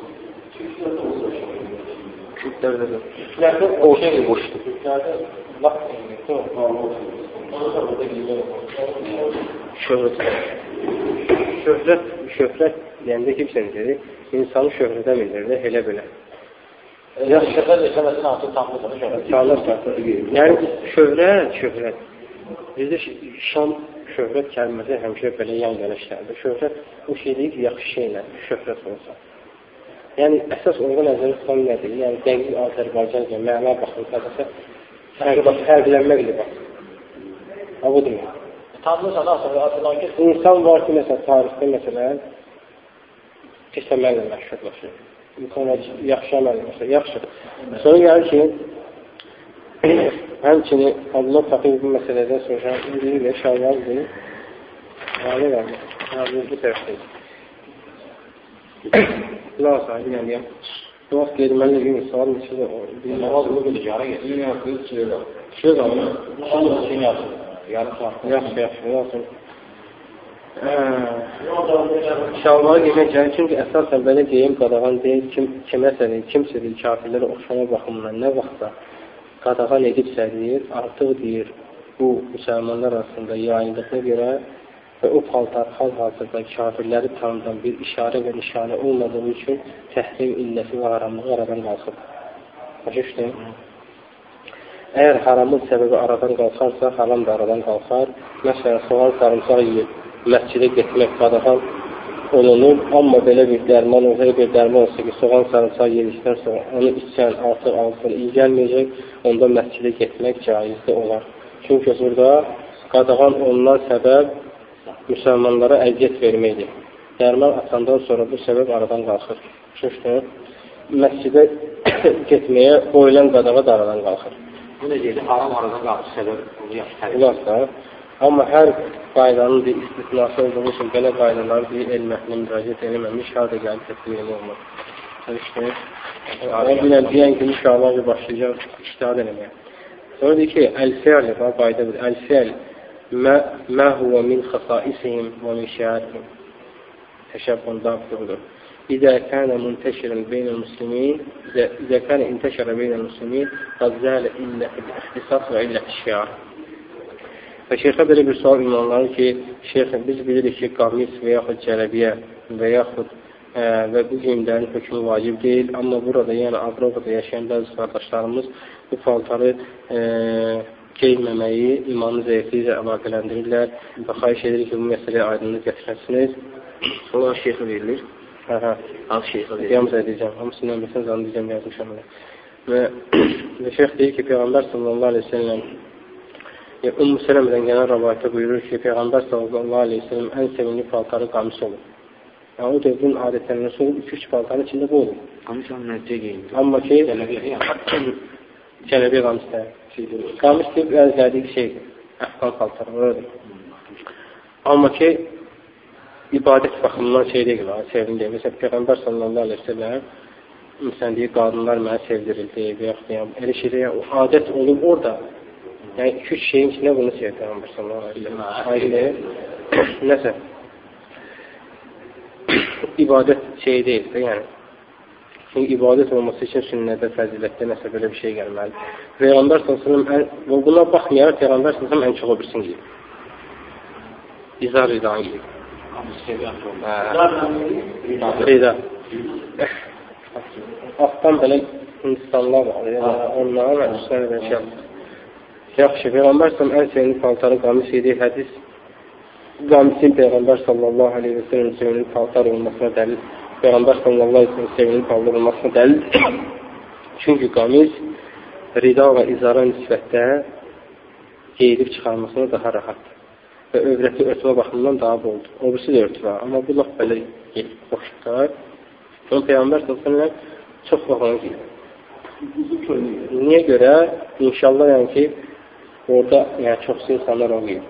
Kütlərdə də. Kütlərdə o şey boşdur. Kütlərdə laf enlikdə o. Onu da burada giymək olmalı. Şöhrət. Şöhrət, şöhrət deyəndə kimsən dedik, insanı şöhrətə bildirir, elə belə. Yəni, şöhrət eləməsin artıq tanrıdır, şöhrət. Tanrı, yəni, şöhrət, şöhrət. Bizdə şan, şöhrət kəlməsi həmişə belə yan-yana işlərdir. Şöhrət bu şey deyil ki, yaxşı şeylə şöhrət olsa. Yəni, əsas orada nəzərə tutan nədir? Yəni, dəqiq Azərbaycan və məna baxımdadırsa, fərqlənməklə bax. Ha, budur mu? Tanrısan, asıl, adından ki... İnsan var ki, məsələn, tarixdə, məsələn, pis əməllə məşhurlaşır. İnsanlar yaxşı əməllə məşhurlaşır. Yaxşı. Sonra gəlir ki, həmçinin Allah Fəqih bu məsələdən soruşan, deyir və şalvardır. Hali vermək. Hali bu tərəfdəyik. Qulaq sahibi gəliyəm. Bu vaxt gelməli bir saat neçə də namaz qılıb yarı gedir. Yox, yox. Söz alır. Sonra şey yazır. Yarım saat. Yaxşı, yaxşı, yaxşı. Şalvarı yemək gəlir, çünki əsasən belə geyim qadağan deyil, kim, kiməsə deyil, kimsə deyil, kafirlərə oxşama baxımından nə vaxtda qadağan edibsə deyir, artıq deyir, bu müsəlmanlar arasında yayındığına görə və o paltar hal-hazırda kafirləri tanıdan bir işarə və nişanə olmadığı üçün təhrim illəsi və haramlığı aradan qalxır. Başa düşdün? Əgər haramın səbəbi aradan qalxarsa, haram da aradan qalxar. Məsələn, soğan sarımsaq yiyib, məscidə getmək qadağan olunur, amma belə bir dərman olsa, bir dərman olsa ki, soğan sarımsaq yedikdən sonra onu içsən, artıq alsın, iyi gəlməyəcək, onda məscidə getmək caizli olar. Çünki burada qadağan olunan səbəb müsəlmanlara əziyyət verməkdir. Dərman atandan sonra bu səbəb aradan qalxır. Çünki məscidə getməyə qoyulan qadağa da aradan qalxır. Bu ne deyildi? Haram aradan qalxır səbəb bunu yaxşı Ularsa, amma hər qaydanın bir istisnası olduğu üçün belə qaydalar bir elməhlə müraciət eləməmiş, harada gəlib təsdiqini olmaz. Ama bilən deyən ki, inşallah başlayacaq iştihad eləməyə. Sonra deyir ki, əl-fi'l, qayda bir, əl-fi'l mə huvə min xəsaisihim və min şiarihim. Təşəbbün dabtıdır. İzə kənə müntəşirən beynəl müslimin, İzə kənə intəşirə beynəl müslimin, qazzələ illəti ixtisas və illəti şiar. Və şeyxə belə bir sual ünvanları ki, şeyxə biz bilirik ki, qamis və yaxud cələbiyə və yaxud ə, və bu geyimlərin hökmü vacib deyil, amma burada, yəni Avropada yaşayan bəzi qardaşlarımız bu paltarı ə, geyməməyi imanın zəifliyi ilə əlaqələndirirlər və xahiş edirik ki, bu məsələyə aydınlıq gətirəsiniz. Sonra şeyxə verilir. Hə, hə. Az şeyxə verilir. Yalnız edəcəm, hamısından bilsiniz, anlayacağım, yazmışam. Və, və şeyx deyir ki, Peyğəmbər sallallahu aleyhi ve sellem Ümmü Sələmədən gələn rəvayətdə buyurur ki, Peyğəmbər sallallahu aleyhi ve sellem ən sevimli paltarı qamis olur. Yəni, o dövrün adətlərindən sonra iki-üç paltarın içində bu olur. Qamis onun nəticə geyindir. Amma ki, Cələbi qamislər. Qamis deyib, əzlədik şeydir, əfqan paltarı, oradır. Amma ki, ibadət baxımından şey deyil, sevimli deyil. Məsələn, Peyğəmbər sallallahu aleyhi ve sellem məsələn deyir, qadınlar mənə sevdirildi və yaxud yəni, elə şeydə, yəni, o adət olub orada. Yəni, iki-üç şeyin içində bunu sevir Peyğəmbər sallallahu aleyhi ve sellem. Aydın nəsə, ibadət şey deyil də, yəni. Çünki ibadət olması üçün sünnədə, fəzilətdə nəsə belə bir şey gəlməli. Peyğəmbər sallallahu aleyhi ve sellem, buna baxmayaraq, Peyğəmbər sallallahu aleyhi ve sellem ən çox o birisini giyir. İzar ridan giyir. Rida. Altdan belə Hindistanlar var, onların üstünə bir şey yapır. Yaxşı, Peyğəmbər sallallahu ən sevimli paltarı qamis idi. Hədis qamisin Peyğəmbər sallallahu aleyhi ve sellem sevimli paltar olmasına dəlil. Peyğəmbər sallallahu aleyhi ve sellem sevimli paltar olmasına dəlil. Çünki qamis rida və izara nisbətdə geyilib çıxarmasına daha rahatdır. Və övrəti örtmə baxımından daha boldur. O birisi də örtmə, amma bu laf belə boşluqlar. Onun Peyğəmbər sallallahu aleyhi ve sellem çox vaxtını geyir. Niyə görə? İnşallah yəni ki, orada yəni, çoxsu insanlar o geyir.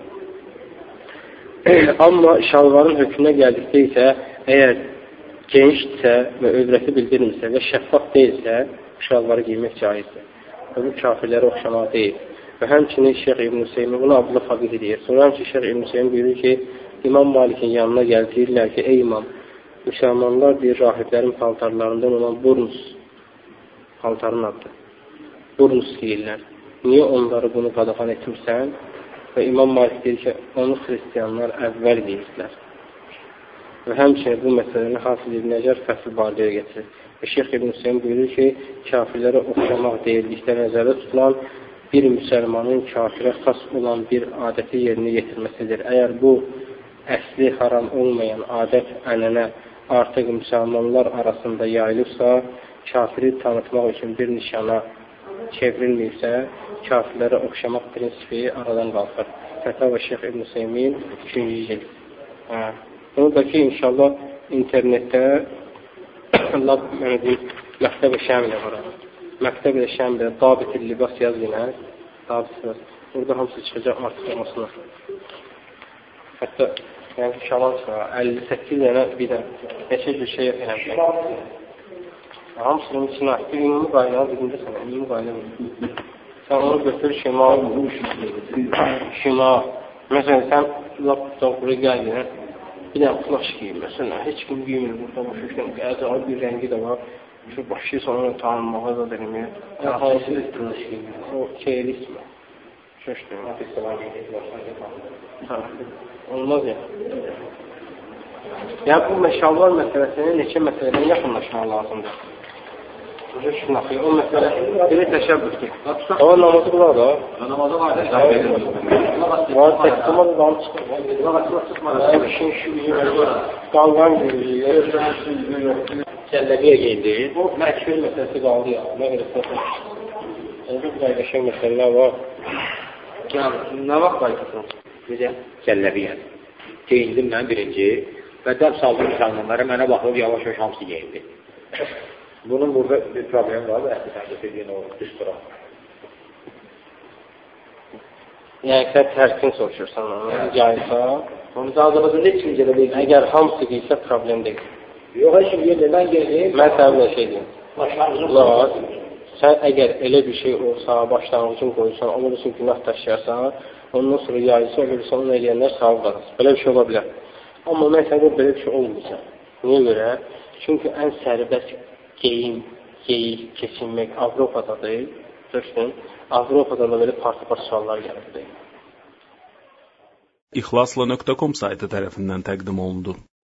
Amma şalvarın hökmünə gəldikdə isə, əgər genişdirsə və övrəti bildirmirsə və şəffaf deyilsə, şalvarı giymək caizdir. Və bu kafirlərə oxşamaq deyil. Və həmçinin Şeyx İbn Hüseymi bunu Abdullah Faqih deyir. Sonra həmçinin Şeyx İbn Hüseymi buyurur ki, İmam Malikin yanına gəlib deyirlər ki, ey imam, müsəlmanlar deyir, rahiblərin paltarlarından olan burnus paltarın adıdır. Burnus deyirlər. Niyə onları bunu qadağan etmirsən? Və İmam Malik deyir ki, onu xristiyanlar əvvəl deyirdilər. Və həmçinin bu məsələni Hafız İbn Nəcər fəsil barəyə getirir. Və Şeyx İbn Hüseyin buyurur ki, kafirlərə oxşamaq deyildikdə nəzərdə tutulan bir müsəlmanın kafirə xas olan bir adəti yerinə yetirməsidir. Əgər bu əsli haram olmayan adət ənənə artıq müsəlmanlar arasında yayılıbsa, kafiri tanıtmaq üçün bir nişana çevrilməyibsə, kafirlərə oxşamaq prinsipi aradan qalxır. Fətava Şeyx İbn Hüseymin üçüncü cild. Bunu da ki, inşallah internetdə lab, mənə deyim, Məktəb-i Şəmilə var. Məktəb-i Şəmilə Dabit-i Libas yaz yine. Dabit-i Libas. Burada hamısı çıxacaq artıq olmasına. Hətta, yəni şalan çıxar. əlli səkkiz dənə bir də neçə bir şey eləmişəm. Hamısının içine ait. Bir ümumi qaydanın birində sənə, ümumi qayda verir. Sən onu götür, şimal, şimal. Məsələn, sən lap buraya gəldin, bir dənə flaş giyir, məsələn, heç kim giymir burada, başa əcaib bir rəngi də var. Şu başı sonra tanınmağa da denilmir. Hansı flaş giyir? O keylis mi? Şöşdür. Olmaz ya. Yəni, bu məşallar məsələsinin neçə məsələdən yaxınlaşmaq lazımdır. Şuna xeyr, o məsələ belə təşəbbüsdür. Ama namazı qılar da. Namazı var da. Var, təqsimaz da çıxır. Həmişin şu qalğan görülüyor. Kəlləbiyə geyindi. O məkfir məsələsi qaldı ya. Nə verirsə. Özü qaydaşan məsələlər var. Nə vaxt qaydaşan? Necə? Kəlləbiyə. Geyindim mən birinci. Və dəb saldım müsəlmanlara, mənə baxıb yavaş-yavaş hamısı geyindi. Bunun burada bir problem var və əhli sən götürdüyün o düstura. Yəni, sən tərkin soruşursan onu, caysa. Onun azabazında heç kim gələ deyil. Əgər hamısı geysə problem deyil. Yox, heç kim gəlir, mən gəldim. Mən səbəblə şey deyim. Başlanğıcın sən əgər elə bir şey olsa, başlanğıcın qoyursan, olursun günah daşıyarsan, ondan sonra yayısa, olursa, onu eləyənlər sahib qalırsın. Belə bir şey ola bilər. Amma mən sənə belə bir şey olmayacaq. Niyə görə? Çünki ən sərbəst geyim, geyik, keçinmək Avropadadır. Düşün, Avropada da belə parça-parça suallar gəlirdi. İxlasla nöqtə com saytı tərəfindən təqdim olundu.